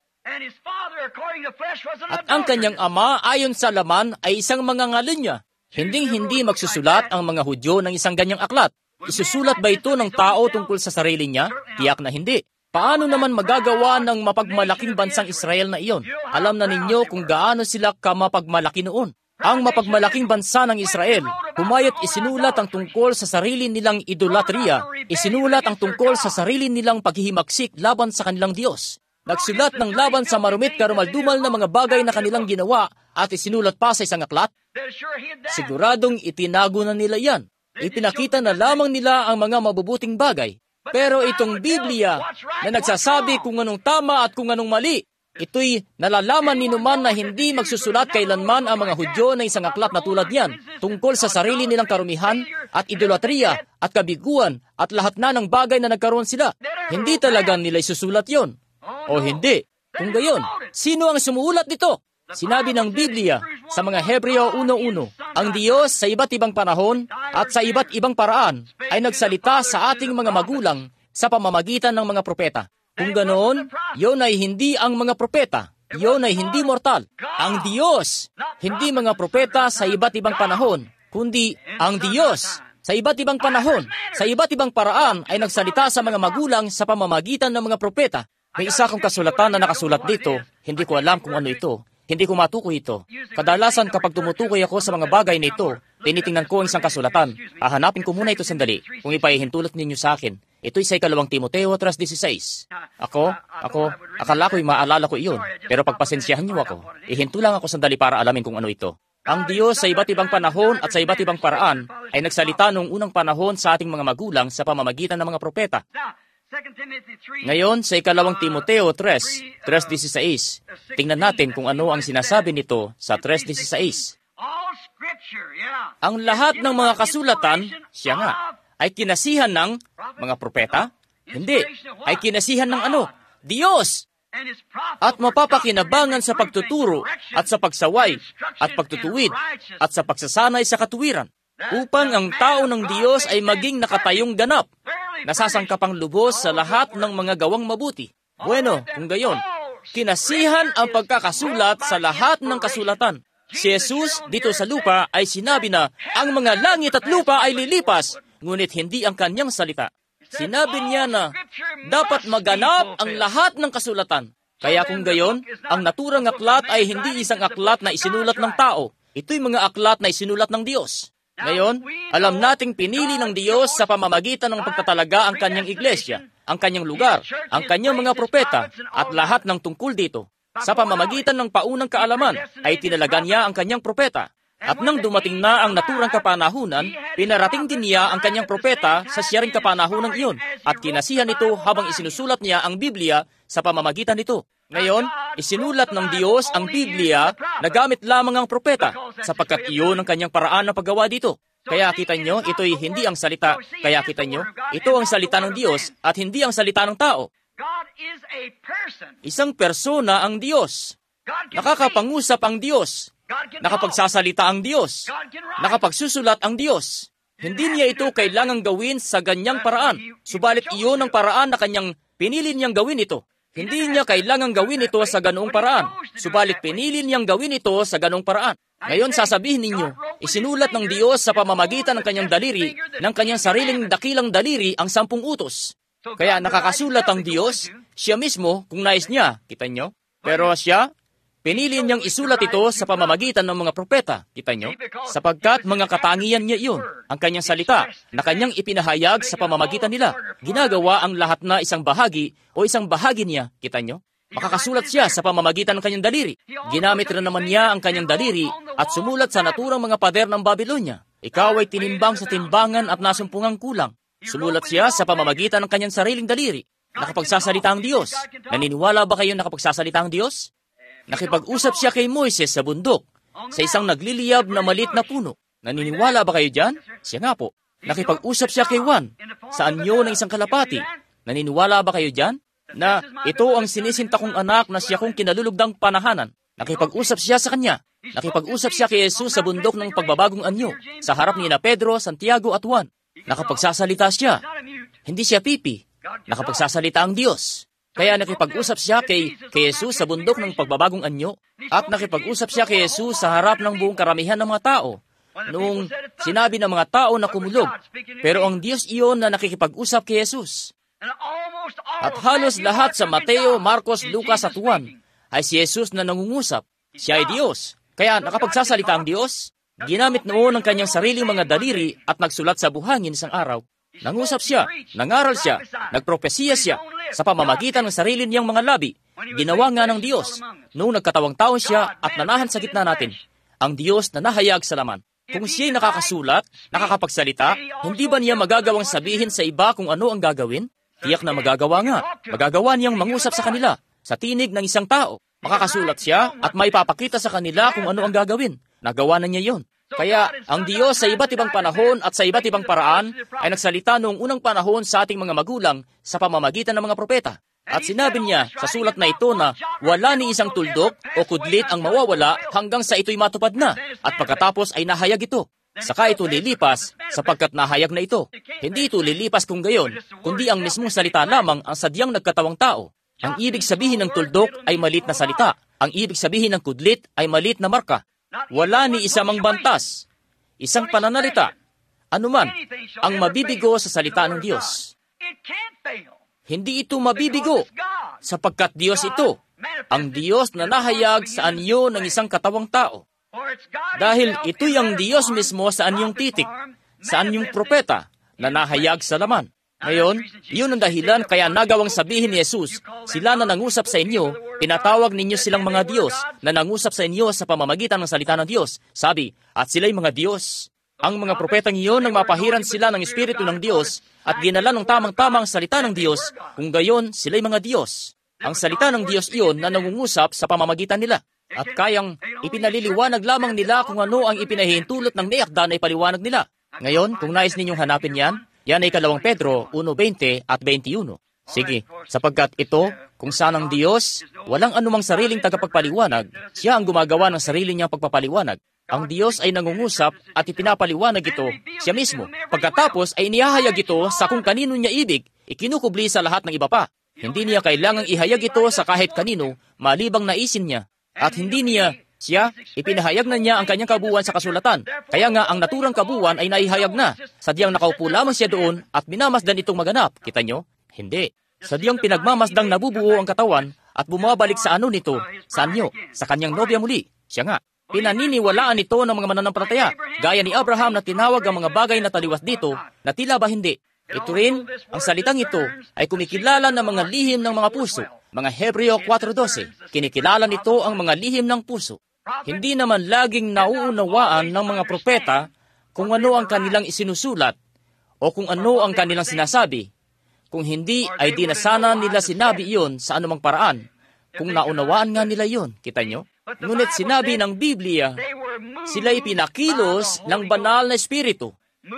A: At ang kanyang ama, ayon sa laman, ay isang mangangalo niya. Hinding-hindi magsusulat ang mga Hudyo ng isang ganyang aklat. Isusulat ba ito ng tao tungkol sa sarili niya? Tiyak na hindi. Paano naman magagawa ng mapagmalaking bansang Israel na iyon? Alam na ninyo kung gaano sila kamapagmalaki noon. Ang mapagmalaking bansa ng Israel, humayat isinulat ang tungkol sa sarili nilang idolatria, isinulat ang tungkol sa sarili nilang paghihimagsik laban sa kanilang Diyos. Nagsulat ng laban sa marumit karumaldumal na mga bagay na kanilang ginawa at isinulat pa sa isang aklat? Siguradong itinago na nila yan. Ipinakita na lamang nila ang mga mabubuting bagay. Pero itong Biblia na nagsasabi kung anong tama at kung anong mali, ito'y nalalaman ni Numan na hindi magsusulat kailanman ang mga Hudyo na isang aklat na tulad yan tungkol sa sarili nilang karumihan at idolatria at kabiguan at lahat na ng bagay na nagkaroon sila. Hindi talaga nila isusulat yon. O hindi. Kung gayon, sino ang sumuulat nito? Sinabi ng Biblia sa mga Hebreo one one, ang Diyos sa iba't ibang panahon at sa iba't ibang paraan ay nagsalita sa ating mga magulang sa pamamagitan ng mga propeta. Kung ganoon, yon ay hindi ang mga propeta. Yon ay hindi mortal. Ang Diyos, hindi mga propeta sa iba't ibang panahon, kundi ang Diyos sa iba't ibang panahon, sa iba't ibang paraan ay nagsalita sa mga magulang sa pamamagitan ng mga propeta. May isa akong kasulatan na nakasulat dito, hindi ko alam kung ano ito. Hindi ko matukoy ito. Kadalasan kapag tumutukoy ako sa mga bagay na ito, tinitingnan ko ang isang kasulatan. Hahanapin ko muna ito sandali, kung ipahihintulot ninyo sa akin. Ito'y sa ikalawang Timoteo three sixteen. Ako, ako, akala ko'y maalala ko iyon, pero pagpasensyahan niyo ako. Ihintulang ako sandali para alamin kung ano ito. Ang Diyos sa iba't ibang panahon at sa iba't ibang paraan ay nagsalita noong unang panahon sa ating mga magulang sa pamamagitan ng mga propeta. Ngayon, sa ikalawang Timoteo three sixteen, tingnan natin kung ano ang sinasabi nito sa three sixteen. Ang lahat ng mga kasulatan, siya nga, ay kinasihan ng mga propeta? Hindi. Ay kinasihan ng ano? Diyos! at mapapakinabangan sa pagtuturo at sa pagsaway at pagtutuwid at sa pagsasanay sa katuwiran, upang ang tao ng Diyos ay maging nakatayong ganap, nasasangkapang lubos sa lahat ng mga gawang mabuti. Bueno, kung gayon, kinasihan ang pagkakasulat sa lahat ng kasulatan. Si Jesus dito sa lupa ay sinabi na ang mga langit at lupa ay lilipas, ngunit hindi ang kanyang salita. Sinabi niya na dapat maganap ang lahat ng kasulatan. Kaya kung gayon, ang naturang aklat ay hindi isang aklat na isinulat ng tao. Ito'y mga aklat na isinulat ng Diyos. Ngayon, alam nating pinili ng Diyos sa pamamagitan ng pagtatalaga ang kanyang iglesia, ang kanyang lugar, ang kanyang mga propeta, at lahat ng tungkol dito. Sa pamamagitan ng paunang kaalaman, ay tinalaga niya ang kanyang propeta. At nang dumating na ang naturang kapanahunan, pinarating din niya ang kanyang propeta sa siya ring kapanahunan iyon, at kinasihan ito habang isinusulat niya ang Biblia sa pamamagitan nito. Ngayon, isinulat ng Diyos ang Biblia na gamit lamang ang propeta, sapagkat iyon ang kanyang paraan ng paggawa dito. Kaya kita nyo, ito'y hindi ang salita. Kaya kita nyo, ito ang salita ng Diyos at hindi ang salita ng tao. Isang persona ang Diyos. Nakakapangusap ang Diyos. Nakapagsasalita ang Diyos. Nakapagsusulat ang Diyos. Hindi niya ito kailangang gawin sa ganyang paraan. Subalit iyon ang paraan na kanyang pinili niyang gawin ito. Hindi niya kailangang gawin ito sa ganoong paraan. Subalit pinili niyang gawin ito sa ganoong paraan. Ngayon sasabihin ninyo, isinulat ng Diyos sa pamamagitan ng kanyang daliri, ng kanyang sariling dakilang daliri ang sampung utos. Kaya nakakasulat ang Diyos, siya mismo kung nais niya, kita nyo? Pero siya, pinili niyang isulat ito sa pamamagitan ng mga propeta, kita nyo? Sapagkat mga katangian niya iyon, ang kanyang salita, na kanyang ipinahayag sa pamamagitan nila. Ginagawa ang lahat na isang bahagi o isang bahagi niya, kita nyo? Makakasulat siya sa pamamagitan ng kanyang daliri. Ginamit rin naman niya ang kanyang daliri at sumulat sa naturang mga pader ng Babylonia. Ikaw ay tinimbang sa timbangan at nasumpungang kulang. Sumulat siya sa pamamagitan ng kanyang sariling daliri. Nakapagsasalita ang Diyos. Naniniwala ba kayo nakapagsasalita ang Diyos? Nakipag-usap siya kay Moises sa bundok, sa isang nagliliyab na malit na puno. Naniniwala ba kayo dyan? Siya nga po. Nakipag-usap siya kay Juan sa anyo ng isang kalapati. Naniniwala ba kayo dyan? Na ito ang sinisinta kong anak na siya kong kinalulugdang panahanan. Nakipag-usap siya sa kanya. Nakipag-usap siya kay Jesus sa bundok ng pagbabagong anyo, sa harap ni na Pedro, Santiago at Juan. Nakapagsasalita siya. Hindi siya pipi. Nakapagsasalita ang Diyos. Kaya nakipag-usap siya kay, kay Jesus sa bundok ng pagbabagong anyo, at nakipag-usap siya kay Jesus sa harap ng buong karamihan ng mga tao. Noong sinabi ng mga tao na kumulog, pero ang Diyos iyon na nakikipag-usap kay Jesus. At halos lahat sa Mateo, Marcos, Lucas at Juan ay si Jesus na nangungusap. Siya ay Diyos. Kaya nakapagsasalita ang Diyos. Ginamit noon ang kanyang sariling mga daliri at nagsulat sa buhangin isang araw. Nangusap siya, nangaral siya, nagpropesiya siya sa pamamagitan ng sarili niyang mga labi. Ginawa nga ng Diyos noong nagkatawang taon siya at nanahan sa gitna natin. Ang Diyos na nahayag sa laman. Kung siya'y nakakasulat, nakakapagsalita, hindi ba niya magagawang sabihin sa iba kung ano ang gagawin? Tiyak na magagawa nga. Magagawa niyang mangusap sa kanila, sa tinig ng isang tao. Makakasulat siya at maipapakita sa kanila kung ano ang gagawin. Nagawa na niya yon. Kaya ang Diyos sa iba't ibang panahon at sa iba't ibang paraan ay nagsalita noong unang panahon sa ating mga magulang sa pamamagitan ng mga propeta. At sinabi niya sa sulat na ito na wala ni isang tuldok o kudlit ang mawawala hanggang sa ito'y matupad na at pagkatapos ay nahayag ito. Saka ito lilipas sapagkat nahayag na ito. Hindi ito lilipas kung gayon, kundi ang mismong salita lamang ang sadyang nagkatawang tao. Ang ibig sabihin ng tuldok ay malit na salita. Ang ibig sabihin ng kudlit ay malit na marka. Wala ni isa mang bantas, isang pananalita, anuman, ang mabibigo sa salita ng Diyos. Hindi ito mabibigo, sapagkat Diyos ito, ang Diyos na nahayag sa anyo ng isang katawang tao. Dahil ito'y ang Diyos mismo sa anyong titik, sa anyong propeta, na nahayag sa laman. Ngayon, yun ang dahilan kaya nagawang sabihin ni Jesus, sila na nangusap sa inyo, pinatawag ninyo silang mga Diyos na nangusap sa inyo sa pamamagitan ng salita ng Diyos. Sabi, at sila'y mga Diyos. Ang mga propetang iyon nang mapahiran sila ng Espiritu ng Diyos at ginala ng tamang-tamang salita ng Diyos, kung gayon sila'y mga Diyos. Ang salita ng Diyos iyon na nangungusap sa pamamagitan nila. At kayang ipinaliliwanag lamang nila kung ano ang ipinahihintulot ng niyakda na ipaliwanag nila. Ngayon, kung nais ninyong hanapin yan, yan ay kalawang Pedro one twenty at twenty-one. Sige, sapagkat ito, Kung saan ang Diyos, walang anumang sariling tagapagpaliwanag, siya ang gumagawa ng sarili niyang pagpapaliwanag. Ang Diyos ay nangungusap at ipinapaliwanag ito siya mismo. Pagkatapos ay inihahayag ito sa kung kanino niya ibig, ikinukubli sa lahat ng iba pa. Hindi niya kailangang ihayag ito sa kahit kanino, malibang naisin niya. At hindi niya, siya, ipinahayag na niya ang kanyang kabuuan sa kasulatan. Kaya nga ang naturang kabuuan ay naihayag na. Sadyang nakaupo lamang siya doon at minamasdan itong maganap. Kita nyo? Hindi. Sadyang pinagmamasdang nabubuo ang katawan at bumabalik sa ano nito, sa anyo, sa kanyang nobya muli. Siya nga. Pinaniniwalaan ito ng mga mananampalataya, gaya ni Abraham na tinawag ang mga bagay na taliwas dito, na tila ba hindi. Ito rin, ang salitang ito ay kumikilala ng mga lihim ng mga puso. Mga Hebreo four twelve, kinikilala nito ang mga lihim ng puso. Hindi naman laging nauunawaan ng mga propeta kung ano ang kanilang isinusulat o kung ano ang kanilang sinasabi. Kung hindi, ay di na sana nila sinabi iyon sa anumang paraan. Kung naunawaan nga nila iyon, kita nyo? Ngunit sinabi ng Biblia, sila'y pinakilos ng banal na Espiritu.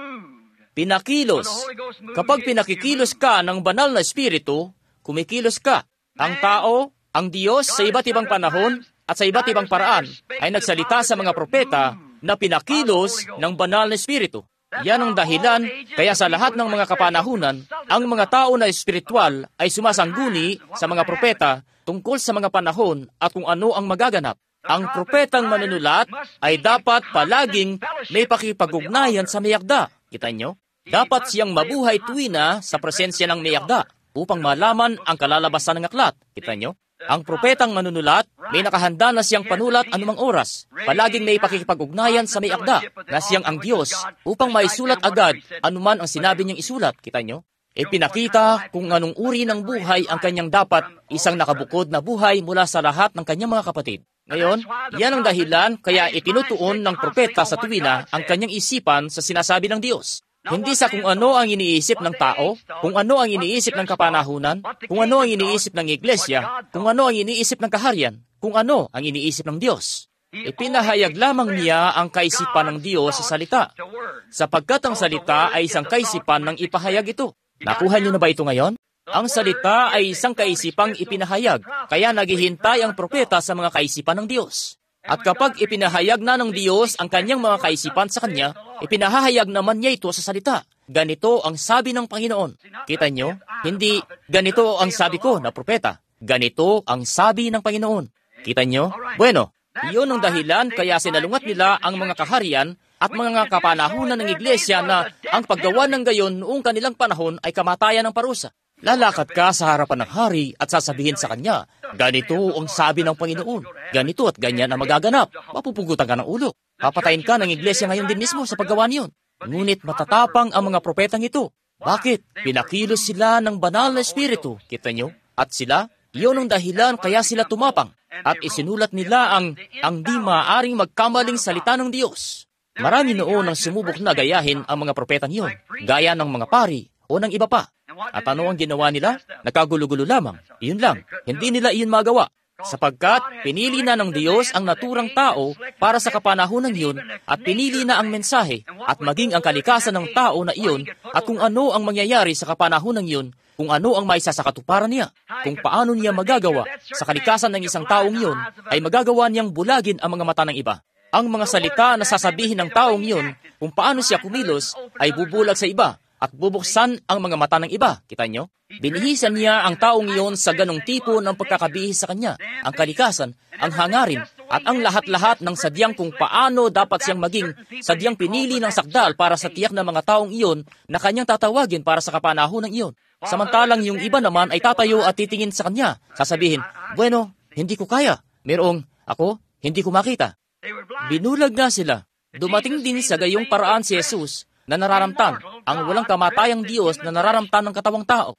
A: Pinakilos. Kapag pinakikilos ka ng banal na Espiritu, kumikilos ka. Ang tao, ang Diyos sa iba't ibang panahon at sa iba't ibang paraan ay nagsalita sa mga propeta na pinakilos ng banal na Espiritu. Yan ang dahilan kaya sa lahat ng mga kapanahunan, ang mga tao na espiritual ay sumasangguni sa mga propeta tungkol sa mga panahon at kung ano ang magaganap. Ang propetang manunulat ay dapat palaging may pakipag-ugnayan sa mayagda. Kita nyo? Dapat siyang mabuhay tuwina sa presensya ng mayagda upang malaman ang kalalabasan ng aklat. Kita nyo? Ang propetang manunulat, may nakahanda na siyang panulat anumang oras. Palaging may pakikipag-ugnayan sa mayagda na siyang ang Diyos upang maisulat agad anuman ang sinabi niyang isulat. Kita nyo? Ipinakita kung anong uri ng buhay ang kanyang dapat, isang nakabukod na buhay mula sa lahat ng kanyang mga kapatid. Ngayon, yan ang dahilan kaya itinutuon ng propeta sa tuwina ang kanyang isipan sa sinasabi ng Diyos. Hindi sa kung ano ang iniisip ng tao, kung ano ang iniisip ng kapanahunan, kung ano ang iniisip ng iglesia, kung ano ang iniisip ng kaharian, kung ano ang iniisip ng Diyos. Ipinahayag lamang niya ang kaisipan ng Diyos sa salita, sapagkat ang salita ay isang kaisipan ng ipahayag ito. Nakuha niyo na ba ito ngayon? Ang salita ay isang kaisipang ipinahayag, kaya naghihintay ang propeta sa mga kaisipan ng Diyos. At kapag ipinahayag na ng Diyos ang kanyang mga kaisipan sa kanya, ipinahahayag naman niya ito sa salita. Ganito ang sabi ng Panginoon. Kita nyo? Hindi, ganito ang sabi ko na propeta. Ganito ang sabi ng Panginoon. Kita nyo? Bueno, iyon ang dahilan kaya sinalungat nila ang mga kaharian at mga kapanahunan ng iglesia na ang paggawa ng gayon noong kanilang panahon ay kamatayan ng parusa. Lalakad ka sa harapan ng hari at sasabihin sa kanya, ganito ang sabi ng Panginoon, ganito at ganyan ang magaganap, mapupugutan ka ng ulo. Papatayin ka ng iglesia ngayon din mismo sa paggawa niyon. Ngunit matatapang ang mga propetang ito. Bakit? Pinakilos sila ng banal na Espiritu, kita nyo? At sila, iyon ang dahilan kaya sila tumapang. At isinulat nila ang, ang di maaaring magkamaling salita ng Diyos. Marami noon ang sumubok na gayahin ang mga propeta niyon, gaya ng mga pari o ng iba pa. At ano ang ginawa nila? Nakagulo-gulo lamang. Iyon lang. Hindi nila iyon magawa. Sapagkat pinili na ng Diyos ang naturang tao para sa kapanahunan yun at pinili na ang mensahe at maging ang kalikasan ng tao na iyon at kung ano ang mangyayari sa kapanahunan yun, kung ano ang maisa sa katuparan niya, kung paano niya magagawa sa kalikasan ng isang taong yun, ay magagawa niyang bulagin ang mga mata ng iba. Ang mga salita na sasabihin ng taong yun, kung paano siya kumilos, ay bubulag sa iba at bubuksan ang mga mata ng iba. Kita nyo? Binihisan niya ang taong iyon sa ganong tipo ng pagkakabihis sa kanya, ang kalikasan, ang hangarin, at ang lahat-lahat ng sadyang kung paano dapat siyang maging sadyang pinili ng sakdal para sa tiyak na mga taong iyon na kanyang tatawagin para sa kapanahon ng iyon. Samantalang yung iba naman ay tatayo at titingin sa kanya, sasabihin, bueno, hindi ko kaya. Merong, ako, hindi ko makita. Binulag na sila. Dumating din sa gayong paraan si Jesus na nararamtan ang walang kamatayang Diyos na nararamtan ng katawang tao.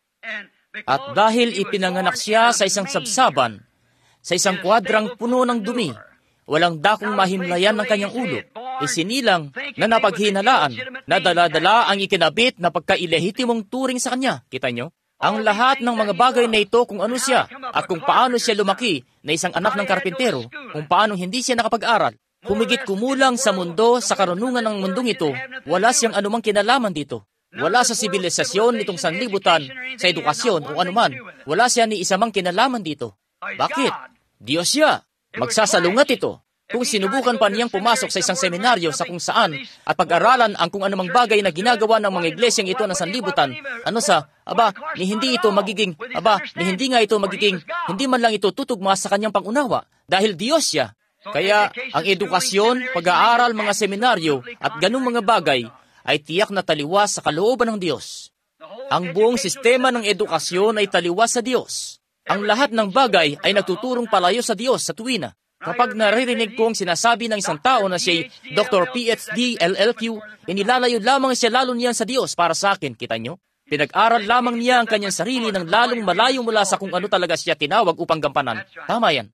A: At dahil ipinanganak siya sa isang sabsaban, sa isang kwadrang puno ng dumi, walang dakong mahimlayan ng kanyang ulo, isinilang na napaghinalaan, na dala-dala ang ikinabit na pagkailehitimong turing sa kanya. Kita nyo? Ang lahat ng mga bagay na ito kung ano siya at kung paano siya lumaki na isang anak ng karpintero, kung paano hindi siya nakapag-aral. Humigit kumulang sa mundo, sa karunungan ng mundong ito, wala siyang anumang kinalaman dito. Wala sa sibilisasyon nitong sanlibutan, sa edukasyon o anuman. Wala siya ni isa mang kinalaman dito. Bakit? Diyos siya. Magsasalungat ito. Kung sinubukan pa niyang pumasok sa isang seminaryo sa kung saan at pag-aralan ang kung anumang bagay na ginagawa ng mga iglesyang ito ng sanlibutan, ano sa, aba, ni hindi ito magiging, aba, ni hindi nga ito magiging, hindi man lang ito tutugma sa kanyang pangunawa, dahil Diyos siya. Kaya ang edukasyon, pag-aaral, mga seminaryo at ganung mga bagay ay tiyak na taliwas sa kalooban ng Diyos. Ang buong sistema ng edukasyon ay taliwas sa Diyos. Ang lahat ng bagay ay nagtuturong palayo sa Diyos sa tuwina. Kapag naririnig kong sinasabi ng isang tao na siya'y Doctor P H D, L L Q, inilalayo lamang siya lalo niyan sa Diyos para sa akin, kita nyo? Pinag-aral lamang niya ang kanyang sarili ng lalong malayo mula sa kung ano talaga siya tinawag upang gampanan. Tama yan.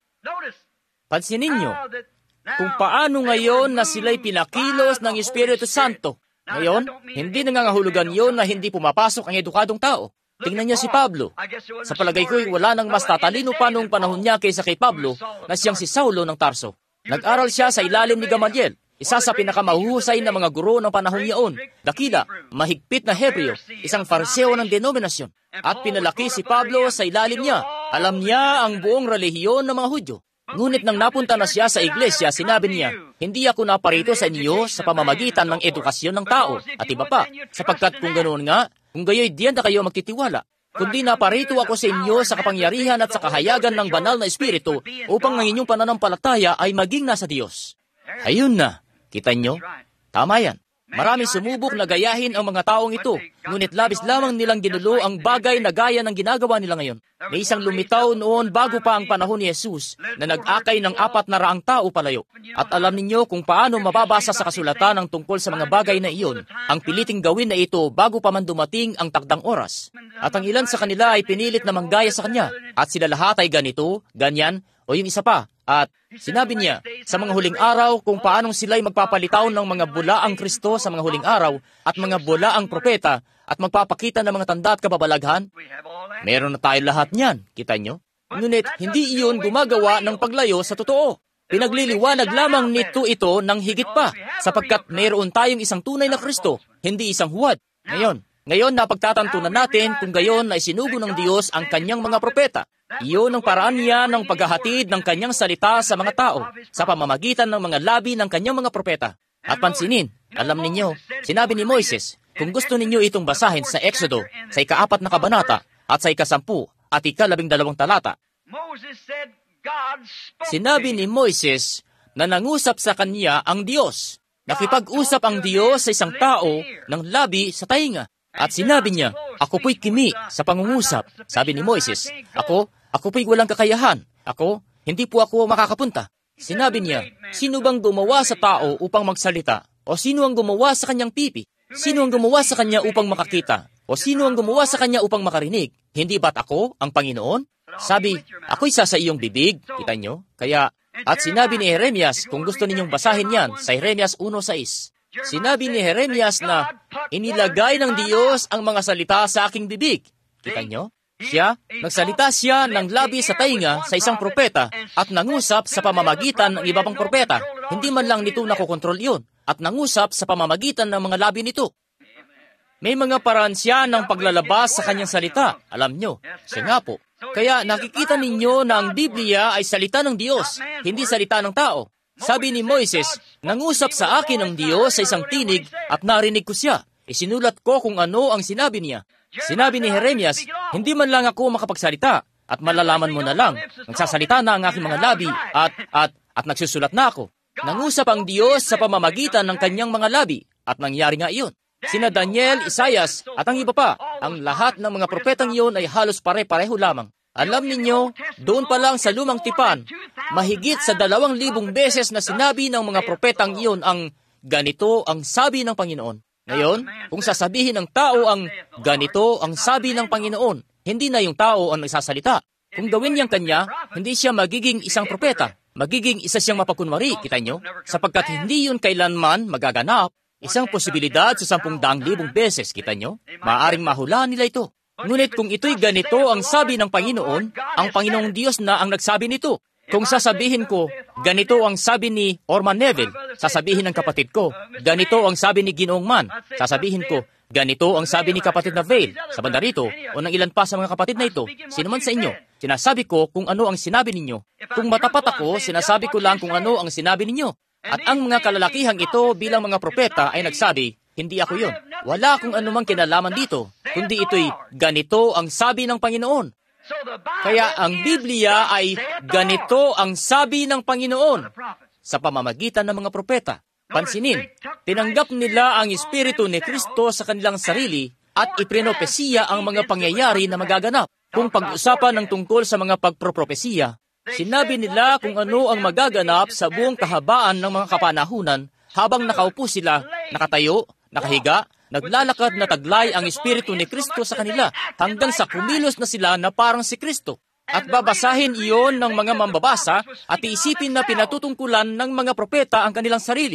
A: Pansinin nyo, kung paano ngayon na sila'y pinakilos ng Espiritu Santo. Ngayon, hindi nangangahulugan yon na hindi pumapasok ang edukadong tao. Tingnan niyo si Pablo. Sa palagay ko'y wala nang mas tatalino pa noong panahon niya kaysa kay Pablo na siyang si Saulo ng Tarso. Nag-aral siya sa ilalim ni Gamaliel, isa sa pinakamahuhusay na mga guro ng panahon niyaon. Dakila, mahigpit na Hebreo, isang Fariseo ng denominasyon. At pinalaki si Pablo sa ilalim niya. Alam niya ang buong relihiyon ng mga Hudyo. Ngunit nang napunta na siya sa iglesia, sinabi niya, hindi ako naparito sa inyo sa pamamagitan ng edukasyon ng tao. At iba pa, sapagkat kung ganoon nga, kung gayo'y diyan na kayo magtitiwala, kundi naparito ako sa inyo sa kapangyarihan at sa kahayagan ng banal na Espiritu upang ang inyong pananampalataya ay maging nasa Diyos. Ayun na, kita nyo? Tama yan. Marami sumubok na gayahin ang mga taong ito, ngunit labis lamang nilang ginulo ang bagay na gaya ng ginagawa nila ngayon. May isang lumitaw noon bago pa ang panahon ni Jesus na nag-akay ng apat na raang tao palayo. At alam ninyo kung paano mababasa sa kasulatan ang tungkol sa mga bagay na iyon, ang piliting gawin na ito bago pa man dumating ang takdang oras. At ang ilan sa kanila ay pinilit na manggaya sa kanya, at sila lahat ay ganito, ganyan, o yung isa pa. At sinabi niya, sa mga huling araw kung paanong sila'y magpapalitaw ng mga bulaang Kristo sa mga huling araw at mga bulaang propeta at magpapakita ng mga tanda at kababalaghan. Meron na tayo lahat niyan, kita nyo? Ngunit hindi iyon gumagawa ng paglayo sa totoo. Pinagliliwanag lamang nito ito ng higit pa, sapagkat mayroon tayong isang tunay na Kristo, hindi isang huwad. Ngayon, ngayon napagtatantunan natin kung gayon na isinugo ng Diyos ang kanyang mga propeta. Iyon ang paraan niya ng paghahatid ng kanyang salita sa mga tao sa pamamagitan ng mga labi ng kanyang mga propeta. At pansinin, alam ninyo, sinabi ni Moises, kung gusto ninyo itong basahin sa Exodo, sa ikaapat na kabanata, at sa ikasampu, at ikalabing dalawang talata. Sinabi ni Moises na nangusap sa kanya ang Diyos. Nakipag-usap ang Diyos sa isang tao ng labi sa tainga. At sinabi niya, ako po'y kimi sa pangungusap. Sabi ni Moises, ako, ako po'y walang kakayahan. Ako, hindi po ako makakapunta. Sinabi niya, sino bang gumawa sa tao upang magsalita? O sino ang gumawa sa kanyang pipi? Sino ang gumawa sa kanya upang makakita? O sino ang gumawa sa kanya upang makarinig? Hindi ba't ako, ang Panginoon? Sabi, ako'y sa sa iyong bibig. Kita nyo? Kaya, at sinabi ni Jeremias, kung gusto ninyong basahin yan, sa Jeremias one six. Sinabi ni Jeremias na, inilagay ng Diyos ang mga salita sa aking bibig. Kita nyo? Siya, nagsalita siya ng labi sa tainga sa isang propeta at nangusap sa pamamagitan ng iba pang propeta. Hindi man lang nito nakokontrol iyon at nangusap sa pamamagitan ng mga labi nito. May mga paraan siya ng paglalabas sa kanyang salita. Alam nyo, siya nga po. Kaya nakikita ninyo na ang Biblia ay salita ng Diyos, hindi salita ng tao. Sabi ni Moises, nangusap sa akin ang Diyos sa isang tinig at narinig ko siya. Isinulat ko kung ano ang sinabi niya. Sinabi ni Jeremias, hindi man lang ako makapagsalita at malalaman mo na lang. Nagsasalita na ang aking mga labi at, at, at nagsusulat na ako. Nangusap ang Diyos sa pamamagitan ng kanyang mga labi at nangyari nga iyon. Sina Daniel, Isaias at ang iba pa, ang lahat ng mga propetang iyon ay halos pare-pareho lamang. Alam ninyo, doon pa lang sa lumang tipan, mahigit sa dalawang libong beses na sinabi ng mga propetang iyon ang ganito ang sabi ng Panginoon. Ngayon, kung sasabihin ng tao ang ganito ang sabi ng Panginoon, hindi na yung tao ang nagsasalita. Kung gawin niyang kanya, hindi siya magiging isang propeta. Magiging isa siyang mapakunwari, kita nyo? Sapagkat hindi yun kailanman magaganap. Isang posibilidad sa sampung daang libong beses, kita nyo? Maaring mahulaan nila ito. Ngunit kung ito'y ganito ang sabi ng Panginoon, ang Panginoong Diyos na ang nagsabi nito. Kung sasabihin ko, ganito ang sabi ni Orman Neville, sasabihin ng kapatid ko, ganito ang sabi ni Ginoong Man, sasabihin ko, Ganito ang sabi ni kapatid na Vail sa banda rito o ng ilan pa sa mga kapatid na ito. Sino man sa inyo, sinasabi ko kung ano ang sinabi ninyo. Kung matapat ako, sinasabi ko lang kung ano ang sinabi ninyo. At ang mga kalalakihang ito bilang mga propeta ay nagsabi, hindi ako yun. Wala akong anumang kinalaman dito, kundi ito'y ganito ang sabi ng Panginoon. Kaya ang Biblia ay ganito ang sabi ng Panginoon sa pamamagitan ng mga propeta. Pansinin, tinanggap nila ang Espiritu ni Kristo sa kanilang sarili at iprinopesiya ang mga pangyayari na magaganap. Kung pag-usapan ng tungkol sa mga pagpropropesiya, sinabi nila kung ano ang magaganap sa buong kahabaan ng mga kapanahunan habang nakaupo sila, nakatayo, nakahiga, naglalakad na taglay ang Espiritu ni Kristo sa kanila hanggang sa kumilos na sila na parang si Kristo. At babasahin iyon ng mga mambabasa at iisipin na pinatutungkulan ng mga propeta ang kanilang sarili.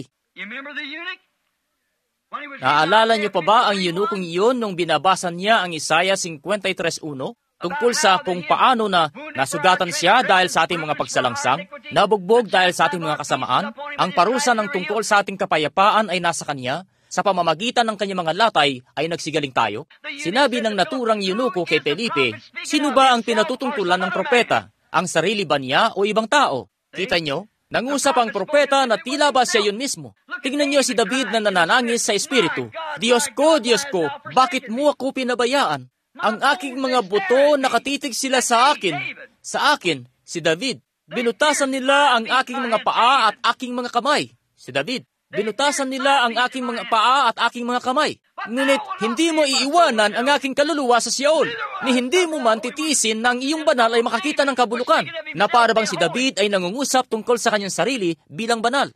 A: Naaalala niyo pa ba ang yunukong iyon nung binabasa niya ang Isaiah fifty-three one? Tungkol sa kung paano na nasugatan siya dahil sa ating mga pagsalangsang, nabugbog dahil sa ating mga kasamaan, ang parusa ng tungkol sa ating kapayapaan ay nasa kanya, sa pamamagitan ng kanyang mga latay ay nagsigaling tayo. Sinabi ng naturang yunuko kay Felipe, sino ba ang pinatutungkulan ng propeta? Ang sarili ba niya o ibang tao? Kita niyo? Nangusap ang propeta na tila ba siya yun mismo. Tingnan niyo si David na nananangis sa Espiritu. Diyos ko, Diyos ko, bakit mo ako pinabayaan? Ang aking mga buto, nakatitig sila sa akin. Sa akin, si David. Binutasan nila ang aking mga paa at aking mga kamay. Si David. Binutasan nila ang aking mga paa at aking mga kamay. Ngunit hindi mo iiwanan ang aking kaluluwa sa Siaol, ni hindi mo man titiisin na ang iyong banal ay makakita ng kabulukan, na para bang si David ay nangungusap tungkol sa kanyang sarili bilang banal.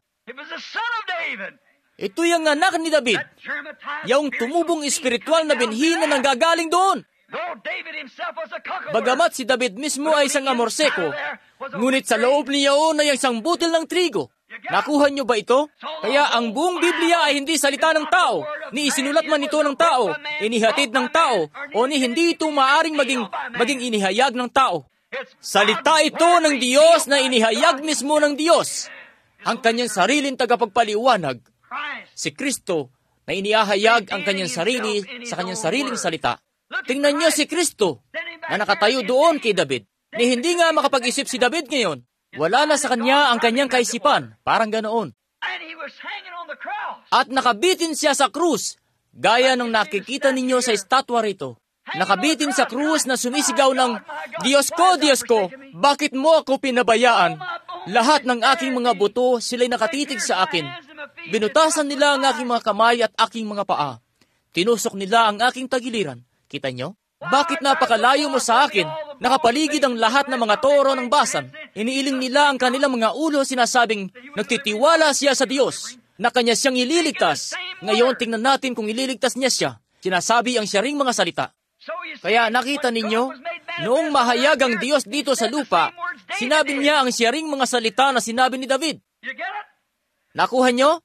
A: Ito yung anak ni David, yung tumubong espiritual na binhi na nanggagaling doon. Bagamat si David mismo ay isang amorseko, ngunit sa loob niya ay isang butil ng trigo. Nakuha niyo ba ito? Kaya ang buong Biblia ay hindi salita ng tao, ni isinulat man ito ng tao, inihatid ng tao, o ni hindi ito maaring maging, maging inihayag ng tao. Salita ito ng Diyos na inihayag mismo ng Diyos. Ang kanyang sariling tagapagpaliwanag, si Kristo, na inihayag ang kanyang sarili sa kanyang sariling salita. Tingnan niyo si Kristo, na nakatayo doon kay David, ni hindi nga makapag-isip si David ngayon. Wala na sa kanya ang kanyang kaisipan, parang ganoon. At nakabitin siya sa krus, gaya ng nakikita ninyo sa estatwa rito. Nakabitin sa krus na sumisigaw ng, Diyos ko, Diyos ko, bakit mo ako pinabayaan? Lahat ng aking mga buto, sila'y nakatitig sa akin. Binutasan nila ang aking mga kamay at aking mga paa. Tinusok nila ang aking tagiliran. Kita nyo? Bakit napakalayo mo sa akin? Nakapaligid ang lahat ng mga toro ng Basan. Iniiling nila ang kanilang mga ulo, sinasabing nagtitiwala siya sa Diyos, na kanya siyang ililigtas. Ngayon, tingnan natin kung ililigtas niya siya. Sinasabi ang siya ring mga salita. Kaya nakita ninyo, noong mahayag ang Diyos dito sa lupa, sinabi niya ang siya ring mga salita na sinabi ni David. Nakuha nyo?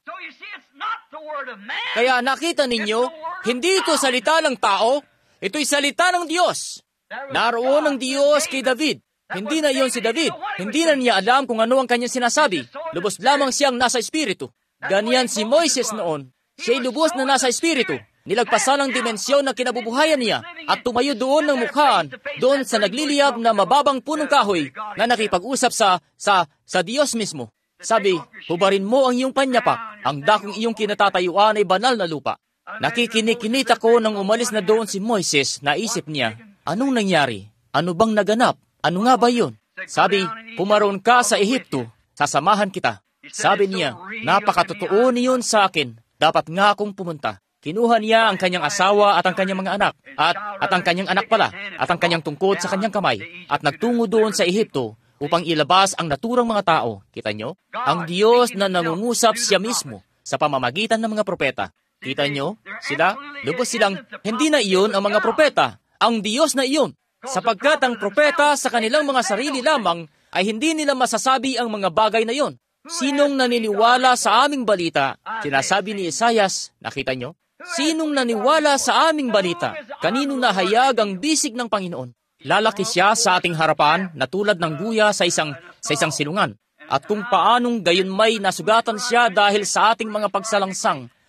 A: Kaya nakita ninyo, hindi ito salita ng tao, ito'y salita ng Diyos. Naroon ang Diyos kay David. Hindi na iyon si David. Hindi na niya alam kung ano ang kanyang sinasabi. Lubos lamang siyang nasa Espiritu. Ganyan si Moises noon. Siya'y lubos na nasa Espiritu. Nilagpasan ang dimensyon na kinabubuhayan niya at tumayo doon ng mukhaan, doon sa nagliliyab na mababang punong kahoy na nakipag-usap sa, sa, sa Diyos mismo. Sabi, hubarin mo ang iyong panyapak. Ang dakong iyong kinatatayuan ay banal na lupa. Nakikinig-kinita ko nang umalis na doon si Moises, naisip niya, anong nangyari? Ano bang naganap? Ano nga ba yun? Sabi, pumaroon ka sa Ehipto, sasamahan kita. Sabi niya, napakatotoo niyon sa akin, dapat nga akong pumunta. Kinuha niya ang kanyang asawa at ang kanyang mga anak, at, at ang kanyang anak pala, at ang kanyang tungkod sa kanyang kamay, at nagtungo doon sa Ehipto upang ilabas ang naturang mga tao. Kita nyo? Ang Diyos na nangungusap siya mismo sa pamamagitan ng mga propeta. Kita nyo? Sila, lubos silang, hindi na iyon ang mga propeta, ang Diyos na iyon. Sapagkat ang propeta sa kanilang mga sarili lamang ay hindi nila masasabi ang mga bagay na iyon. Sinong naniniwala sa aming balita? Sinasabi ni Isaias, nakita nyo? Sinong naniwala sa aming balita? Kaninong nahayag ang bisig ng Panginoon? Lalaki siya sa ating harapan na tulad ng guya sa isang, sa isang silungan. At kung paanong gayon may nasugatan siya dahil sa ating mga pagsalangsang,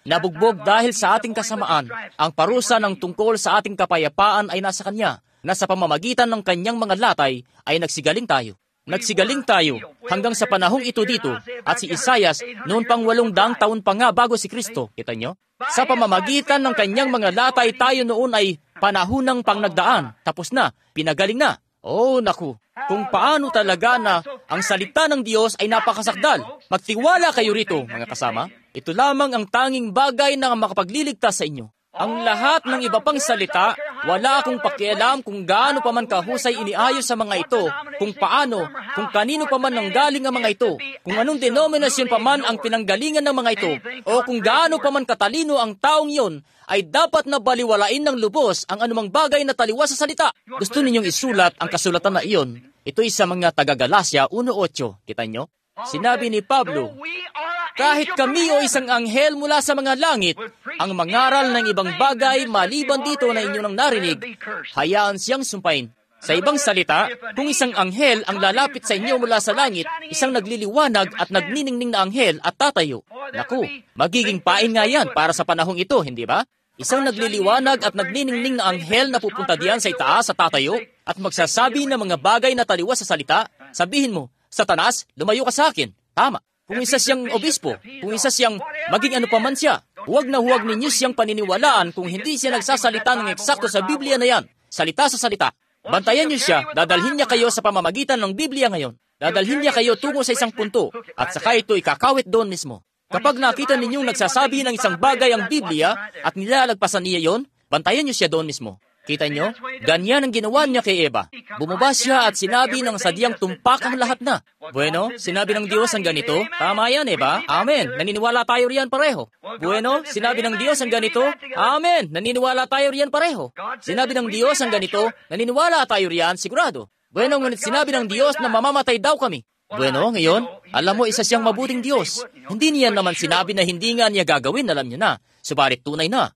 A: nabugbog dahil sa ating kasamaan. Ang parusa ng tungkol sa ating kapayapaan ay nasa Kanya, na sa pamamagitan ng Kanyang mga latay ay nagsigaling tayo. Nagsigaling tayo hanggang sa panahong ito dito, at si Isaias noon pang walong daang taon pa nga bago si Kristo. Kita nyo? Sa pamamagitan ng Kanyang mga latay tayo noon ay panahonang pang nagdaan. Tapos na, pinagaling na. Oh, naku, kung paano talaga na ang salita ng Diyos ay napakasakdal. Magtiwala kayo rito, mga kasama. Ito lamang ang tanging bagay na makapagliligtas sa inyo. Ang lahat ng iba pang salita, wala akong pakialam kung gaano pa man kahusay iniayos sa mga ito, kung paano, kung kanino pa man nanggaling ang mga ito, kung anong denominasyon pa man ang pinanggalingan ng mga ito, o kung gaano pa man katalino ang taong iyon, ay dapat na baliwalain ng lubos ang anumang bagay na taliwas sa salita. Gusto ninyong isulat ang kasulatan na iyon? Ito'y sa mga taga-Galasya one eight. Kita nyo? Sinabi ni Pablo, kahit kami o isang anghel mula sa mga langit, ang mangaral ng ibang bagay maliban dito na inyo nang narinig, hayaan siyang sumpain. Sa ibang salita, kung isang anghel ang lalapit sa inyo mula sa langit, isang nagliliwanag at nagniningning na anghel at tatayo. Naku, magiging pain nga yan para sa panahong ito, hindi ba? Isang nagliliwanag at nagniningning na anghel na pupunta diyan sa itaas sa tatayo at magsasabi ng mga bagay na taliwas sa salita. Sabihin mo, Satanas, lumayo ka sa akin. Tama. Kung isa siyang obispo, kung isa siyang maging ano pa man siya, huwag na huwag ninyo siyang paniniwalaan kung hindi siya nagsasalita ng eksakto sa Biblia na yan. Salita sa salita. Bantayan niyo siya, dadalhin niya kayo sa pamamagitan ng Biblia ngayon. Dadalhin niya kayo tungo sa isang punto, at saka ito ikakawit doon mismo. Kapag nakita ninyong nagsasabi ng isang bagay ang Biblia at nilalagpasan niya yon, bantayan niyo siya doon mismo. Kita nyo? Ganyan ang ginawa niya kay Eva. Bumaba siya at sinabi ng sadyang tumpak ang lahat na. Bueno, sinabi ng Diyos ang ganito. Tama yan, Eva. Amen. Naniniwala tayo riyan pareho. Bueno, sinabi ng Diyos ang ganito. Amen. Naniniwala tayo riyan pareho. Sinabi ng Diyos ang ganito. Naniniwala tayo riyan sigurado. Bueno, ngunit sinabi ng Diyos na mamamatay daw kami. Bueno, ngayon, alam mo, isa siyang mabuting Diyos. Hindi niya naman sinabi na hindi nga niya gagawin, alam niyo na. Subalit tunay na.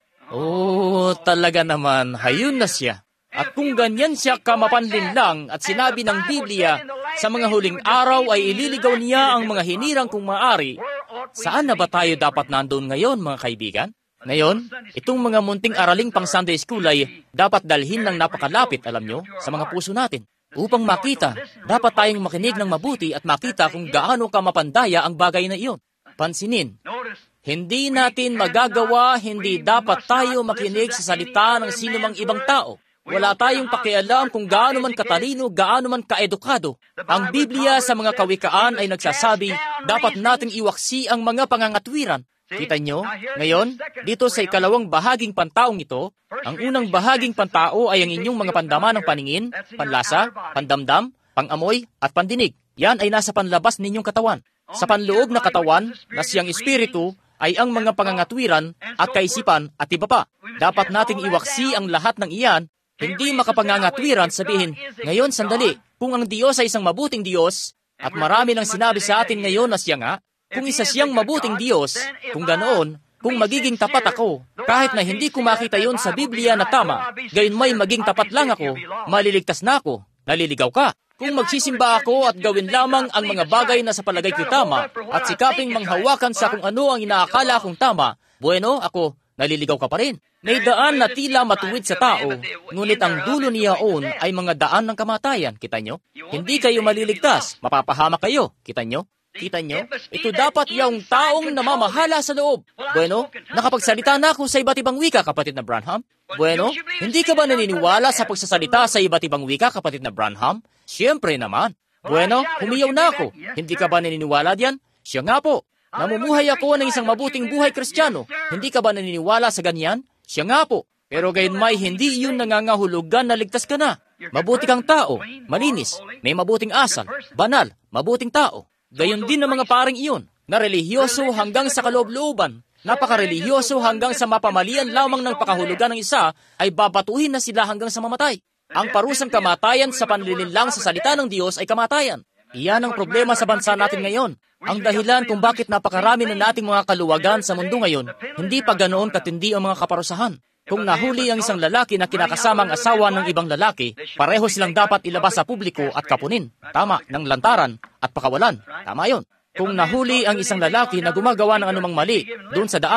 A: Oh, talaga naman, hayun na siya. At kung ganyan siya kamapanlin lang at sinabi ng Biblia, sa mga huling araw ay ililigaw niya ang mga hinirang kung maaari, saan na ba tayo dapat nandoon ngayon, mga kaibigan? Ngayon, itong mga munting araling pang Sunday School ay dapat dalhin ng napakalapit, alam nyo, sa mga puso natin. Upang makita, dapat tayong makinig ng mabuti at makita kung gaano kamapandaya ang bagay na iyon. Pansinin, hindi natin magagawa, hindi dapat tayo makinig sa salita ng sinumang ibang tao. Wala tayong pakialam kung gaano man katalino, gaano man kaedukado. Ang Biblia sa mga kawikaan ay nagsasabi, dapat nating iwaksi ang mga pangangatwiran. Kita nyo? Ngayon, dito sa ikalawang bahaging pantaong ito, ang unang bahaging pantao ay ang inyong mga pandama ng paningin, panlasa, pandamdam, pangamoy, at pandinig. Yan ay nasa panlabas ninyong katawan. Sa panloob na katawan, na siyang espiritu, ay ang mga pangangatwiran at kaisipan at iba pa. Dapat nating iwaksi ang lahat ng iyan, hindi makapangangatwiran sabihin, ngayon sandali, kung ang Diyos ay isang mabuting Diyos, at marami nang sinabi sa atin ngayon na siya nga, kung isa siyang mabuting Diyos, kung ganoon, kung magiging tapat ako, kahit na hindi ko makita yon sa Biblia na tama, gayon may maging tapat lang ako, maliligtas na ako, naliligaw ka. Kung magsisimba ako at gawin lamang ang mga bagay na sa palagay ko tama at sikaping manghawakan sa kung ano ang inaakala kong tama, bueno, ako, naliligaw ka pa rin. May daan na tila matuwid sa tao, ngunit ang dulo niyaon ay mga daan ng kamatayan. Kita nyo? Hindi kayo maliligtas, mapapahama kayo. Kita nyo? Kita nyo? Ito dapat yung taong namamahala sa loob. Bueno, nakapagsalita na ako sa iba't ibang wika, kapatid na Branham. Bueno, hindi ka ba naniniwala sa pagsasalita sa iba't ibang wika, kapatid na Branham? Siyempre naman. Bueno, humiyaw na ako. Hindi ka ba naniniwala diyan? Siya nga po. Namumuhay ako ng isang mabuting buhay Kristiyano. Hindi ka ba naniniwala sa ganyan? Siya nga po. Pero gayon may hindi iyon nangangahulugan na ligtas ka na. Mabuti kang tao, malinis, may mabuting asal, banal, mabuting tao. Gayon din ang mga paring iyon, na relihiyoso hanggang sa kaloob-looban. Napaka-relihiyoso hanggang sa mapamalian lamang ng pakahulugan ng isa, ay babatuhin na sila hanggang sa mamatay. Ang parusang kamatayan sa panlilinlang sa salita ng Diyos ay kamatayan. Iyan ang problema sa bansa natin ngayon. Ang dahilan kung bakit napakarami na nating mga kaluwagan sa mundo ngayon, hindi pa ganoon katindi ang mga kaparusahan. Kung nahuli ang isang lalaki na kinakasama ang asawa ng ibang lalaki, pareho silang dapat ilabas sa publiko at kapunin. Tama, ng lantaran at pakawalan. Tama yon. Kung nahuli ang isang lalaki na gumagawa ng anumang mali doon sa daan,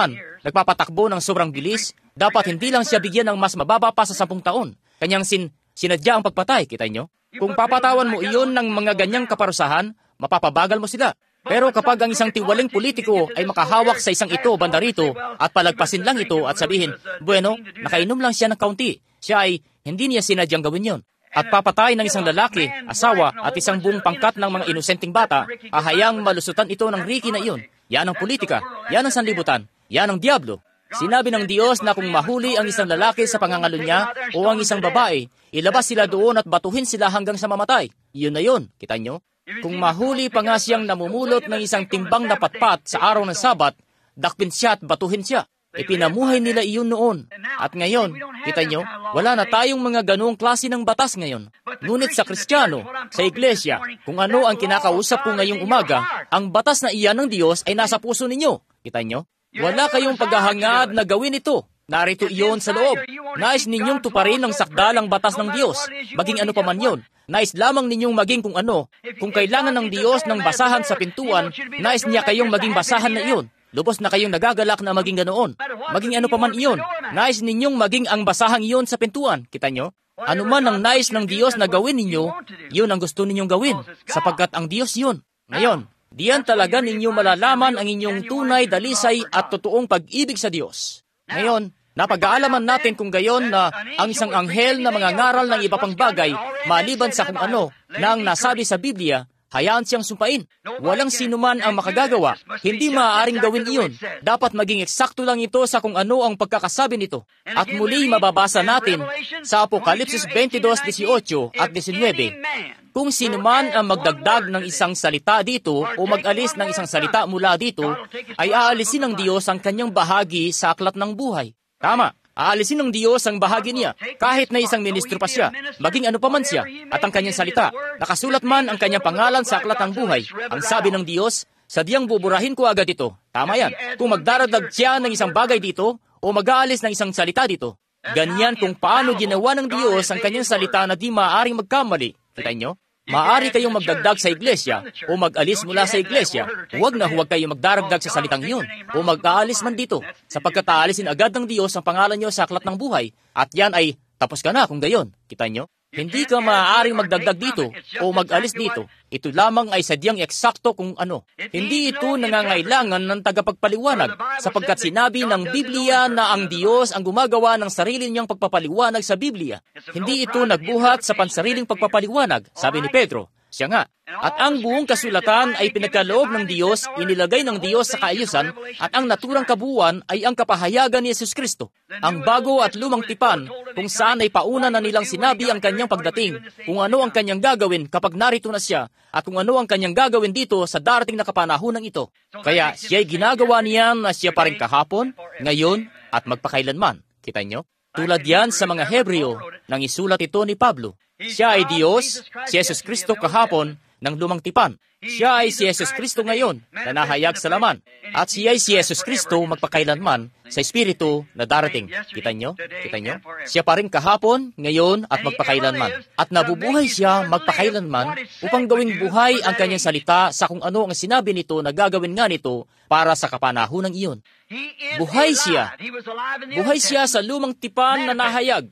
A: nagpapatakbo ng sobrang bilis, dapat hindi lang siya bigyan ng mas mababa pa sa sampung taon. Kanyang sin sinadya ang pagpatay, kita nyo? Kung papatawan mo iyon ng mga ganyang kaparusahan, mapapabagal mo sila. Pero kapag ang isang tiwaling politiko ay makahawak sa isang ito banda rito at palagpasin lang ito at sabihin, bueno, nakainom lang siya ng kaunti, siya ay hindi niya sinadyang gawin yon. At papatay ng isang lalaki, asawa at isang buong pangkat ng mga inosenteng bata, ahayang malusutan ito ng Ricky na iyon. Yan ang politika, yan ang sanlibutan, yan ang diablo. Sinabi ng Diyos na kung mahuli ang isang lalaki sa pangangalo niya o ang isang babae, ilabas sila doon at batuhin sila hanggang sa mamatay. Yun na yun, kita nyo? Kung mahuli pa nga siyang namumulot ng isang timbang na patpat sa araw ng Sabat, dakpin siya at batuhin siya. Ipinamuhay nila iyon noon. At ngayon, kita nyo, wala na tayong mga ganoong klase ng batas ngayon. Ngunit sa Kristiyano, sa Iglesia, kung ano ang kinakausap ko ngayong umaga, ang batas na iyan ng Diyos ay nasa puso ninyo. Kita nyo? Wala kayong paghahangad na gawin ito. Narito iyon sa loob. Nais ninyong tuparin ang sakdalang batas ng Diyos, maging ano pa man yun. Nais lamang ninyong maging kung ano. Kung kailangan ng Diyos ng basahan sa pintuan, nais niya kayong maging basahan na iyon. Lubos na kayong nagagalak na maging ganoon. Maging ano pa man iyon. Nais ninyong maging ang basahang iyon sa pintuan. Kita nyo? Ano man ang nais ng Diyos na gawin ninyo, yun ang gusto ninyong gawin, sapagkat ang Diyos yun. Ngayon, diyan talaga ninyo malalaman ang inyong tunay, dalisay at totoong pag-ibig sa Diyos. Ngayon, napag-aalaman natin kung gayon na ang isang anghel na mga ngaral ng iba pang bagay, maliban sa kung ano na ang nasabi sa Biblia, hayaan siyang sumpain. Walang sinuman ang makagagawa. Hindi maaaring gawin iyon. Dapat maging eksakto lang ito sa kung ano ang pagkakasabi nito. At muli mababasa natin sa Apokalipsis twenty-two, eighteen at nineteen. Kung sinuman ang magdagdag ng isang salita dito o mag-alis ng isang salita mula dito, ay aalisin ng Diyos ang kanyang bahagi sa aklat ng buhay. Tama. Aalisin ng Diyos ang bahagi niya, kahit na isang ministro pa siya, maging ano pa man siya, at ang kanyang salita. Nakasulat man ang kanyang pangalan sa aklat ng buhay. Ang sabi ng Diyos, sadyang buburahin ko agad ito. Tama yan. Kung magdaradag siya ng isang bagay dito, o mag-aalis ng isang salita dito. Ganyan kung paano ginawa ng Diyos ang kanyang salita na di maaaring magkamali. Kita nyo? Maaari kayong magdagdag sa iglesia o mag-alis mula sa iglesia. Huwag na huwag kayong magdaragdag sa salitang iyon o mag-aalis man dito, sapagkat aalisin agad ng Diyos ang pangalan nyo sa aklat ng buhay, at yan ay tapos ka na kung gayon. Kita nyo? Hindi ka maaaring magdagdag dito o mag-alis dito. Ito lamang ay sadyang eksakto kung ano. Hindi ito nangangailangan ng tagapagpaliwanag, sapagkat sinabi ng Biblia na ang Diyos ang gumagawa ng sarili niyang pagpapaliwanag sa Biblia. Hindi ito nagbuhat sa pansariling pagpapaliwanag, sabi ni Pedro. Siya nga. At ang buong kasulatan ay pinagkaloob ng Diyos, inilagay ng Diyos sa kaayusan, at ang naturang kabuuan ay ang kapahayagan ni Jesus Kristo. Ang bago at lumang tipan, kung saan ay pauna na nilang sinabi ang kanyang pagdating, kung ano ang kanyang gagawin kapag narito na siya, at kung ano ang kanyang gagawin dito sa darating na kapanahunan ito. Kaya siya'y ginagawa niya na siya pa rin kahapon, ngayon, at magpakailanman. Kita nyo? Tulad yan sa mga Hebreo, nang isulat ito ni Pablo. Siya ay Diyos, si Jesus Kristo kahapon, ng lumang tipan. Siya ay si Jesus Kristo ngayon, na nahayag sa laman. At siya ay si Jesus Kristo magpakailanman sa Espiritu na darating. Kita nyo? Kita nyo? Siya pa rin kahapon, ngayon, at magpakailanman. At nabubuhay siya magpakailanman upang gawing buhay ang kanyang salita sa kung ano ang sinabi nito na gagawin nga nito para sa kapanahunang iyon. Buhay siya. Buhay siya sa lumang tipan na nahayag.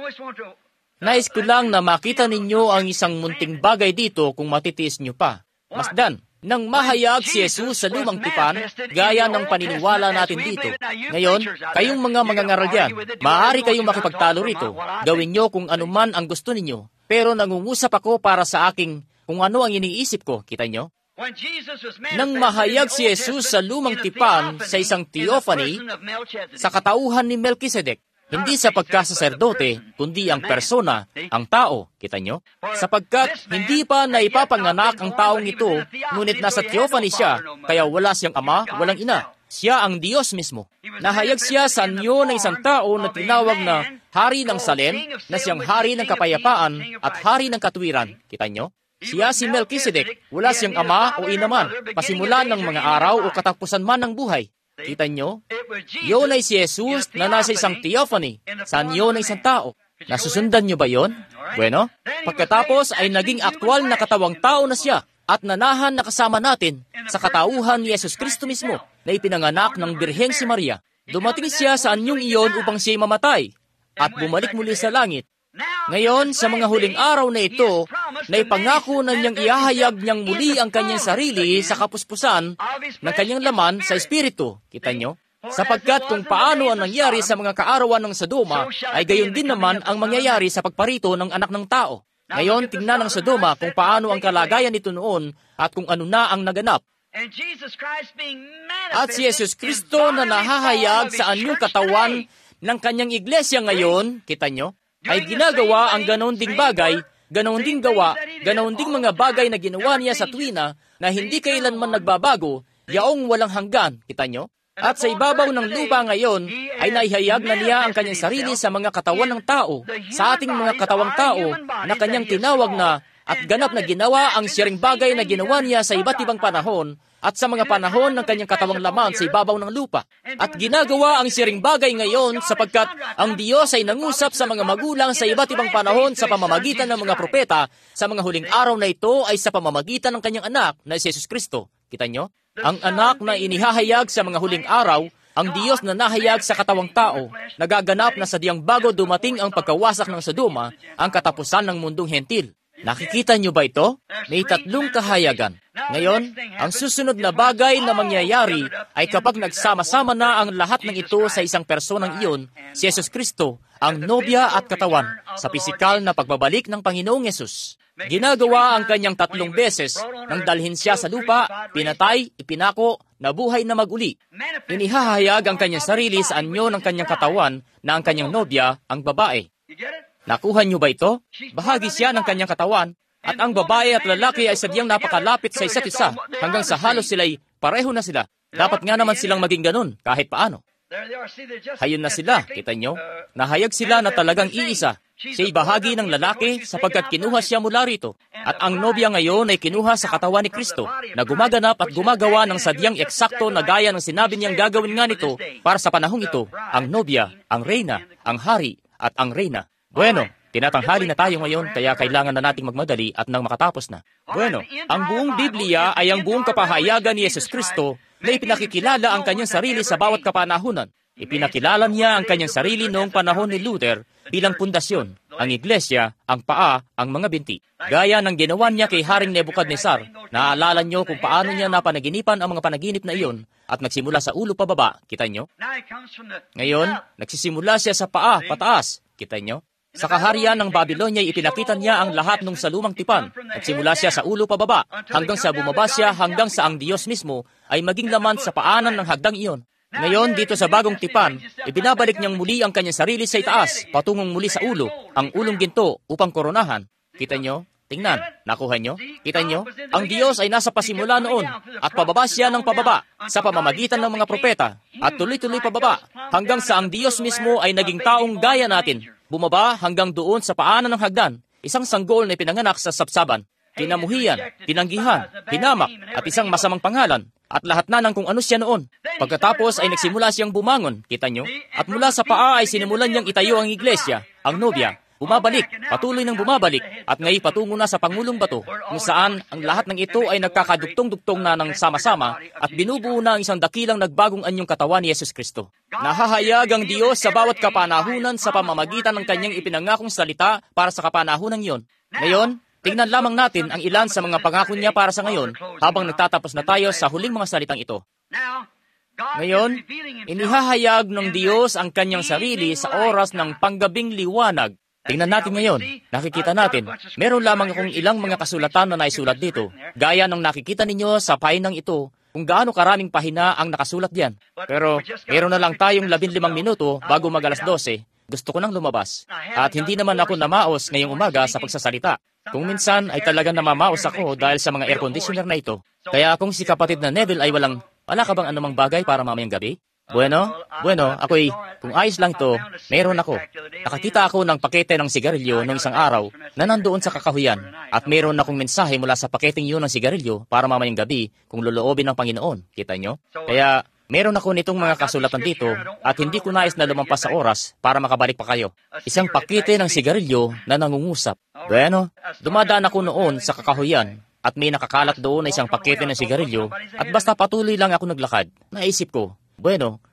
A: Nais ko lang na makita ninyo ang isang munting bagay dito kung matitiis nyo pa. Masdan, nang mahayag si Jesus sa lumang tipan, gaya ng paniniwala natin dito. Ngayon, kayong mga mangangaral yan, maaari kayong makipagtalo rito. Gawin nyo kung ano man ang gusto ninyo. Pero nangungusap ako para sa aking kung ano ang iniisip ko. Kita nyo? Nang mahayag si Jesus sa lumang tipan sa isang theophany, sa katauhan ni Melchizedek, hindi sa pagkasaserdote, kundi ang persona, ang tao, kita nyo? Sapagkat hindi pa naipapanganak ang taong ito, ngunit nasa theophany siya, kaya wala siyang ama, walang ina. Siya ang Diyos mismo. Nahayag siya sa anyo ng isang tao na tinawag na Hari ng Salem, na siyang Hari ng Kapayapaan at Hari ng Katuwiran. Kita nyo? Siya si Melchizedek, wala siyang ama o ina man, pasimulan ng mga araw o katapusan man ng buhay. Kita nyo? Yun ay si Jesus na nasa isang theophany, sa anyo ng isang tao. Nasusundan nyo ba yon? Bueno, pagkatapos ay naging aktwal na katawang tao na siya at nanahan na kasama natin sa katauhan ni Jesus Kristo mismo na ipinanganak ng Birheng si Maria. Dumating siya sa anyong iyon upang siya'y mamatay at bumalik muli sa langit. Ngayon, sa mga huling araw na ito, naipangako na niyang ihahayag niyang muli ang kanyang sarili sa kapuspusan ng kanyang laman sa Espiritu. Kita nyo? Sapagkat kung paano ang nangyari sa mga kaarawan ng Sodoma, ay gayon din naman ang mangyayari sa pagparito ng anak ng tao. Ngayon, tingnan ng Sodoma kung paano ang kalagayan nito noon at kung ano na ang naganap. At si Jesus Kristo na nahahayag sa anyong katawan ng kanyang iglesia ngayon, kita nyo, ay ginagawa ang ganoon ding bagay, ganoon ding gawa, ganoon ding mga bagay na ginawa niya sa tuwina na hindi kailanman nagbabago, yaong walang hanggan, kita nyo? At sa ibabaw ng lupa ngayon, ay naihayag na niya ang kanyang sarili sa mga katawan ng tao, sa ating mga katawang tao, na kanyang tinawag na at ganap na ginawa ang siyaring bagay na ginawa niya sa iba't ibang panahon at sa mga panahon ng kanyang katawang laman sa ibabaw ng lupa. At ginagawa ang siyaring bagay ngayon sapagkat ang Diyos ay nangusap sa mga magulang sa iba't ibang panahon sa pamamagitan ng mga propeta. Sa mga huling araw na ito ay sa pamamagitan ng kanyang anak na si Jesus Kristo. Kita nyo? Ang anak na inihahayag sa mga huling araw, ang Diyos na nahayag sa katawang tao, nagaganap na sadyang bago dumating ang pagkawasak ng Sodoma, ang katapusan ng mundong hentil. Nakikita nyo ba ito? May tatlong kahayagan. Ngayon, ang susunod na bagay na mangyayari ay kapag nagsama-sama na ang lahat ng ito sa isang personang iyon, si Jesus Kristo, ang nobya at katawan, sa pisikal na pagbabalik ng Panginoong Yesus. Ginagawa ang kanyang tatlong beses nang dalhin siya sa lupa, pinatay, ipinako, nabuhay na maguli. Inihahayag ang kanyang sarili sa anyo ng kanyang katawan na ang kanyang nobya, ang babae. Nakuha niyo ba ito? Bahagi siya ng kanyang katawan, at ang babae at lalaki ay sadyang napakalapit sa isa't isa, hanggang sa halos sila'y pareho na sila. Dapat nga naman silang maging ganun, kahit paano. Hayun na sila, kita nyo? Nahayag sila na talagang iisa. Siya'y bahagi ng lalaki sapagkat kinuha siya mula rito. At ang nobya ngayon ay kinuha sa katawan ni Kristo na gumaganap at gumagawa ng sadyang eksakto na gaya ng sinabi niyang gagawin nga nito para sa panahong ito, ang nobya, ang reyna, ang hari, at ang reyna. Bueno, tinatanghali na tayo ngayon kaya kailangan na nating magmadali at nang makatapos na. Bueno, ang buong Biblia ay ang buong kapahayagan ni Jesus Kristo na ipinakikilala ang kanyang sarili sa bawat kapanahunan. Ipinakilala niya ang kanyang sarili noong panahon ni Luther bilang pundasyon, ang iglesia, ang paa, ang mga binti. Gaya ng ginawa niya kay Haring Nebukadnesar, naaalala niyo kung paano niya napanaginipan ang mga panaginip na iyon at nagsimula sa ulo pababa, kita niyo? Ngayon, nagsisimula siya sa paa, pataas, kita niyo? Sa kaharian ng Babylonia, ipinakita niya ang lahat ng sa lumang tipan. Nagsimula siya sa ulo pababa, hanggang sa bumaba siya hanggang sa ang Diyos mismo ay maging laman sa paanan ng hagdang iyon. Ngayon, dito sa bagong tipan, ibinabalik niyang muli ang kanyang sarili sa itaas, patungong muli sa ulo, ang ulong ginto upang koronahan. Kita nyo? Tingnan, nakuha nyo? Kita nyo? Ang Diyos ay nasa pasimula noon, at pababa siya ng pababa, sa pamamagitan ng mga propeta, at tuloy-tuloy pababa, hanggang sa ang Diyos mismo ay naging taong gaya natin. Bumaba hanggang doon sa paanan ng hagdan, isang sanggol na pinanganak sa sapsaban, kinamuhian, tinanggihan, hinamak, at isang masamang pangalan, at lahat na ng kung ano siya noon. Pagkatapos ay nagsimula siyang bumangon, kita nyo? At mula sa paa ay sinimulan niyang itayo ang iglesia, ang nobya. Bumabalik, patuloy nang bumabalik, at ngayon patungo na sa Pangulong Bato, kung saan ang lahat ng ito ay nagkakadugtong-dugtong na ng sama-sama at binubuo na ang isang dakilang nagbagong anyong katawan ni Jesus Kristo. Nahahayag ang Diyos sa bawat kapanahunan sa pamamagitan ng kanyang ipinangakong salita para sa kapanahunan iyon. Ngayon, tingnan lamang natin ang ilan sa mga pangako niya para sa ngayon habang nagtatapos na tayo sa huling mga salitang ito. Ngayon, inihahayag ng Diyos ang kanyang sarili sa oras ng panggabing liwanag. Tingnan natin ngayon, nakikita natin, meron lamang akong ilang mga kasulatan na naisulat dito, gaya ng nakikita ninyo sa pahinang ito, kung gaano karaming pahina ang nakasulat diyan. Pero meron na lang tayong labinlimang minuto bago mag alas dose, gusto ko nang lumabas. At hindi naman ako namaos ngayong umaga sa pagsasalita. Kung minsan ay talagang namamaos ako dahil sa mga air conditioner na ito. Kaya kung si kapatid na Neville ay walang, wala ka bang anumang bagay para mamayang gabi? Bueno, bueno, ako'y, kung ayos lang to, meron ako. Nakakita ako ng pakete ng sigarilyo noong isang araw na nandoon sa kakahuyan at meron akong mensahe mula sa paketeng yun ng sigarilyo para mamayang gabi kung loloobin ng Panginoon. Kita nyo? Kaya, meron ako nitong mga kasulatan dito at hindi ko nais na lumampas sa oras para makabalik pa kayo. Isang pakete ng sigarilyo na nangungusap. Bueno, dumadaan ako noon sa kakahuyan at may nakakalat doon na isang pakete ng sigarilyo at basta patuloy lang ako naglakad. Naisip ko, bueno,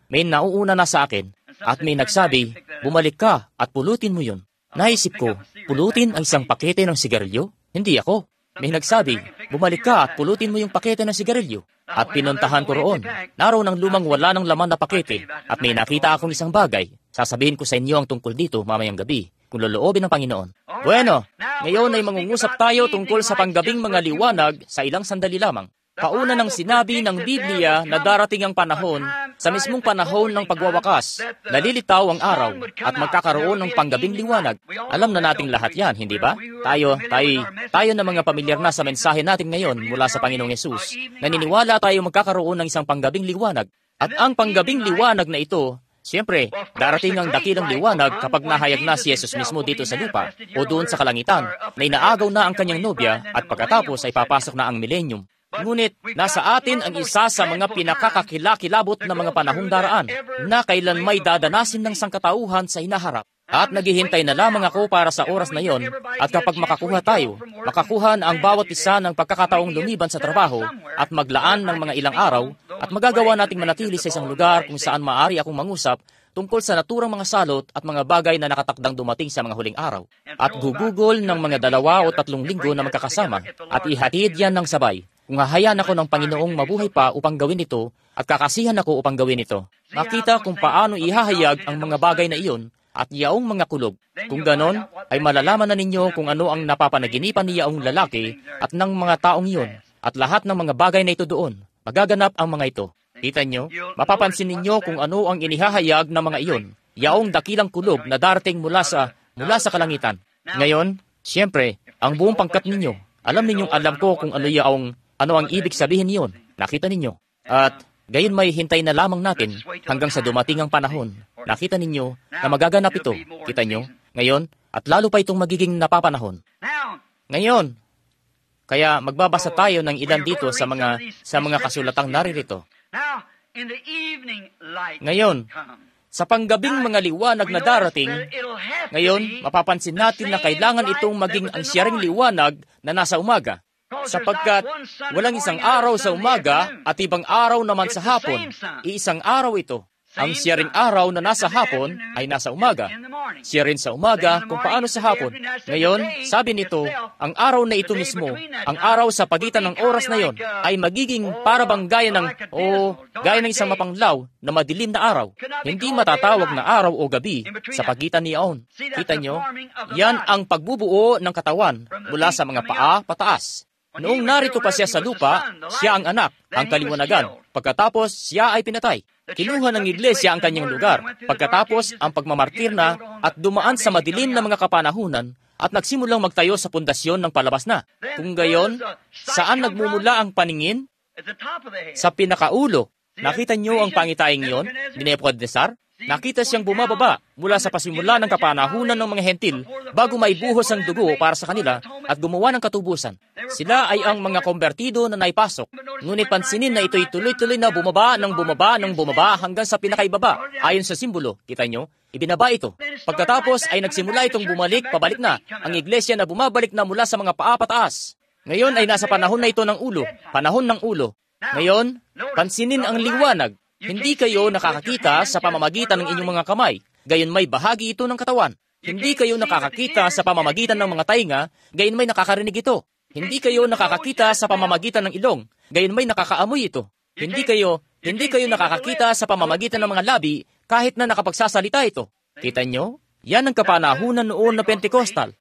A: May nauuna na sa akin at may nagsabi, bumalik ka at pulutin mo yun. Naisip ko, pulutin ang isang pakete ng sigarilyo? Hindi ako. May nagsabi, bumalik ka at pulutin mo yung pakete ng sigarilyo. At pinuntahan ko roon. Naroon ang lumang wala ng laman na pakete at may nakita akong isang bagay. Sasabihin ko sa inyo ang tungkol dito mamayang gabi, kung loloobin ng Panginoon. Bueno, ngayon ay mangungusap tayo tungkol sa panggabing mga liwanag sa ilang sandali lamang. Kauna ng sinabi ng Biblia na darating ang panahon, sa mismong panahon ng pagwawakas, nalilitaw ang araw at magkakaroon ng panggabing liwanag. Alam na nating lahat yan, hindi ba? Tayo, tayo, tayo na mga pamilyar na sa mensahe natin ngayon mula sa Panginoong Yesus. Naniniwala tayo magkakaroon ng isang panggabing liwanag. At ang panggabing liwanag na ito, siyempre, darating ang dakilang liwanag kapag nahayag na si Jesus mismo dito sa lupa o doon sa kalangitan na inaagaw na ang kanyang nobya at pagkatapos ay papasok na ang millennium. Ngunit, nasa atin ang isa sa mga pinakakakilakilabot na mga panahong daraan na kailan may dadanasin ng sangkatauhan sa hinaharap. At naghihintay na lamang ako para sa oras na yon at kapag makakuha tayo, makakuha na ang bawat isa ng pagkakataong lumiban sa trabaho at maglaan ng mga ilang araw at magagawa nating manatili sa isang lugar kung saan maaari akong mangusap tungkol sa naturang mga salot at mga bagay na nakatakdang dumating sa mga huling araw. At gugugol ng mga dalawa o tatlong linggo na magkakasama at ihatid yan ng sabay. Kung hahayaan ako ng Panginoong mabuhay pa upang gawin ito at kakasihan ako upang gawin ito, makita kung paano ihahayag ang mga bagay na iyon at yaong mga kulog. Kung ganon, ay malalaman na ninyo kung ano ang napapanaginipan ni yaong lalaki at ng mga taong iyon at lahat ng mga bagay na ito doon. Magaganap ang mga ito. Kita nyo, mapapansin ninyo kung ano ang inihahayag ng mga iyon, yaong dakilang kulog na darating mula sa, mula sa kalangitan. Ngayon, siyempre, ang buong pangkat ninyo, alam ninyong alam ko kung ano yaong ano ang ibig sabihin niyon? Nakita ninyo. At gayon may hintay na lamang natin hanggang sa dumating ang panahon. Nakita ninyo na magaganap ito. Kita nyo? Ngayon, at lalo pa itong magiging napapanahon. Ngayon, kaya magbabasa tayo ng ilan dito sa mga sa mga kasulatang naririto. Ngayon, sa panggabing mga liwanag na darating, ngayon, mapapansin natin na kailangan itong maging ang siyaring liwanag na nasa umaga. Sapagkat walang isang araw sa umaga at ibang araw naman sa hapon. Iisang araw ito. Ang siyaring araw na nasa hapon ay nasa umaga. Siya rin sa umaga kung paano sa hapon. Ngayon, sabi nito, ang araw na ito mismo, ang araw sa pagitan ng oras na yon, ay magiging para bang gaya ng, o gaya ng isang mapanglaw na madilim na araw. Hindi matatawag na araw o gabi sa pagitan niyaon. Kita nyo, yan ang pagbubuo ng katawan mula sa mga paa pataas. Noong narito pa siya sa lupa, siya ang anak, ang kaliwanagan. Pagkatapos, siya ay pinatay. Kinuha ng iglesia ang kanyang lugar. Pagkatapos, ang pagmamartir na at dumaan sa madilim na mga kapanahunan at nagsimulang magtayo sa pundasyon ng palabas na. Kung gayon, saan nagmumula ang paningin? Sa pinakaulo. Nakita niyo ang pangitaing iyon ni Nebuchadnezzar? Nakita siyang bumababa mula sa pasimula ng kapanahunan ng mga hentil bago maibuhos ang dugo para sa kanila at gumawa ng katubusan. Sila ay ang mga konbertido na naipasok. Ngunit pansinin na ito'y tuloy-tuloy na bumaba ng bumaba ng bumaba hanggang sa pinakaibaba. Ayon sa simbolo, kita nyo, ibinaba ito. Pagkatapos ay nagsimula itong bumalik, pabalik na, ang iglesia na bumabalik na mula sa mga paa pataas. Ngayon ay nasa panahon na ito ng ulo, panahon ng ulo. Ngayon, pansinin ang liwanag. Hindi kayo nakakakita sa pamamagitan ng inyong mga kamay, gayon may bahagi ito ng katawan. Hindi kayo nakakakita sa pamamagitan ng mga tainga, gayon may nakakarinig ito. Hindi kayo nakakakita sa pamamagitan ng ilong, gayon may nakakaamoy ito. Hindi kayo, hindi kayo nakakakita sa pamamagitan ng mga labi, kahit na nakapagsasalita ito. Kita nyo? Yan ang kapanahunan noon na Pentecostal.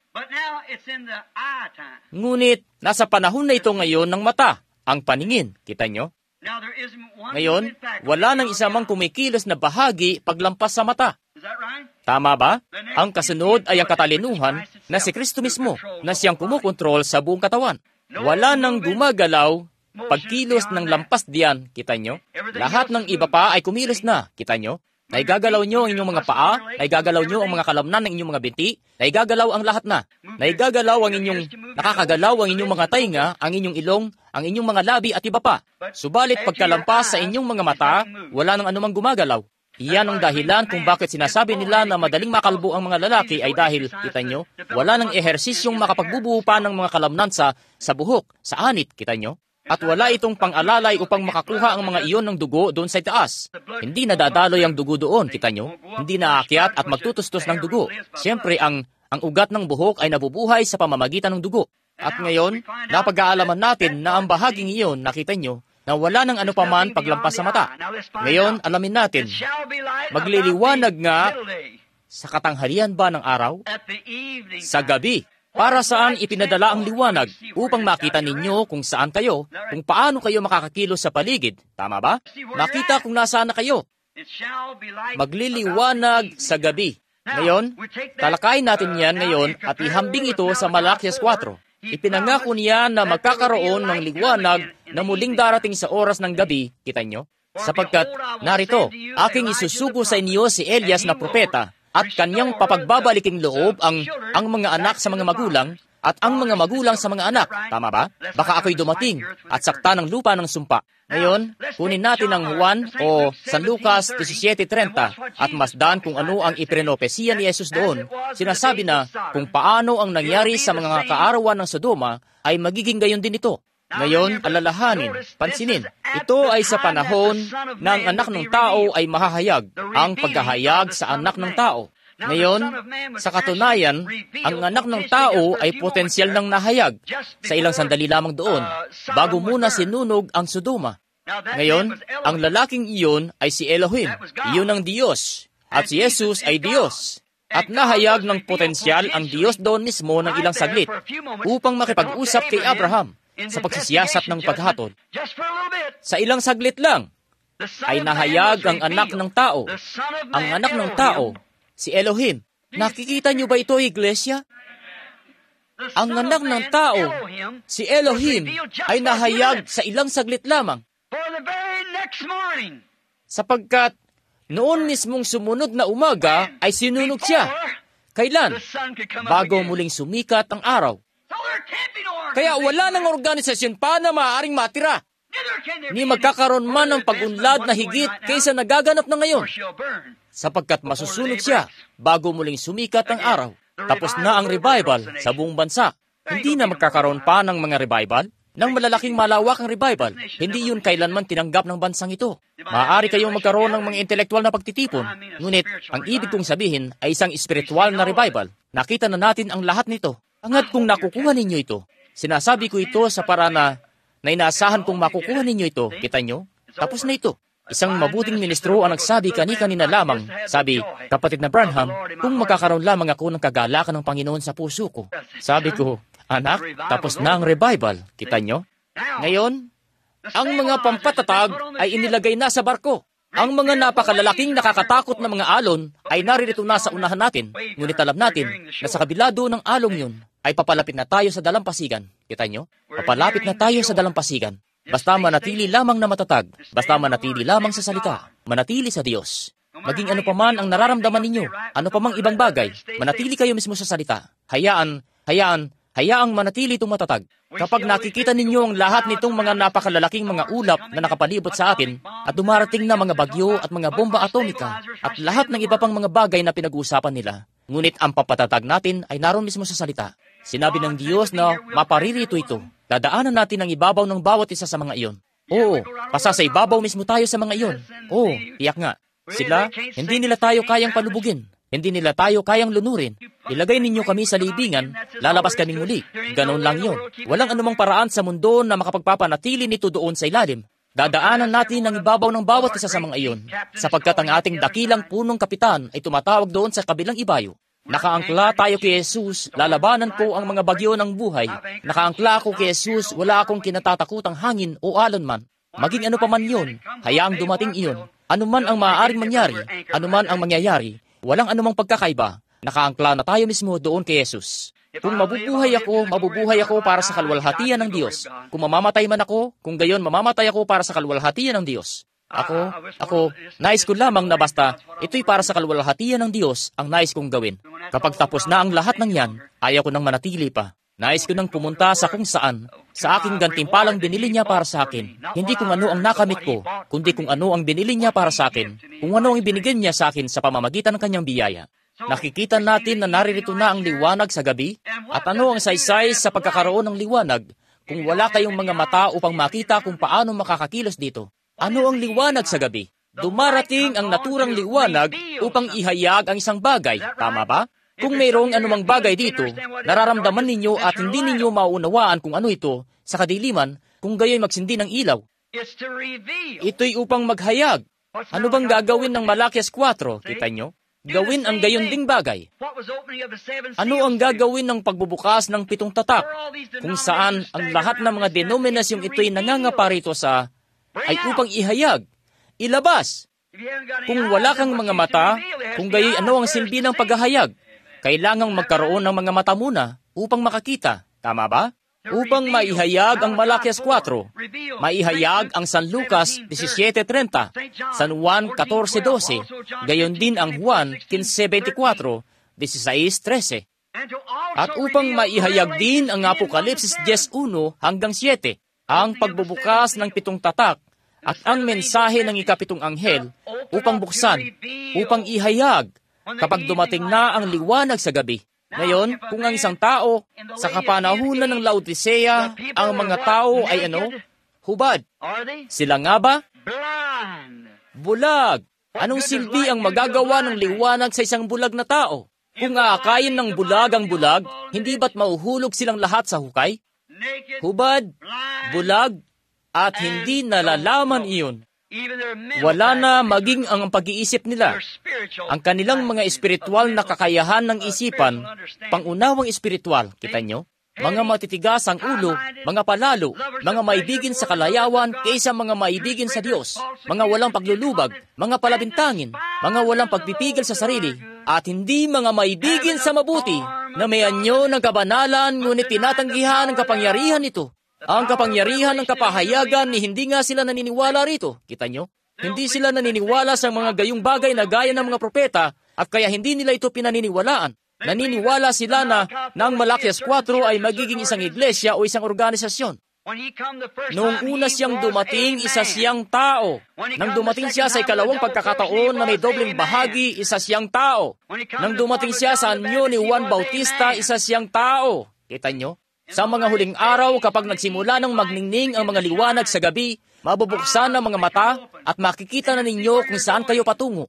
A: Ngunit, nasa panahon na ito ngayon ng mata, ang paningin. Kita nyo? Ngayon, wala nang isa mang kumikilos na bahagi paglampas sa mata. Tama ba? Ang kasunod ay ang katalinuhan na si Kristo mismo na siyang kumukontrol sa buong katawan. Wala nang gumagalaw pagkilos ng lampas diyan, kita nyo? Lahat ng iba pa ay kumilos na, kita nyo? Naigagalaw nyo ang inyong mga paa, naigagalaw nyo ang mga kalamnan ng inyong mga binti, naigagalaw ang lahat na. Naigagalaw ang inyong, nakakagalaw ang inyong mga tainga, ang inyong ilong, ang inyong mga labi at iba pa. Subalit pagkalampas sa inyong mga mata, wala nang anumang gumagalaw. Iyan ang dahilan kung bakit sinasabi nila na madaling makalbo ang mga lalaki ay dahil, kita nyo, wala nang ehersisyong makapagbubuo pa ng mga kalamnan sa, sa buhok, sa anit, kita nyo. At wala itong pang-alalay upang makakuha ang mga iyon ng dugo doon sa itaas. Hindi nadadaloy ang dugo doon, kita nyo? Hindi naakyat at magtutustos ng dugo. Siyempre, ang, ang ugat ng buhok ay nabubuhay sa pamamagitan ng dugo. At ngayon, napag-aalaman natin na ang bahaging iyon, nakita nyo, na wala ng ano paman paglampas sa mata. Ngayon, alamin natin, magliliwanag nga sa katanghalian ba ng araw? Sa gabi. Para saan ipinadala ang liwanag? Upang makita ninyo kung saan kayo, kung paano kayo makakakilos sa paligid. Tama ba? Makita kung nasaan na kayo. Magliliwanag sa gabi. Ngayon, talakayin natin yan ngayon at ihambing ito sa Malakias four. Ipinangako niya na magkakaroon ng liwanag na muling darating sa oras ng gabi, kita nyo? Sapagkat, narito, aking isusugo sa inyo si Elias na propeta, at kanyang papagbabaliking loob ang, ang mga anak sa mga magulang, at ang mga magulang sa mga anak. Tama ba? Baka ako'y dumating, at sakta ng lupa ng sumpa. Ngayon, kunin natin ang Juan o San Lucas seventeen thirty at masdan kung ano ang iprenopesiya ni Jesus doon. Sinasabi na kung paano ang nangyari sa mga kaarawan ng Sodoma ay magiging gayon din ito. Ngayon, alalahanin, pansinin, ito ay sa panahon na ang anak ng tao ay mahahayag, ang paghahayag sa anak ng tao. Ngayon, sa katunayan, ang anak ng tao ay potensyal ng nahayag sa ilang sandali lamang doon, bago muna sinunog ang Sodoma. Ngayon, ang lalaking iyon ay si Elohim, iyon ang Diyos, at si Jesus ay Diyos. At nahayag ng potensyal ang Diyos doon mismo ng ilang saglit upang makipag-usap kay Abraham sa pagsisiyasat ng paghatod. Sa ilang saglit lang, ay nahayag ang anak ng tao. Ang anak ng tao, si Elohim. Nakikita niyo ba ito, Iglesia? Ang anak ng tao, si Elohim, ay nahayag sa ilang saglit lamang. Sapagkat noon mismong sumunod na umaga ay sinunog siya. Kailan? Bago muling sumikat ang araw. Kaya wala ng organisasyon pa na maaaring matira. Ni magkakaroon man ng pag-unlad na higit kaysa nagaganap na ngayon. Sapagkat masusunog siya bago muling sumikat ang araw. Tapos na ang revival sa buong bansa. Hindi na magkakaroon pa ng mga revival, ng malalaking malawakang revival. Hindi yun kailanman tinanggap ng bansang ito. Maaari kayong magkaroon ng mga intelektual na pagtitipon. Ngunit, ang ibig kong sabihin ay isang espiritual na revival. Nakita na natin ang lahat nito. Angat kung nakukuha ninyo ito. Sinasabi ko ito sa para na, na inaasahan kong makukuha ninyo ito. Kita nyo? Tapos na ito. Isang mabuting ministro ang nagsabi kani-kanina lamang. Sabi, kapatid na Branham, kung makakaroon lamang ako ng kagalakan ng Panginoon sa puso ko. Sabi ko, anak, tapos na ang revival. Kita nyo? Ngayon, ang mga pampatatag ay inilagay na sa barko. Ang mga napakalalaking nakakatakot na mga alon ay naririto na sa unahan natin. Ngunit alam natin na sa kabila doon ng along yun, ay papalapit na tayo sa dalampasigan. Kita nyo? Papalapit na tayo sa dalampasigan. Basta manatili lamang na matatag. Basta manatili lamang sa salita. Manatili sa Diyos. Maging ano paman ang nararamdaman ninyo, ano pamang ibang bagay, manatili kayo mismo sa salita. Hayaan, hayaan, hayaang manatili itong matatag. Kapag nakikita ninyo ang lahat nitong mga napakalalaking mga ulap na nakapalibot sa atin, at dumarating na mga bagyo at mga bomba atomika, at lahat ng iba pang mga bagay na pinag-uusapan nila, ngunit ang papatatag natin ay naroon mismo sa salita. Sinabi ng Diyos na maparirito ito. Dadaanan natin ang ibabaw ng bawat isa sa mga iyon. Oo, pasa sa ibabaw mismo tayo sa mga iyon. Oo, tiyak nga. Sila, hindi nila tayo kayang palubugin. Hindi nila tayo kayang lunurin. Ilagay ninyo kami sa libingan, lalabas kaming muli. Ganon lang yun. Walang anumang paraan sa mundo na makapagpapanatili nito doon sa ilalim. Dadaanan natin ang ibabaw ng bawat isa sa mga iyon, sapagkat ang ating dakilang punong kapitan ay tumatawag doon sa kabilang ibayo. Nakaangkla tayo kay Jesus, lalabanan ko ang mga bagyo ng buhay. Nakaangkla ako kay Jesus, wala akong kinatatakutang hangin o alon man. Maging ano pa man yun, hayaang dumating iyon. Ano man ang maaaring mangyari, ano man ang mangyayari, walang anumang pagkakaiba. Nakaangkla na tayo mismo doon kay Jesus. Kung mabubuhay ako, mabubuhay ako para sa kalwalhatian ng Diyos. Kung mamamatay man ako, kung gayon mamamatay ako para sa kalwalhatian ng Diyos. Ako, ako, nais ko lamang na basta, ito'y para sa kalwalhatian ng Diyos ang nais kong gawin. Kapag tapos na ang lahat ng yan, ayaw ko nang manatili pa. Nais ko nang pumunta sa kung saan, sa aking gantimpalang binili niya para sa akin. Hindi kung ano ang nakamit ko, kundi kung ano ang binili niya para sa akin, kung ano ang ibinigay niya sa akin sa pamamagitan ng kanyang biyaya. Nakikita natin na naririto na ang liwanag sa gabi, at ano ang saysay sa pagkakaroon ng liwanag, Kung wala kayong mga mata upang makita kung paano makakakilos dito, ano ang liwanag sa gabi? Dumarating ang naturang liwanag upang ihayag ang isang bagay. Tama ba? Kung mayroong anumang bagay dito, nararamdaman ninyo at hindi ninyo mauunawaan kung ano ito sa kadiliman, kung gayoy magsindi ng ilaw. Ito'y upang maghayag. Ano bang gagawin ng Malakias four? Kita nyo? Gawin ang gayon ding bagay. Ano ang gagawin ng pagbubukas ng pitong tatak? Kung saan ang lahat ng mga denominasyong ito'y nangangapa rito sa ay upang ihayag, ilabas. Kung wala kang mga mata, kung gayoy ano ang silbi ng paghahayag? Kailangang magkaroon ng mga mata muna upang makakita. Tama ba? Upang maihayag ang Malakias four, maihayag ang San Lucas seventeen thirty, San Juan fourteen twelve, gayon din ang Juan fifteen twenty-four, sixteen thirteen. At upang maihayag din ang Apokalipsis ten one hanggang seven, ang pagbubukas ng pitong tatak at ang mensahe ng ikapitong anghel upang buksan, upang ihayag kapag dumating na ang liwanag sa gabi. Ngayon, kung ang isang tao, sa kapanahunan ng Laodicea, ang mga tao ay ano? Hubad. Sila nga ba? Bulag. Anong silbi ang magagawa ng liwanag sa isang bulag na tao? Kung aakayin ng bulag ang bulag, hindi ba't mauhulog silang lahat sa hukay? Hubad, bulag, at hindi nalalaman iyon. Wala na maging ang pag-iisip nila. Ang kanilang mga espiritual na kakayahan ng isipan, pangunawang espiritual, kita nyo? Mga matitigas ang ulo, mga palalo, mga maibigin sa kalayawan kaysa mga maibigin sa Diyos, mga walang paglulubag, mga palabintangin, mga walang pagpipigil sa sarili, at hindi mga maibigin sa mabuti, na may anyo ng kabanalan ngunit tinatanggihan ang kapangyarihan nito. Ang kapangyarihan ng kapahayagan ni hindi nga sila naniniwala rito. Kita nyo? Hindi sila naniniwala sa mga gayong bagay na gaya ng mga propeta at kaya hindi nila ito pinaniniwalaan. Naniniwala sila na na ang Malakias four ay magiging isang iglesia o isang organisasyon. Noong una siyang dumating, isa siyang tao. Nang dumating siya sa ikalawang pagkakataon na may dobleng bahagi, isa siyang tao. Nang dumating siya sa anyo ni Juan Bautista, isa siyang tao. Kita nyo? Sa mga huling araw, kapag nagsimula ng magningning ang mga liwanag sa gabi, mabubuksan ang mga mata at makikita na ninyo kung saan kayo patungo.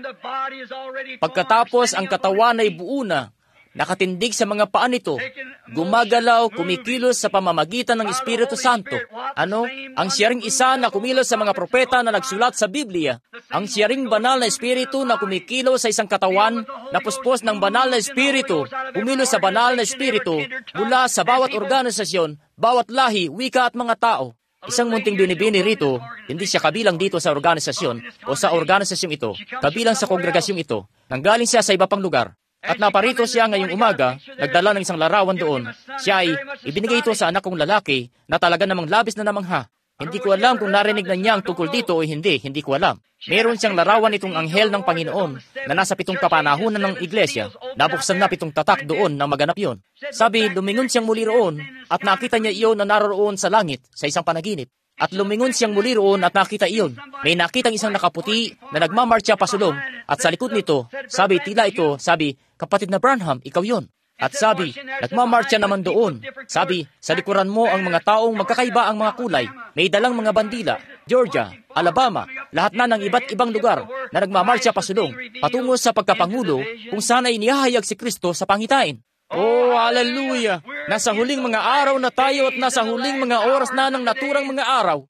A: Pagkatapos, ang katawan ay buo na, nakatindig sa mga paa nito, gumagalaw, kumikilos sa pamamagitan ng Espiritu Santo. Ano? Ang siyaring isa na kumilos sa mga propeta na nagsulat sa Biblia. Ang siyaring banal na Espiritu na kumikilos sa isang katawan, na puspos ng banal na Espiritu, kumilos sa banal na Espiritu, mula sa bawat organisasyon, bawat lahi, wika at mga tao. Isang munting binibini rito, hindi siya kabilang dito sa organisasyon o sa organisasyong ito, kabilang sa kongregasyong ito. Nanggaling siya sa iba pang lugar. At naparito siya ngayong umaga, nagdala ng isang larawan doon. Siya ay ibinigay ito sa anak kong lalaki na talaga namang labis na namangha. Hindi ko alam kung narinig na niya ang tungkol dito o hindi, hindi ko alam. Meron siyang larawan itong anghel ng Panginoon na nasa pitong kapanahunan ng iglesia. Nabuksan na pitong tatak doon nang maganap yon. Sabi, lumingon siyang muli roon at nakita niya iyon na naroon sa langit sa isang panaginip. At lumingon siyang muli roon at nakita iyon. May nakitang isang nakaputi na nagmamarcha pasulong at sa likod nito, sabi, tila ito, sabi, kapatid na Branham, ikaw yon. At sabi, nagmamarcha naman doon. Sabi, sa likuran mo ang mga taong magkakaiba ang mga kulay. May dalang mga bandila, Georgia, Alabama, lahat na ng iba't ibang lugar na nagmamarcha pasulong patungo sa pagkapangulo kung saan ay inihahayag si Kristo sa pangitain. Oh, hallelujah! Nasa huling mga araw na tayo at nasa huling mga oras na ng naturang mga araw.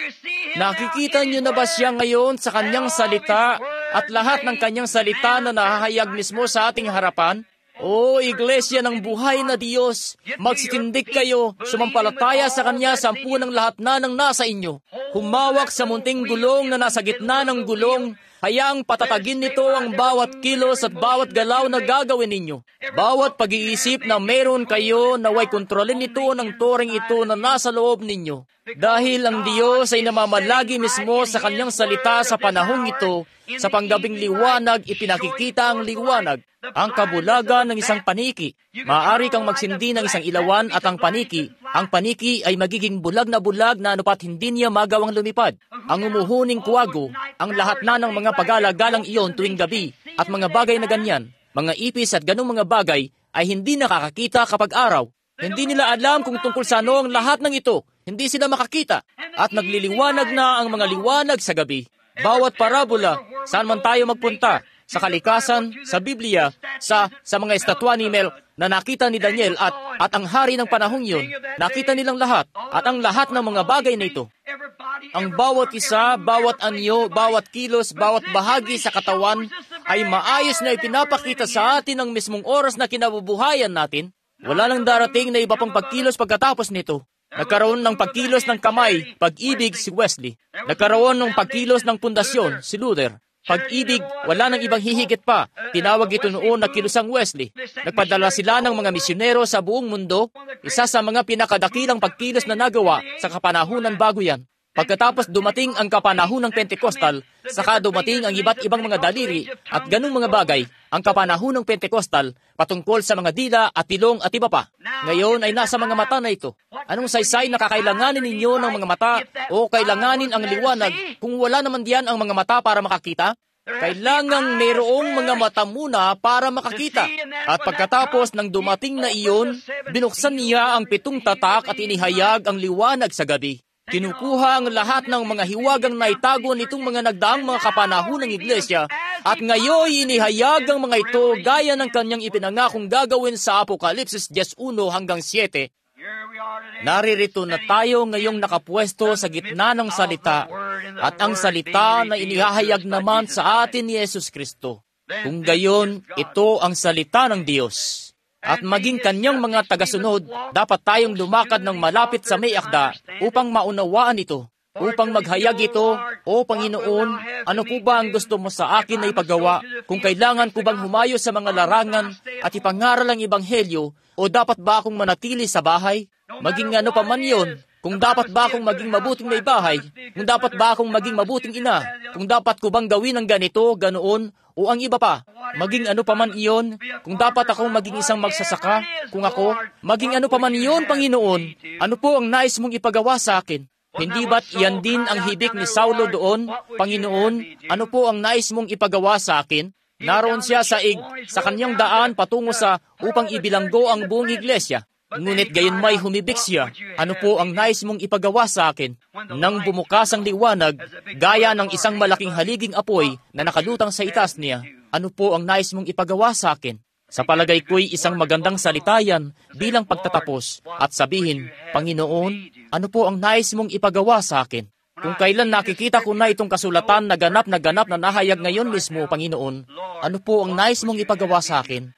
A: Nakikita niyo na ba siya ngayon sa kanyang salita at lahat ng kanyang salita na nahahayag mismo sa ating harapan? O Iglesia ng buhay na Diyos, magsitindig kayo, sumampalataya sa Kanya sampu ng lahat na ng nasa inyo. Humawak sa munting gulong na nasa gitna ng gulong, hayaang patatagin nito ang bawat kilos at bawat galaw na gagawin ninyo. Bawat pag-iisip na meron kayo, naway kontrolin nito ng toring ito na nasa loob ninyo. Dahil ang Diyos ay namamalagi mismo sa Kanyang salita sa panahong ito, sa panggabing liwanag, ipinakikita ang liwanag, ang kabulagan ng isang paniki. Maaari kang magsindi ng isang ilawan at ang paniki, ang paniki ay magiging bulag na bulag na anupat hindi niya magawang lumipad. Ang umuhuning kuwago, ang lahat na ng mga pag-alagalang iyon tuwing gabi, at mga bagay na ganyan, mga ipis at ganong mga bagay, ay hindi nakakakita kapag araw. Hindi nila alam kung tungkol sa ano ang lahat ng ito. Hindi sila makakita. At nagliliwanag na ang mga liwanag sa gabi. Bawat parabola, saan man tayo magpunta, sa kalikasan, sa Biblia, sa sa mga estatwa ni Mel na nakita ni Daniel at at ang hari ng panahong yun, nakita nilang lahat at ang lahat ng mga bagay na ito. Ang bawat isa, bawat anyo, bawat kilos, bawat bahagi sa katawan ay maayos na ipinapakita sa atin ang mismong oras na kinabubuhayan natin. Wala nang darating na iba pang pagkilos pagkatapos nito. Nagkaroon ng pagkilos ng kamay, pag-ibig si Wesley. Nagkaroon ng pagkilos ng pundasyon si Luther. Pag-ibig, wala nang ibang hihigit pa. Tinawag ito noon na kilusang Wesley. Nagpadala sila ng mga misyonero sa buong mundo. Isa sa mga pinakadakilang pagkilos na nagawa sa kapanahunan bago yan. Pagkatapos dumating ang kapanahon ng Pentecostal, saka dumating ang iba't ibang mga daliri at ganung mga bagay, ang kapanahon ng Pentecostal patungkol sa mga dila at tilong at iba pa. Ngayon ay nasa mga mata na ito. Anong saysay na kakailanganin ninyo ng mga mata o kailanganin ang liwanag kung wala naman diyan ang mga mata para makakita? Kailangang mayroong mga mata muna para makakita. At pagkatapos ng dumating na iyon, binuksan niya ang pitong tatak at inihayag ang liwanag sa gabi. Kinukuha ang lahat ng mga hiwagang naitago nitong mga nagdaang mga kapanahon ng iglesia at ngayon inihayag ang mga ito gaya ng kanyang ipinangakong gagawin sa Apokalipsis ten one hanggang seven. Naririto na tayo ngayong nakapwesto sa gitna ng salita at ang salita na inihahayag naman sa atin ni Jesus Kristo. Kung gayon, ito ang salita ng Diyos. At maging kanyang mga tagasunod, dapat tayong lumakad ng malapit sa may akda upang maunawaan ito, upang maghayag ito, O Panginoon, ano po ba ang gusto mo sa akin na ipagawa? Kung kailangan ko bang humayo sa mga larangan at ipangaral ang ebanghelyo, o dapat ba akong manatili sa bahay? Maging ano pa man yon, kung dapat ba akong maging mabuting may bahay, kung dapat ba akong maging mabuting ina, kung dapat ko bang gawin ang ganito, ganoon, o ang iba pa, maging ano pa man iyon, kung dapat akong maging isang magsasaka, kung ako, maging ano pa man iyon, Panginoon, ano po ang nais mong ipagawa sa akin? Hindi ba't iyan din ang hibik ni Saulo doon, Panginoon, ano po ang nais mong ipagawa sa akin? Naroon siya sa ig, sa kanyang daan patungo sa upang ibilanggo ang buong iglesia. Ngunit gayon may humibik siya, ano po ang nais mong ipagawa sa akin? Nang bumukas ang liwanag, gaya ng isang malaking haliging apoy na nakalutang sa itaas niya, ano po ang nais mong ipagawa sa akin? Sa palagay ko'y isang magandang salita yan bilang pagtatapos at sabihin, Panginoon, ano po ang nais mong ipagawa sa akin? Kung kailan nakikita ko na itong kasulatan na ganap na ganap na nahayag ngayon mismo, Panginoon, ano po ang nais mong ipagawa sa akin?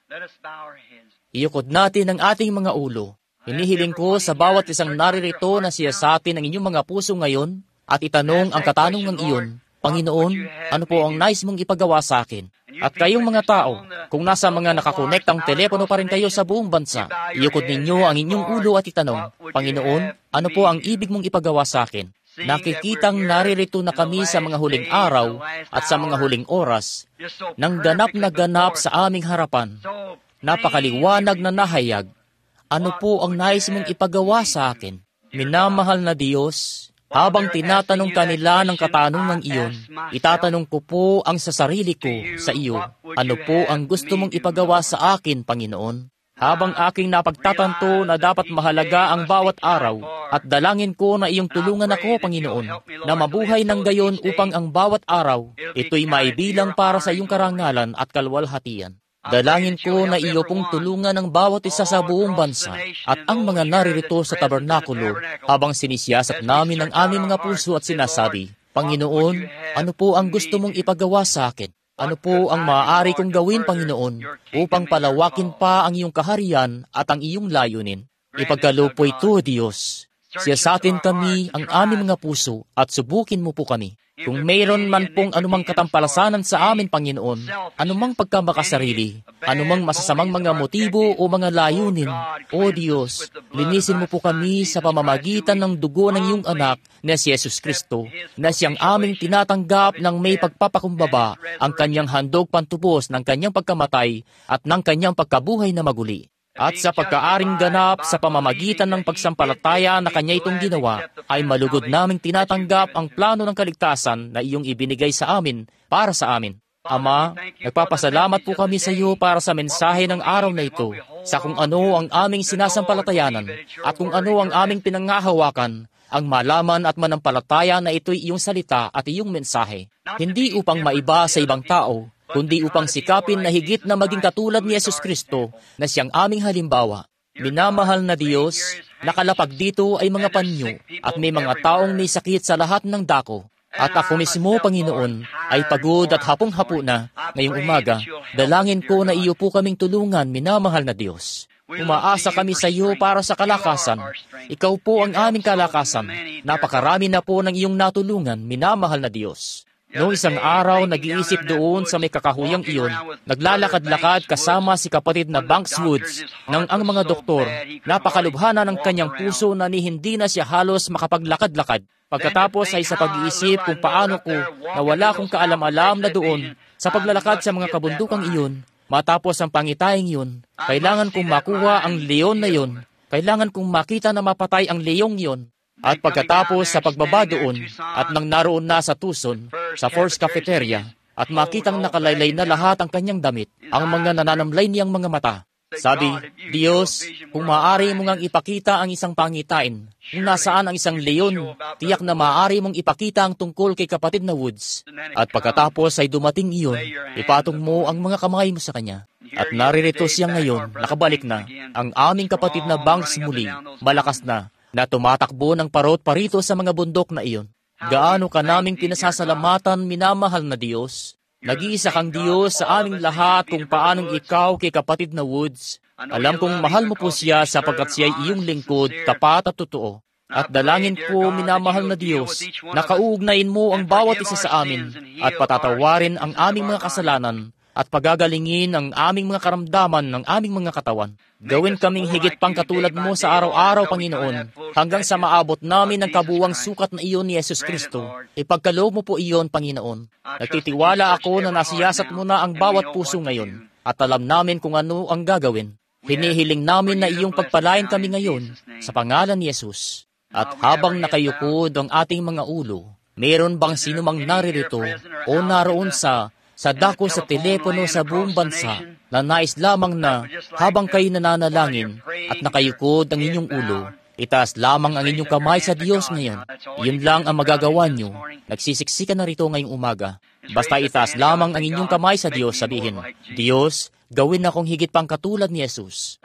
A: Iyukod natin ang ating mga ulo. Hinihiling ko sa bawat isang naririto na siyasatin ang inyong mga puso ngayon at itanong ang katanungang iyon, Panginoon, ano po ang nais mong ipagawa sa akin? At kayong mga tao, kung nasa mga nakakonektang telepono pa rin kayo sa buong bansa, iyukod ninyo ang inyong ulo at itanong, Panginoon, ano po ang ibig mong ipagawa sa akin? Nakikitang naririto na kami sa mga huling araw at sa mga huling oras, nang ganap na ganap sa aming harapan. Napakaliwanag na nahayag, ano po ang nais mong ipagawa sa akin? Minamahal na Diyos, habang tinatanong kanila ng katanungang iyon, itatanong ko po ang sa sarili ko sa iyo, ano po ang gusto mong ipagawa sa akin, Panginoon? Habang aking napagtatanto na dapat mahalaga ang bawat araw, at dalangin ko na iyong tulungan ako, Panginoon, na mabuhay ng gayon upang ang bawat araw, ito'y maibilang para sa iyong karangalan at kalwalhatian. Dalangin ko na iyo pong tulungan ang bawat isa sa buong bansa at ang mga naririto sa tabernakulo habang sinisiyasat namin ang aming mga puso at sinasabi, Panginoon, ano po ang gusto mong ipagawa sa akin? Ano po ang maaari kong gawin, Panginoon, upang palawakin pa ang iyong kaharian at ang iyong layunin? Ipagkaloob po ito, Diyos. Siyasatin kami ang aming mga puso at subukin mo po kami. Kung mayroon man pong anumang katampalasanan sa amin, Panginoon, anumang pagkamakasarili, anumang masasamang mga motibo o mga layunin, O Diyos, linisin mo po kami sa pamamagitan ng dugo ng iyong anak na si Jesus Kristo, na siyang aming tinatanggap ng may pagpapakumbaba, ang kanyang handog pantubos ng kanyang pagkamatay at ng kanyang pagkabuhay na maguli. At sa pagkaaring ganap sa pamamagitan ng pagsampalataya na kanya itong ginawa, ay malugod naming tinatanggap ang plano ng kaligtasan na iyong ibinigay sa amin para sa amin. Ama, nagpapasalamat po kami sa iyo para sa mensahe ng araw na ito, sa kung ano ang aming sinasampalatayanan at kung ano ang aming pinangahawakan, ang malaman at manampalataya na ito'y iyong salita at iyong mensahe. Hindi upang maiba sa ibang tao, kundi upang sikapin na higit na maging katulad ni Yesus Kristo na siyang aming halimbawa. Minamahal na Diyos, nakalapag dito ay mga panyo at may mga taong may sakit sa lahat ng dako. At ako mismo, Panginoon, ay pagod at hapong-hapo na ngayong umaga. Dalangin ko na iyo po kaming tulungan, minamahal na Diyos. Umaasa kami sa iyo para sa kalakasan. Ikaw po ang aming kalakasan. Napakarami na po ng iyong natulungan, minamahal na Diyos. Noong isang araw, nag-iisip doon sa may kakahuyang iyon, naglalakad-lakad kasama si kapatid na Banks Woods nang ang mga doktor, napakalubhana ng kanyang puso na ni hindi na siya halos makapaglakad-lakad. Pagkatapos ay sa pag-iisip kung paano ko na wala akong kaalam-alam na doon sa paglalakad sa mga kabundukang iyon, matapos ang pangitayang iyon, kailangan kong makuha ang leon na iyon, kailangan kong makita na mapatay ang leong iyon. At pagkatapos sa pagbaba doon, at nang naroon na sa Tucson, sa Force Cafeteria, at makitang nakalaylay na lahat ang kanyang damit, ang mga nananamlay niyang mga mata. Sabi, Diyos, kung maaari mo ngang ipakita ang isang pangitain, kung nasaan ang isang leon, tiyak na maaari mong ipakita ang tungkol kay kapatid na Woods. At pagkatapos ay dumating iyon, ipatong mo ang mga kamay mo sa kanya. At naririto siya ngayon, nakabalik na, ang aming kapatid na Banks muli, malakas na, na tumatakbo ng parot parito sa mga bundok na iyon. Gaano ka naming pinasasalamatan, minamahal na Diyos. Nag-iisa kang Diyos sa aming lahat kung paanong ikaw kay kapatid na Woods. Alam kong mahal mo po siya sapagkat siya ay iyong lingkod, tapat at totoo. At dalangin ko, minamahal na Diyos, na kauugnayin mo ang bawat isa sa amin at patatawarin ang aming mga kasalanan at pagagalingin ang aming mga karamdaman ng aming mga katawan. Gawin kaming higit pang katulad mo sa araw-araw, Panginoon, hanggang sa maabot namin ang kabuwang sukat na iyon ni Yesus Kristo. Ipagkaloob mo po iyon, Panginoon. Nagtitiwala ako na nasiyasat mo na ang bawat puso ngayon, at alam namin kung ano ang gagawin. Hinihiling namin na iyong pagpalain kami ngayon sa pangalan ni Yesus. At habang nakayukod ang ating mga ulo, meron bang sinumang naririto o naroon sa sa dako sa telepono sa buong bansa na nais lamang na habang kayo nananalangin at nakayukod ang inyong ulo, itaas lamang ang inyong kamay sa Diyos ngayon. Iyon lang ang magagawa nyo. Nagsisiksika na rito ngayong umaga. Basta itaas lamang ang inyong kamay sa Diyos, sabihin, Diyos, gawin akong higit pang katulad ni Jesus.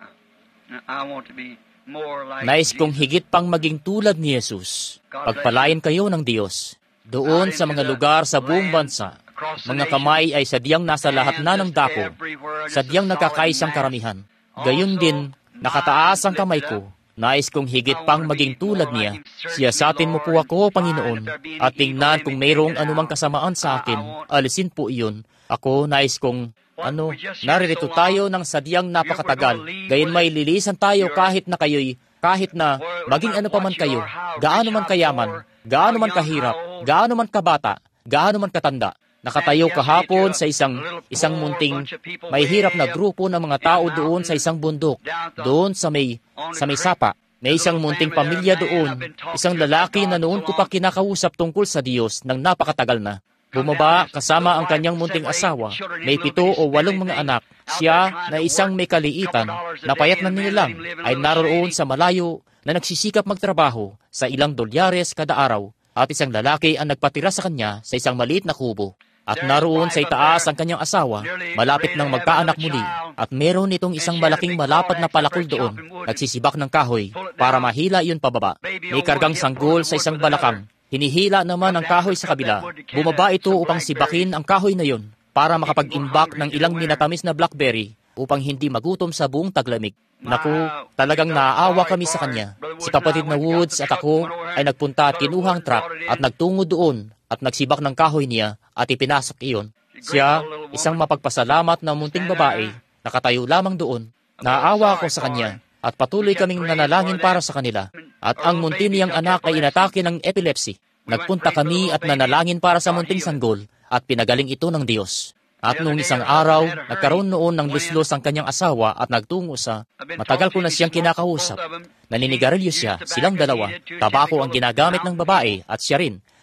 A: Nais kong higit pang maging tulad ni Jesus. Pagpalain kayo ng Diyos. Doon sa mga lugar sa buong bansa, mga kamay ay sadyang nasa lahat na ng dako, sadyang nagkakaisang karamihan. Gayon din, nakataas ang kamay ko. Nais kong higit pang maging tulad niya. Siyasatin mo po ako, Panginoon, at tingnan kung mayroong anumang kasamaan sa akin. Alisin po iyon. Ako, nais kong, ano, naririto tayo ng sadyang napakatagal. Gayon may lilisan tayo kahit na kayo'y, kahit na maging ano pa man kayo, gaano man kayaman, gaano man kahirap, gaano man kabata, gaano man katanda. Nakatayo kahapon sa isang isang munting may hirap na grupo ng mga tao doon sa isang bundok, doon sa may sa may sapa. May isang munting pamilya doon, isang lalaki na noon ko pa kinakausap tungkol sa Diyos nang napakatagal na. Bumaba kasama ang kanyang munting asawa, may pito o walong mga anak. Siya na isang may kaliitan, na payat na nilang, ay naroon sa malayo na nagsisikap magtrabaho sa ilang dolyares kada araw, at isang lalaki ang nagpatira sa kanya sa isang maliit na kubo. At naroon sa itaas ang kanyang asawa, malapit nang magkaanak muli, at meron itong isang malaking malapad na palakol doon, nagsisibak ng kahoy, para mahila iyon pababa. May kargang sanggol sa isang balakang, hinihila naman ang kahoy sa kabila. Bumaba ito upang sibakin ang kahoy na iyon, para makapag-imbak ng ilang minatamis na blackberry, upang hindi magutom sa buong taglamig. Naku, talagang naaawa kami sa kanya. Si kapatid na Woods at ako ay nagpunta at kinuha ang truck at nagtungo doon at nagsibak ng kahoy niya at ipinasok iyon. Siya, isang mapagpasalamat na munting babae, nakatayo lamang doon. Naaawa ako sa kanya at patuloy kaming nanalangin para sa kanila. At ang munti niyang anak ay inatake ng epilepsy. Nagpunta kami at nanalangin para sa munting sanggol at pinagaling ito ng Diyos. At noong isang araw, nagkaroon noon ng luslos ang kanyang asawa at nagtungo sa, matagal ko na siyang kinakausap. Naninigarilyo siya, silang dalawa. Tabako ang ginagamit ng babae at siya rin.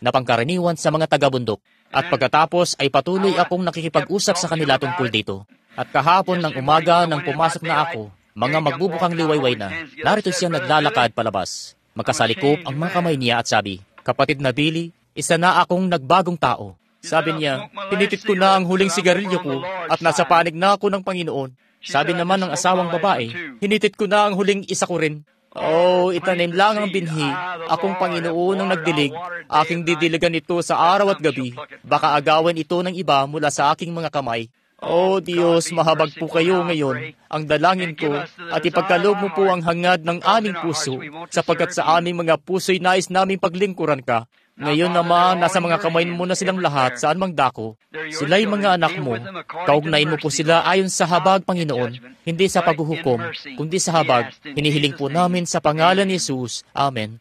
A: na pangkaraniwan sa mga taga-bundok. At pagkatapos ay patuloy akong nakikipag-usap sa kanila tungkol dito. At kahapon ng umaga nang pumasok na ako, mga magbubukang liwayway na, narito siyang naglalakad palabas. Magkasalikop ang mga kamay niya at sabi, "Kapatid na Billy, isa na akong nagbagong tao." Sabi niya, "Pinitit ko na ang huling sigarilyo ko at nasa panig na ako ng Panginoon." Sabi naman ng asawang babae, "Hinitit ko na ang huling isa ko rin." Oh, itanim lang ang binhi. Akong Panginoon ang nagdilig. Aking didiligan ito sa araw at gabi. Baka agawin ito ng iba mula sa aking mga kamay. Oh Diyos, mahabag po kayo ngayon. Ang dalangin ko at ipagkaloob mo po ang hangad ng aming puso, sapagkat sa aming mga puso'y nais naming paglingkuran ka. Ngayon naman, nasa mga kamay mo na silang lahat saan mang dako. Sila'y mga anak mo. Kaugnayin mo po sila ayon sa habag, Panginoon, hindi sa paghuhukom, kundi sa habag. Hinihiling po namin sa pangalan ni Jesus. Amen.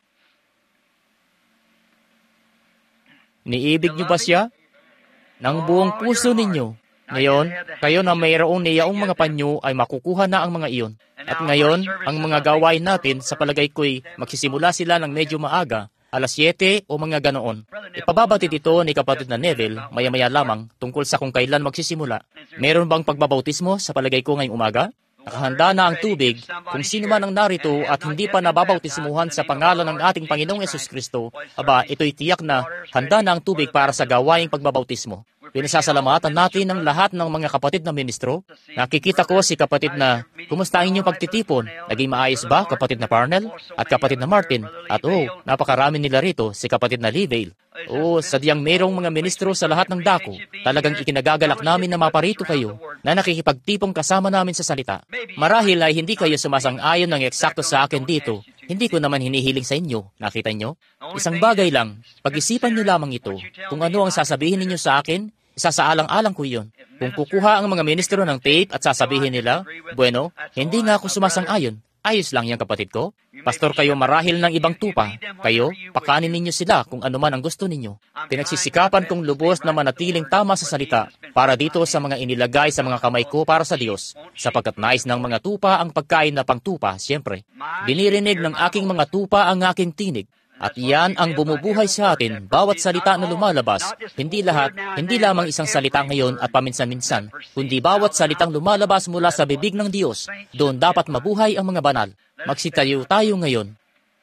A: Niibig niyo ba siya? Nang buong puso ninyo. Ngayon, kayo na mayroong niyaong mga panyo ay makukuha na ang mga iyon. At ngayon, ang mga gawain natin, sa palagay ko'y magsisimula sila ng medyo maaga, alas siyete o mga ganoon. Ipababatid ito ni kapatid na Neville, maya-maya lamang, tungkol sa kung kailan magsisimula. Meron bang pagbabautismo sa palagay ko ngayong umaga? Nakahanda na ang tubig. Kung sino man ang narito at hindi pa nababautismuhan sa pangalan ng ating Panginoong Yesus Kristo, aba, ito'y tiyak na handa na ang tubig para sa gawaing pagbabautismo. Pinasasalamatan natin ang lahat ng mga kapatid na ministro. Nakikita ko si kapatid na, "Kumusta ang inyong pagtitipon? Naging maayos ba, kapatid na Parnell? At kapatid na Martin? At oh, napakarami nila rito, si kapatid na Leevale. Oh, sadyang mayroong mga ministro sa lahat ng dako. Talagang ikinagagalak namin na maparito kayo, na nakikipagtipong kasama namin sa salita. Marahil ay hindi kayo sumasang-ayon ng eksakto sa akin dito. Hindi ko naman hinihiling sa inyo. Nakita nyo? Isang bagay lang, pag-isipan nyo lamang ito. Kung ano ang sasabihin ninyo sa akin, isasaalang-alang ko iyon. Kung kukuha ang mga ministro ng tape at sasabihin nila, "Bueno, hindi nga ako sumasang-ayon." Ayos lang yan, kapatid ko. Pastor, kayo marahil ng ibang tupa. Kayo, pakanin ninyo sila kung ano man ang gusto ninyo. Pinagsisikapan kong lubos na manatiling tama sa salita para dito sa mga inilagay sa mga kamay ko para sa Diyos, sapagkat nais ng mga tupa ang pagkain na pangtupa, siyempre. Dinirinig ng aking mga tupa ang aking tinig. At iyan ang bumubuhay sa atin, bawat salita na lumalabas, hindi lahat, hindi lamang isang salita ngayon at paminsan-minsan, kundi bawat salitang lumalabas mula sa bibig ng Diyos, doon dapat mabuhay ang mga banal. Magsitayo tayo ngayon.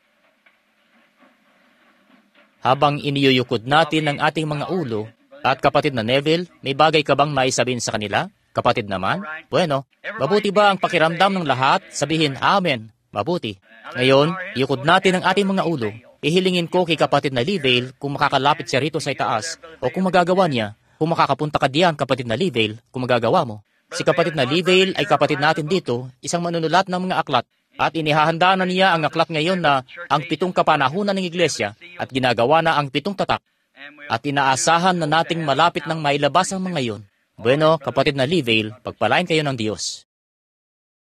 A: Habang iniyuyukod natin ang ating mga ulo, at kapatid na Neville, may bagay ka bang maisabihin sa kanila? Kapatid naman, bueno, mabuti ba ang pakiramdam ng lahat? Sabihin, Amen. Mabuti. Ngayon, iyukod natin ang ating mga ulo. Ihilingin ko kay kapatid na Leevale kung makakalapit siya rito sa itaas o kung magagawa niya, kung makakapunta ka diyan, kapatid na Leevale, kung magagawa mo. Si kapatid na Leevale ay kapatid natin dito, isang manunulat ng mga aklat, at inihahanda na niya ang aklat ngayon na ang pitong kapanahunan ng iglesia at ginagawa na ang pitong tatak. At inaasahan na nating malapit ng mailabas ang mga iyon. Bueno, kapatid na Leevale, pagpalain kayo ng Diyos.